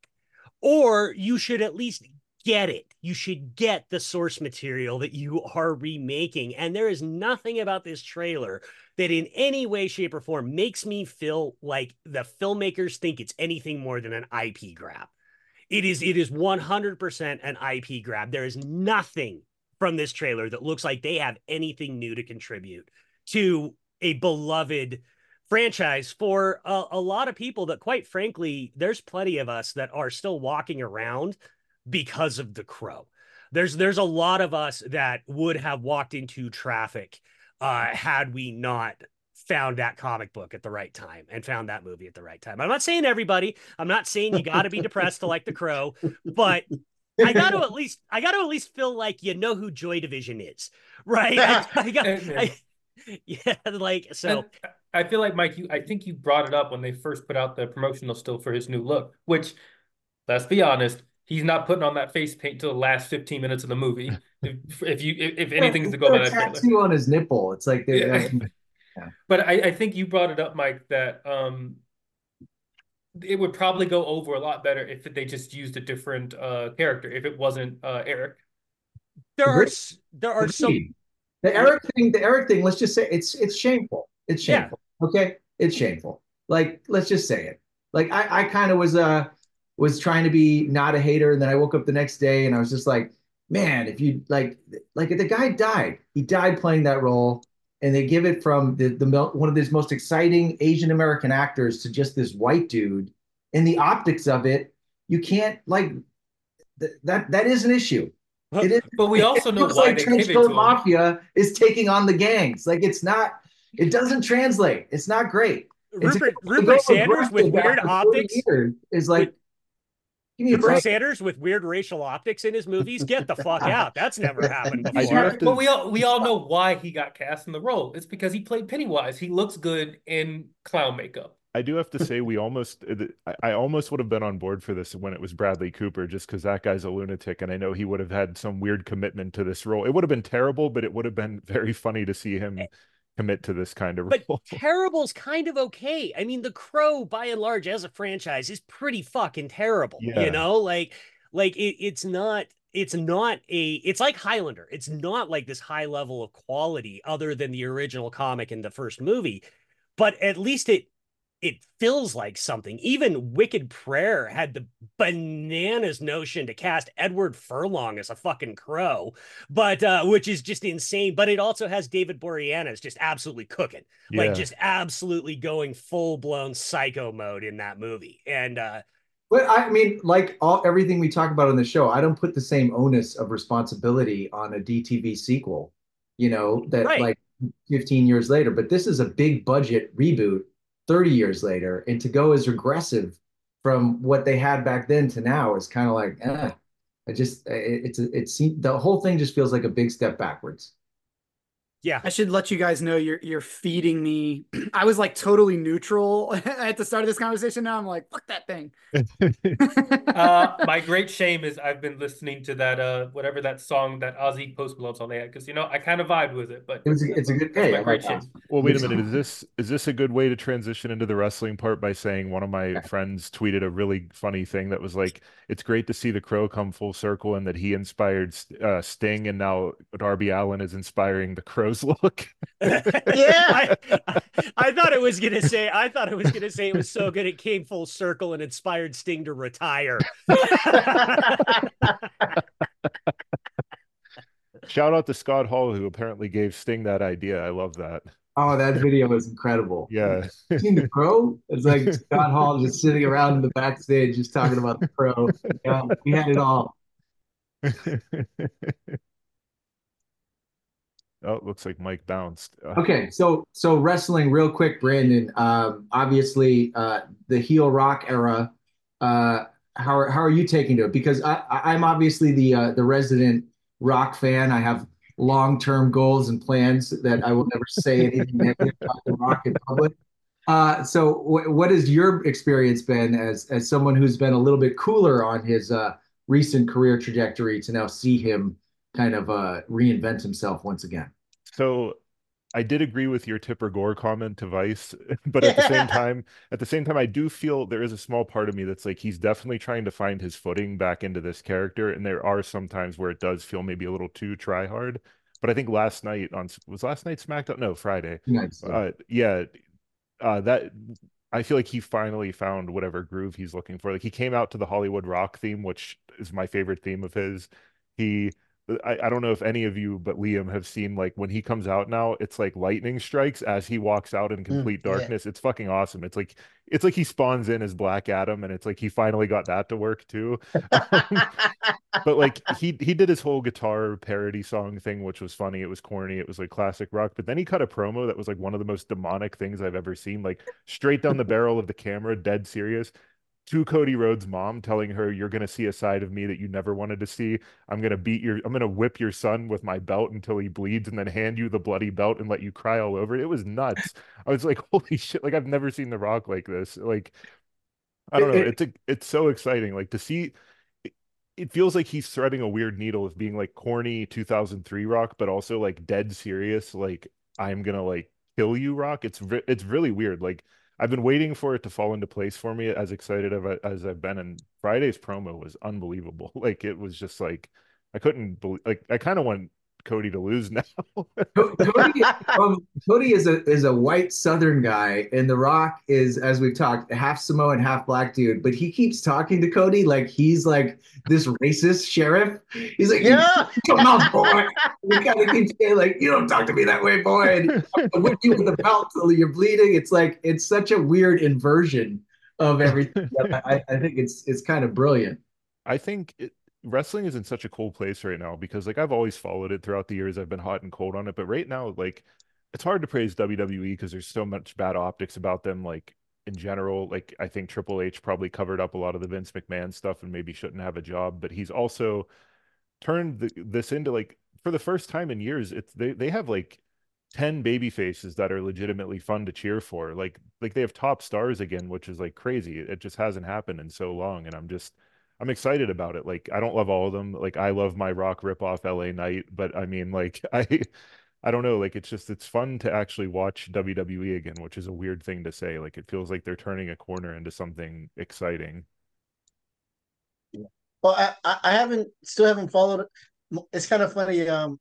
Or you should at least get it. You should get the source material that you are remaking. And there is nothing about this trailer that in any way, shape, or form makes me feel like the filmmakers think it's anything more than an I P grab. It is, it is one hundred percent an I P grab. There is nothing from this trailer that looks like they have anything new to contribute to a beloved franchise for a, a lot of people that, quite frankly, there's plenty of us that are still walking around because of The Crow. There's, there's a lot of us that would have walked into traffic uh, had we not found that comic book at the right time and found that movie at the right time. I'm not saying everybody, I'm not saying you got to be depressed to like The Crow, but I got to at least I got to at least feel like you know who Joy Division is, right? I, I got I, yeah, like so. And I feel like Mike, you I think you brought it up when they first put out the promotional still for his new look, which, let's be honest, he's not putting on that face paint till the last fifteen minutes of the movie. If, if you if, if anything's to go by that trailer. Tattoo on his nipple. It's like they're, Yeah. yeah. But I, I think you brought it up, Mike, that um it would probably go over a lot better if they just used a different uh character, if it wasn't uh Eric. There are there are some the Eric thing, the Eric thing, let's just say it's it's shameful. It's shameful. Yeah. Okay. It's shameful. Like, let's just say it. Like I, I kind of was uh was trying to be not a hater, and then I woke up the next day and I was just like, man, if you like like the guy died. He died playing that role. And they give it from the, the one of these most exciting Asian American actors to just this white dude. And the optics of it, you can't like th- that. That is an issue. But, it is, but we also it know looks why like they Trench give it Coat to Mafia is taking on the gangs. Like it's not. It doesn't translate. It's not great. Rupert, Rupert Sanders with weird optics is like. With, Rupert Sanders with weird racial optics in his movies. Get the fuck out. That's never happened before. To... But we all we all know why he got cast in the role. It's because he played Pennywise. He looks good in clown makeup. I do have to say we almost I almost would have been on board for this when it was Bradley Cooper, just because that guy's a lunatic, and I know he would have had some weird commitment to this role. It would have been terrible, but it would have been very funny to see him commit to this kind of but role. Terrible's kind of okay. I mean, The Crow, by and large, as a franchise, is pretty fucking terrible. Yeah. You know, like, like it, it's not, it's not a, it's like Highlander. It's not like this high level of quality other than the original comic in the first movie, but at least it, it feels like something. Even Wicked Prayer had the bananas notion to cast Edward Furlong as a fucking crow, but uh, which is just insane. But it also has David Boreanaz just absolutely cooking, yeah. like just absolutely going full blown psycho mode in that movie. And uh, but I mean, like all everything we talk about on the show, I don't put the same onus of responsibility on a D T V sequel, you know, that right. like fifteen years later. But this is a big budget reboot. thirty years later, and to go as regressive from what they had back then to now is kind of like, eh, I just, it, it's, it seems the whole thing just feels like a big step backwards. Yeah, I should let you guys know you're you're feeding me. I was like totally neutral at the start of this conversation. Now I'm like, fuck that thing. uh, my great shame is I've been listening to that uh whatever that song that Ozzy Post Malone song they had, because you know I kind of vibe with it. But it's a, it's a good day. My great shame. Well, wait a minute. Is this is this a good way to transition into the wrestling part by saying one of my friends tweeted a really funny thing that was like, it's great to see the Crow come full circle and that he inspired uh, Sting, and now Darby Allin is inspiring the Crow's look. Yeah, I, I, I thought it was gonna say. I thought it was gonna say it was so good it came full circle and inspired Sting to retire. Shout out to Scott Hall, who apparently gave Sting that idea. I love that. Oh, that video was incredible. Yeah. Seen the Crow? It's like Scott Hall just sitting around in the backstage just talking about the Crow. Yeah, we had it all. Oh, it looks like Mike bounced. Uh, okay, so so wrestling real quick, Brandon. Um, obviously, uh, the heel Rock era. Uh, how are, how are you taking to it? Because I, I'm obviously the uh, the resident Rock fan. I have long-term goals and plans that I will never say anything negative about the Rock in public. Uh, so, w- what has your experience been as as someone who's been a little bit cooler on his uh, recent career trajectory to now see him kind of uh, reinvent himself once again? So I did agree with your Tipper Gore comment to Vice, but at the same time, at the same time, I do feel there is a small part of me that's like, he's definitely trying to find his footing back into this character. And there are some times where it does feel maybe a little too try hard. But I think last night on, was last night SmackDown? No, Friday. Nice. Uh, yeah. Uh, that, I feel like he finally found whatever groove he's looking for. Like he came out to the Hollywood Rock theme, which is my favorite theme of his. He, I, I don't know if any of you but Liam have seen, like when he comes out now, it's like lightning strikes as he walks out in complete mm, darkness. Yeah. It's fucking awesome. It's like it's like he spawns in as Black Adam, and it's like he finally got that to work too. But like he he did his whole guitar parody song thing, which was funny. It was corny. It was like classic rock. But then he cut a promo that was like one of the most demonic things I've ever seen. Like straight down the barrel of the camera, dead serious. to Cody Rhodes' mom, telling her, "You're gonna see a side of me that you never wanted to see. I'm gonna beat your, I'm gonna whip your son with my belt until he bleeds, and then hand you the bloody belt and let you cry all over it." It was nuts. I was like, "Holy shit!" Like I've never seen The Rock like this. Like I don't It, know. it, It's a, it's so exciting. Like to see. It, it feels like he's threading a weird needle of being like corny two thousand three Rock, but also like dead serious. Like I'm gonna like kill you, Rock. It's re it's really weird. Like I've been waiting for it to fall into place for me. As excited of it as I've been, and Friday's promo was unbelievable. Like it was just like I couldn't believe. Like I kind of want Cody to lose now. Co- Cody, um, Cody is a is a white Southern guy, and The Rock is, as we've talked, half Samoan, half black dude. But he keeps talking to Cody like he's like this racist sheriff. He's like, "You Yeah. come out, boy." He kind of keeps saying like, "You don't talk to me that way, boy." And I whip you with a belt till you're bleeding. It's like it's such a weird inversion of everything. I, I think it's it's kind of brilliant. I think it, wrestling is in such a cool place right now because like I've always followed it throughout the years. I've been hot and cold on it, but right now, like it's hard to praise W W E because there's so much bad optics about them. Like in general, like I think Triple H probably covered up a lot of the Vince McMahon stuff and maybe shouldn't have a job, but he's also turned the, this into like for the first time in years, it's they they have like ten baby faces that are legitimately fun to cheer for. Like like they have top stars again, which is like crazy. It just hasn't happened in so long, and I'm just I'm excited about it. Like I don't love all of them. Like I love my Rock ripoff L A Knight, but I mean like I I don't know, like it's just it's fun to actually watch W W E again, which is a weird thing to say. Like it feels like they're turning a corner into something exciting. Well, I, I I haven't still haven't followed. It's kind of funny. Um,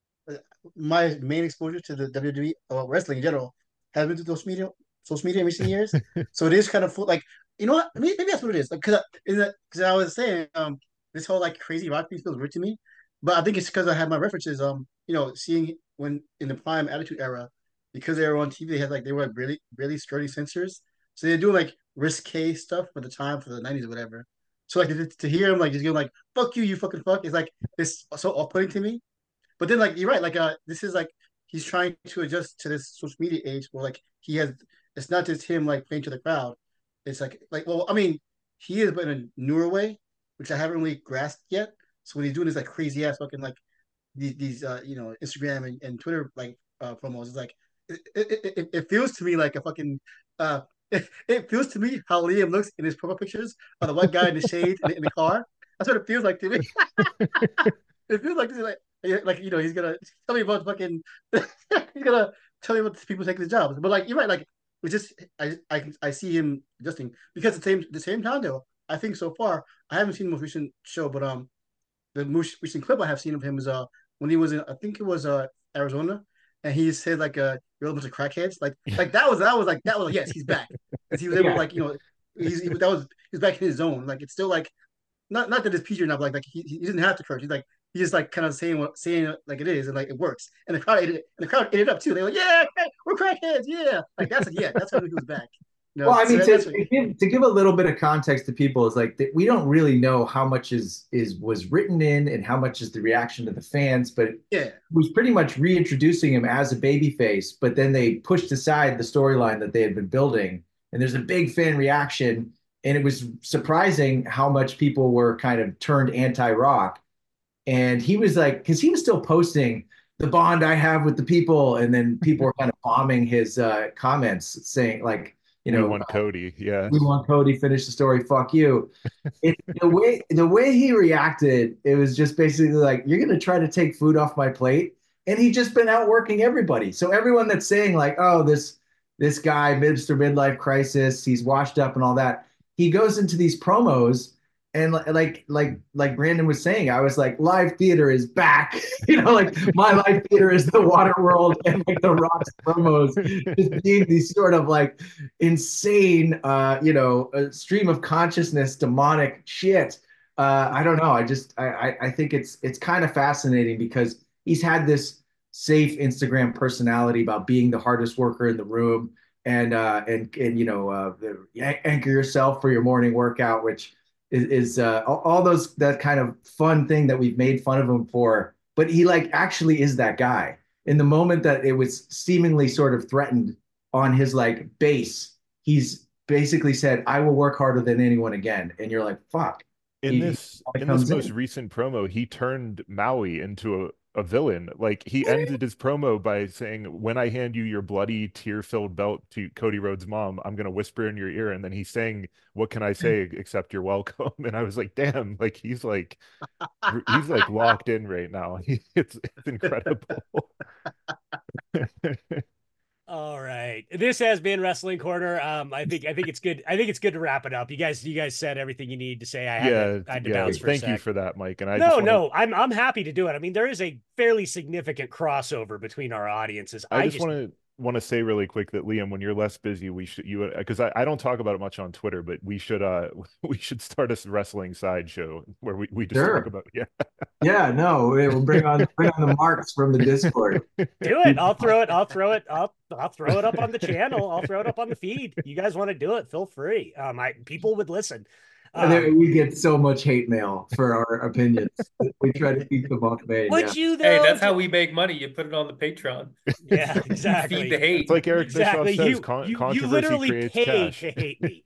my main exposure to the W W E or wrestling in general has been to social media, social media in recent years. So it is kind of full, like you know what? Maybe, maybe that's what it is. Like because because I was saying um this whole like crazy rock piece feels weird to me, but I think it's because I have my references. Um, you know, seeing when in the prime Attitude Era, because they were on T V, they had like they were like really really sturdy censors, so they're doing like risque stuff for the time for the nineties or whatever. So like to, to hear him like just going like "fuck you, you fucking fuck" is like it's so off putting to me. But then like you're right, like uh this is like he's trying to adjust to this social media age where like he has it's not just him like playing to the crowd. It's like like well, I mean, he is but in a newer way, which I haven't really grasped yet. So when he's doing this like crazy ass fucking like these these uh you know Instagram and, and Twitter like uh promos, it's like it, it, it, it feels to me like a fucking uh it, it feels to me how Liam looks in his profile pictures of the white guy in the shade in the, in the car. That's what it feels like to me. It feels like this is like like you know he's gonna tell me about fucking he's gonna tell me about the people taking his jobs. But like you're right, like it's just I I I see him adjusting because at the same the same time though I think so far I haven't seen the most recent show, but um the most recent clip I have seen of him is uh when he was in I think it was uh Arizona and he said like uh you're a bunch of crackheads like like that was that was like that was like, yes he's back because he was able to Yeah. like you know he's he, that was he's back in his zone like it's still like not not that it's P G or not, but like like he, he doesn't have to curse. He's like he's just like kind of saying what saying it like it is, and like it works. And the crowd ate it, and the crowd ate it up too. They're like, yeah, we're crackheads, yeah. Like that's yeah, that's how he was back. You Well, know, I so mean, that, to, that's what. to give to give a little bit of context to people is like that we don't really know how much is is was written in and how much is the reaction to the fans, but it Yeah, was pretty much reintroducing him as a babyface. But then they pushed aside the storyline that they had been building, and there's a big fan reaction, and it was surprising how much people were kind of turned anti-Rock. And he was like, because he was still posting the bond I have with the people, and then people were kind of bombing his uh, comments, saying like, you We know, want Cody. Yeah. we want Cody, finish the story, fuck you. It, the way the way he reacted, it was just basically like, you're gonna try to take food off my plate. And he just been outworking everybody. So everyone that's saying, like, oh, this this guy, Mister Midlife Crisis, he's washed up and all that, he goes into these promos and li- like like like Brandon was saying, I was like, live theater is back. You know, like my live theater is the water world and like the Rock's promos just being these sort of like insane, uh, you know, a stream of consciousness, demonic shit. Uh, I don't know. I just I I I think it's it's kind of fascinating because he's had this safe Instagram personality about being the hardest worker in the room and uh and and you know uh the, anchor yourself for your morning workout, which is, is uh all, all those that kind of fun thing that we've made fun of him for, but he like actually is that guy. In the moment that it was seemingly sort of threatened on his like base, he's basically said, "I will work harder than anyone again," and you're like, "Fuck." In He, this he in this comes most in. recent promo, he turned Maui into a, a villain. Like he ended his promo by saying, "When I hand you your bloody tear-filled belt to Cody Rhodes' mom, I'm gonna whisper in your ear." And then he's saying, "What can I say except you're welcome?" And I was like, "Damn!" Like he's like he's like locked in right now. It's it's incredible. All right. This has been Wrestling Corner. Um, I think I think it's good. I think it's good to wrap it up. You guys, you guys said everything you need to say. I had Yeah, to I had to yeah. bounce for a Thank you sec. for that, Mike. And I No, just want to no, I'm I'm happy to do it. I mean, there is a fairly significant crossover between our audiences. I I just just want to want to say really quick that Liam, when you're less busy, we should you because I, I don't talk about it much on Twitter, but we should uh we should start a wrestling sideshow where we, we just talk Sure. about yeah. Yeah, no, we'll bring on bring on the marks from the Discord. do it. I'll throw it. I'll throw it. I'll I'll throw it up on the channel. I'll throw it up on the feed. You guys want to do it? Feel free. Um, I people would listen. And then Um, we get so much hate mail for our opinions. We try to keep them off main. would Yeah. you Hey, though? that's how we make money. You put it on the Patreon. Yeah, You exactly. feed the hate. It's like Eric Bischoff Exactly. says, You con you you controversy literally creates pay cash. to hate me.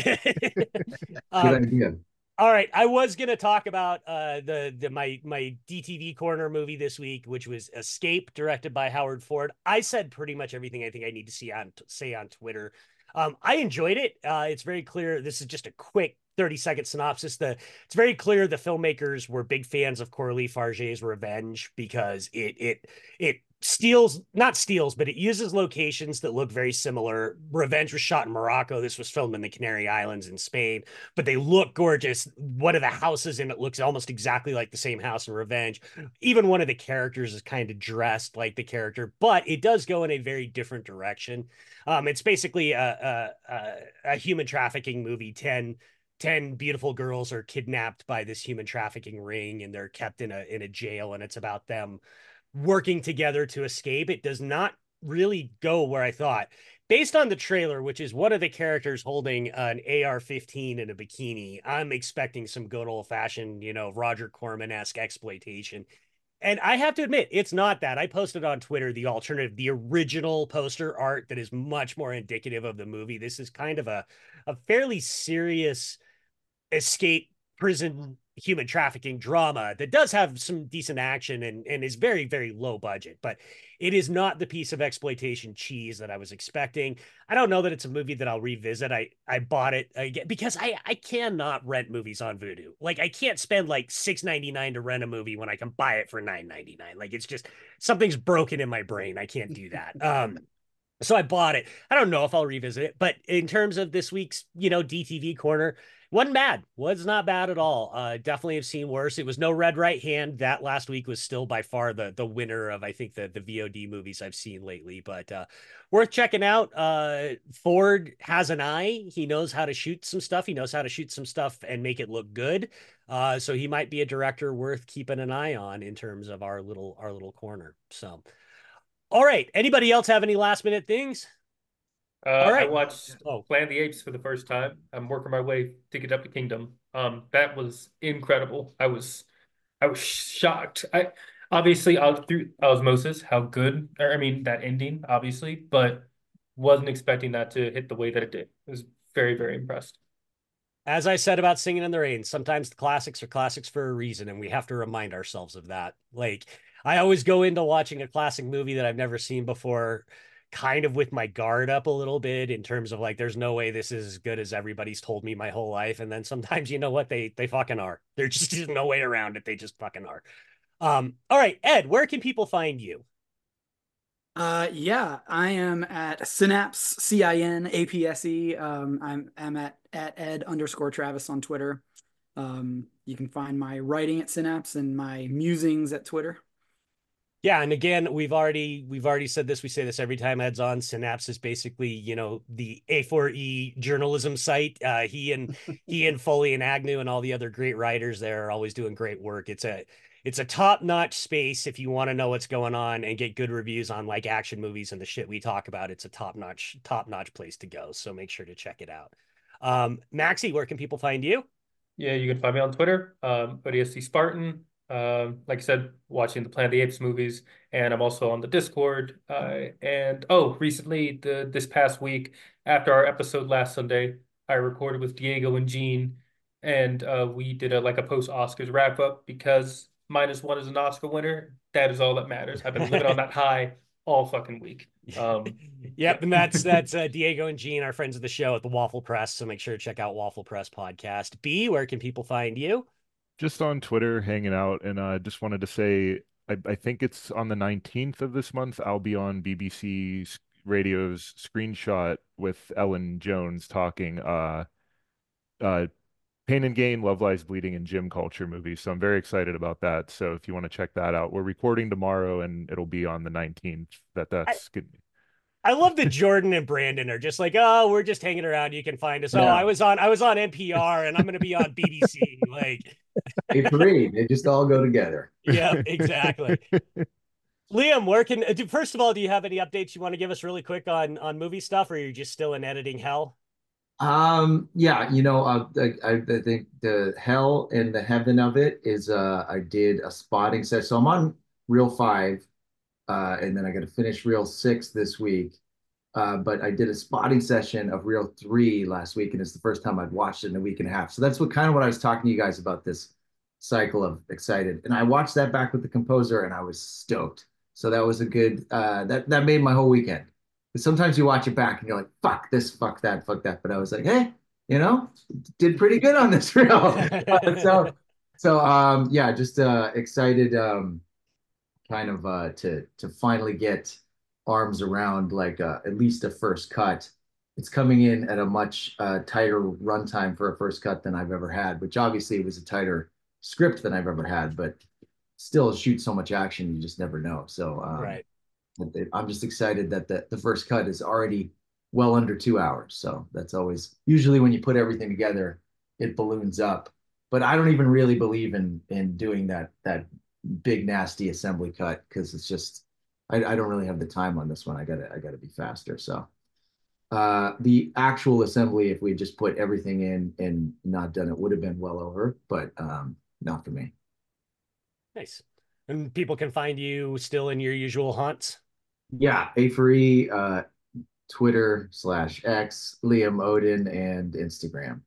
Good um, idea. all right, I was gonna talk about uh, the the my my D T V corner movie this week, which was Escape, directed by Howard Ford. I said pretty much everything I think I need to see on say on Twitter. Um, I enjoyed it. Uh, it's very clear. This is just a quick thirty second synopsis. The it's very clear the filmmakers were big fans of Coralie Farge's Revenge because it it it steals not steals but it uses locations that look very similar. Revenge was shot in Morocco. This was filmed in the Canary Islands in Spain, but they look gorgeous. One of the houses in it looks almost exactly like the same house in Revenge. Even one of the characters is kind of dressed like the character, but it does go in a very different direction. Um, it's basically a, a, a, a human trafficking movie. ten, ten beautiful girls are kidnapped by this human trafficking ring and they're kept in a in a jail, and it's about them working together to escape. It does not really go where I thought. Based on the trailer, which is one of the characters holding an A R fifteen in a bikini, I'm expecting some good old fashioned, you know, Roger Corman-esque exploitation. And I have to admit, it's not that. I posted on Twitter the alternative, the original poster art that is much more indicative of the movie. This is kind of a, a fairly serious escape prison human trafficking drama that does have some decent action and, and is very, very low budget, but it is not the piece of exploitation cheese that I was expecting. I don't know that it's a movie that I'll revisit. I, I bought it again because I, I cannot rent movies on Vudu. Like I can't spend like six ninety-nine to rent a movie when I can buy it for nine ninety-nine. Like it's just something's broken in my brain. I can't do that. Um, so I bought it. I don't know if I'll revisit it, but in terms of this week's, you know, D T V corner, wasn't bad. Was not bad at all. Uh, definitely have seen worse. It was no Red Right Hand. That last week was still by far the the winner of I think the the V O D movies I've seen lately. But uh, worth checking out. Uh, Ford has an eye. He knows how to shoot some stuff. He knows how to shoot some stuff and make it look good. Uh, so he might be a director worth keeping an eye on in terms of our little our little corner. So, all right. Anybody else have any last minute things? Uh, All I right. watched Oh. Planet of the Apes for the first time. I'm working my way to get up to Kingdom. Um, that was incredible. I was, I was shocked. I obviously out through osmosis how good, or I mean that ending, obviously, but wasn't expecting that to hit the way that it did. I was very, very impressed. As I said about Singing in the Rain, sometimes the classics are classics for a reason, and we have to remind ourselves of that. Like, I always go into watching a classic movie that I've never seen before, kind of with my guard up a little bit in terms of like, there's no way this is as good as everybody's told me my whole life. And then sometimes, you know what, they they fucking are. There just is no way around it. They just fucking are. Um, all right, Ed, where can people find you? Uh, yeah, I am at Synapse, C I N A P S E. Um, I'm I'm at at Ed underscore Travis on Twitter. Um, you can find my writing at Synapse and my musings at Twitter. Yeah, and again, we've already we've already said this. We say this every time Ed's on. Synapse is basically, you know, the A four E journalism site. Uh, he and he and Foley and Agnew and all the other great writers there are always doing great work. It's a it's a top-notch space if you want to know what's going on and get good reviews on like action movies and the shit we talk about. It's a top-notch top-notch place to go. So make sure to check it out. Um, Maxie, where can people find you? Yeah, you can find me on Twitter, um, O D S C Spartan. Um, like I said, watching the Planet of the Apes movies, and I'm also on the Discord. Uh, and oh, recently, the this past week, after our episode last Sunday, I recorded with Diego and Gene, and uh, we did a like a post Oscars wrap up because minus one is an Oscar winner. That is all that matters. I've been living on that high all fucking week. Um, Yep, and that's that's uh, Diego and Gene, our friends of the show at the Waffle Press. So make sure to check out Waffle Press podcast. B, where can people find you? Just on Twitter, hanging out, and I uh, just wanted to say, I, I think it's on the nineteenth of this month. I'll be on B B C Radio's Screenshot with Ellen Jones talking uh, uh, Pain and Gain, Love Lies Bleeding, and Gym Culture movies. So I'm very excited about that. So if you want to check that out, we're recording tomorrow, and it'll be on the nineteenth. That I, that's good. I love that Jordan and Brandon are just like, oh, we're just hanging around. You can find us. Oh, Yeah. I was on I was on N P R, and I'm going to be on B B C. Like, Agree. They just all go together. yeah, exactly. Liam, where can first of all, do you have any updates you want to give us really quick on on movie stuff, or are you just still in editing hell? Um, yeah, you know, uh, I, I think the hell and the heaven of it is uh I did a spotting set. So I'm on reel five, uh, and then I got to finish reel six this week. Uh, but I did a spotting session of reel three last week, and it's the first time I'd watched it in a week and a half. So that's what kind of what I was talking to you guys about, this cycle of excited. And I watched that back with the composer, and I was stoked. So that was a good uh that that made my whole weekend. But sometimes you watch it back and you're like, fuck this, fuck that, fuck that. But I was like, hey, you know, did pretty good on this reel. Uh, so so um yeah, just uh excited um kind of uh to to finally get arms around like uh, at least a first cut. It's coming in at a much uh, tighter runtime for a first cut than I've ever had, which obviously was a tighter script than I've ever had, but still shoot so much action, you just never know. So um, Right. I'm just excited that the, the first cut is already well under two hours. So that's always, usually when you put everything together, it balloons up. But I don't even really believe in in doing that that big nasty assembly cut because it's just I, I don't really have the time on this one. I gotta I gotta be faster. So uh, the actual assembly, if we had just put everything in and not done it, would have been well over, but um, not for me. Nice. And people can find you still in your usual haunts. Yeah, A four E, uh, Twitter slash X, Liam Odin, and Instagram.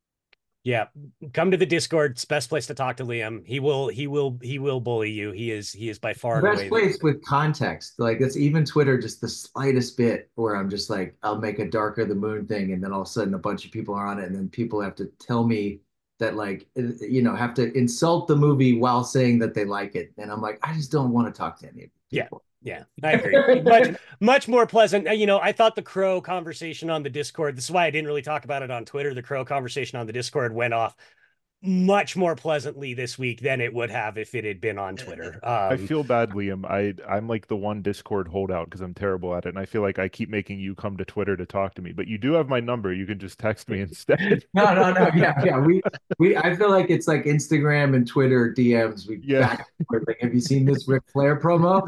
Yeah, come to the Discord. It's the best place to talk to Liam. He will, he will, he will bully you. He is, he is by far The and best away place with context. Like it's even Twitter, just the slightest bit where I'm just like, I'll make a darker the moon thing, and then all of a sudden a bunch of people are on it, and then people have to tell me that like you know have to insult the movie while saying that they like it, and I'm like, I just don't want to talk to any of these people. Yeah, I agree. much, much more pleasant. You know, I thought the Crow conversation on the Discord, this is why I didn't really talk about it on Twitter. The Crow conversation on the Discord went off much more pleasantly this week than it would have if it had been on Twitter. Um, I feel bad, Liam. I I'm like the one Discord holdout because I'm terrible at it, and I feel like I keep making you come to Twitter to talk to me. But you do have my number. You can just text me instead. No, no, no. Yeah, yeah. We we. I feel like it's like Instagram and Twitter D Ms. We Yeah. back and forth. Like, have you seen this Ric Flair promo?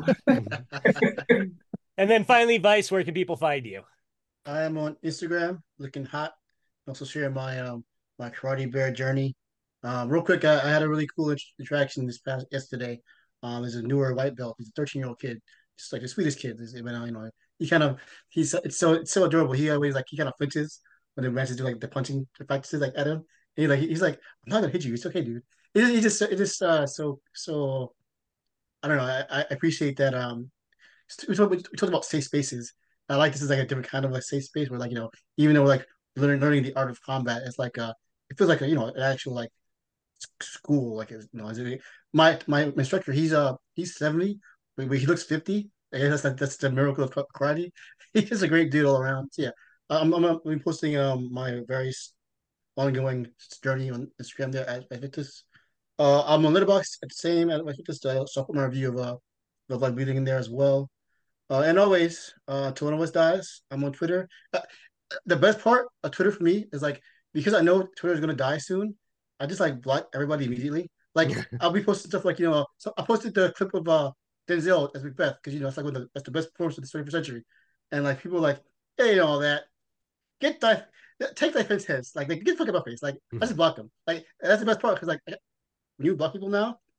and then finally, Vice, where can people find you? I am on Instagram, looking hot. Also share my um my karate bear journey. Um, real quick, I, I had a really cool int- interaction this past yesterday. Um, there's a newer white belt. He's a thirteen year old kid, just like the sweetest kid. Is when I you know he kind of he's it's so it's so adorable. He always like he kind of flinches when the matches do like the punching practices like at him. And he like he's like I'm not gonna hit you. It's okay, dude. It, it just it just uh so so I don't know. I, I appreciate that. Um, we talked, we talked about safe spaces. I like this is like a different kind of like safe space where like you know even though we're like learning learning the art of combat, it's like uh it feels like a you know an actual like school. Like you know, is it, my my instructor he's uh he's seventy, but he looks fifty. I guess that's like, that's the miracle of karate. He's just a great dude all around. So, yeah, I'm I'm, I'm be posting um my various ongoing journey on Instagram there at Invictus. Uh, I'm on Letterboxd at the same at Invictus. So I'll put my review of uh of like breathing in there as well. Uh, and always, uh, till one of us dies, I'm on Twitter. Uh, the best part of Twitter for me is like because I know Twitter is gonna die soon. I just like block everybody immediately. Like I'll be posting stuff like you know, so I posted the clip of uh Denzel as Macbeth because you know it's like one of the, that's the best performance of the twenty-first century, and like people are like, hey, you know all that, get that, take that face heads, like, like get the fuck out of my face. Like I just block them. Like that's the best part because like when you block people now,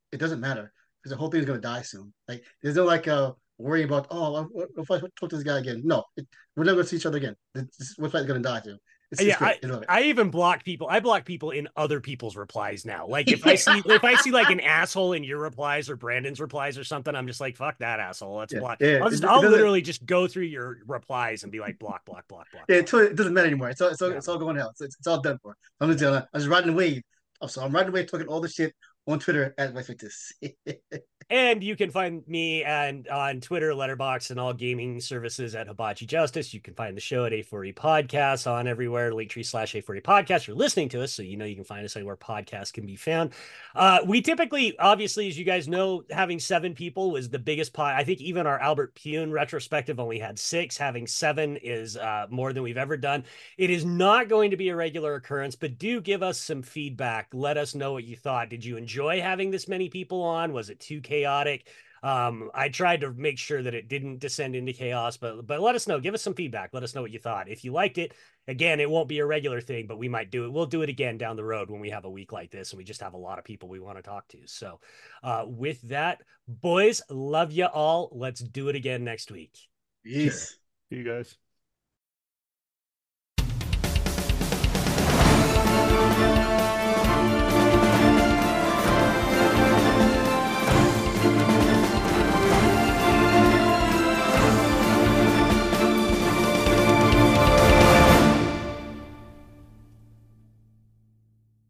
it doesn't matter because the whole thing is gonna die soon. Like there's no like uh worry about oh what if I talk to this guy again. No, it, we're never gonna see each other again. This, this website is gonna die soon. It's, yeah, it's great. I, I love it. I even block people. I block people in other people's replies now. Like if I see if I see like an asshole in your replies or Brandon's replies or something, I'm just like, fuck that asshole. Let's Yeah, block. yeah, I'll just it- it I'll doesn't- literally just go through your replies and be like, block, block, block, block. Yeah, block. it, it doesn't matter anymore. It's all it's all, Yeah. it's all going out. It's, it's all done for. I'm just uh, I'm just riding the wave. So I'm riding the wave, talking all the shit on Twitter at my fitness. And you can find me and on Twitter, Letterboxd, and all gaming services at Hibachi Justice. You can find the show at A four E Podcasts on everywhere, Linktree slash A four E Podcast. You're listening to us, so you know you can find us anywhere podcasts can be found. Uh, we typically, obviously, as you guys know, having seven people is the biggest pod. I think even our Albert Pune retrospective only had six. Having seven is uh, more than we've ever done. It is not going to be a regular occurrence, but do give us some feedback. Let us know what you thought. Did you enjoy having this many people on? Was it too chaotic? Um, I tried to make sure that it didn't descend into chaos, but but let us know. Give us some feedback. Let us know what you thought. If you liked it, again, it won't be a regular thing, but we might do it. We'll do it again down the road when we have a week like this and we just have a lot of people we want to talk to. So uh, with that, boys, love you all. Let's do it again next week. Peace. See you guys.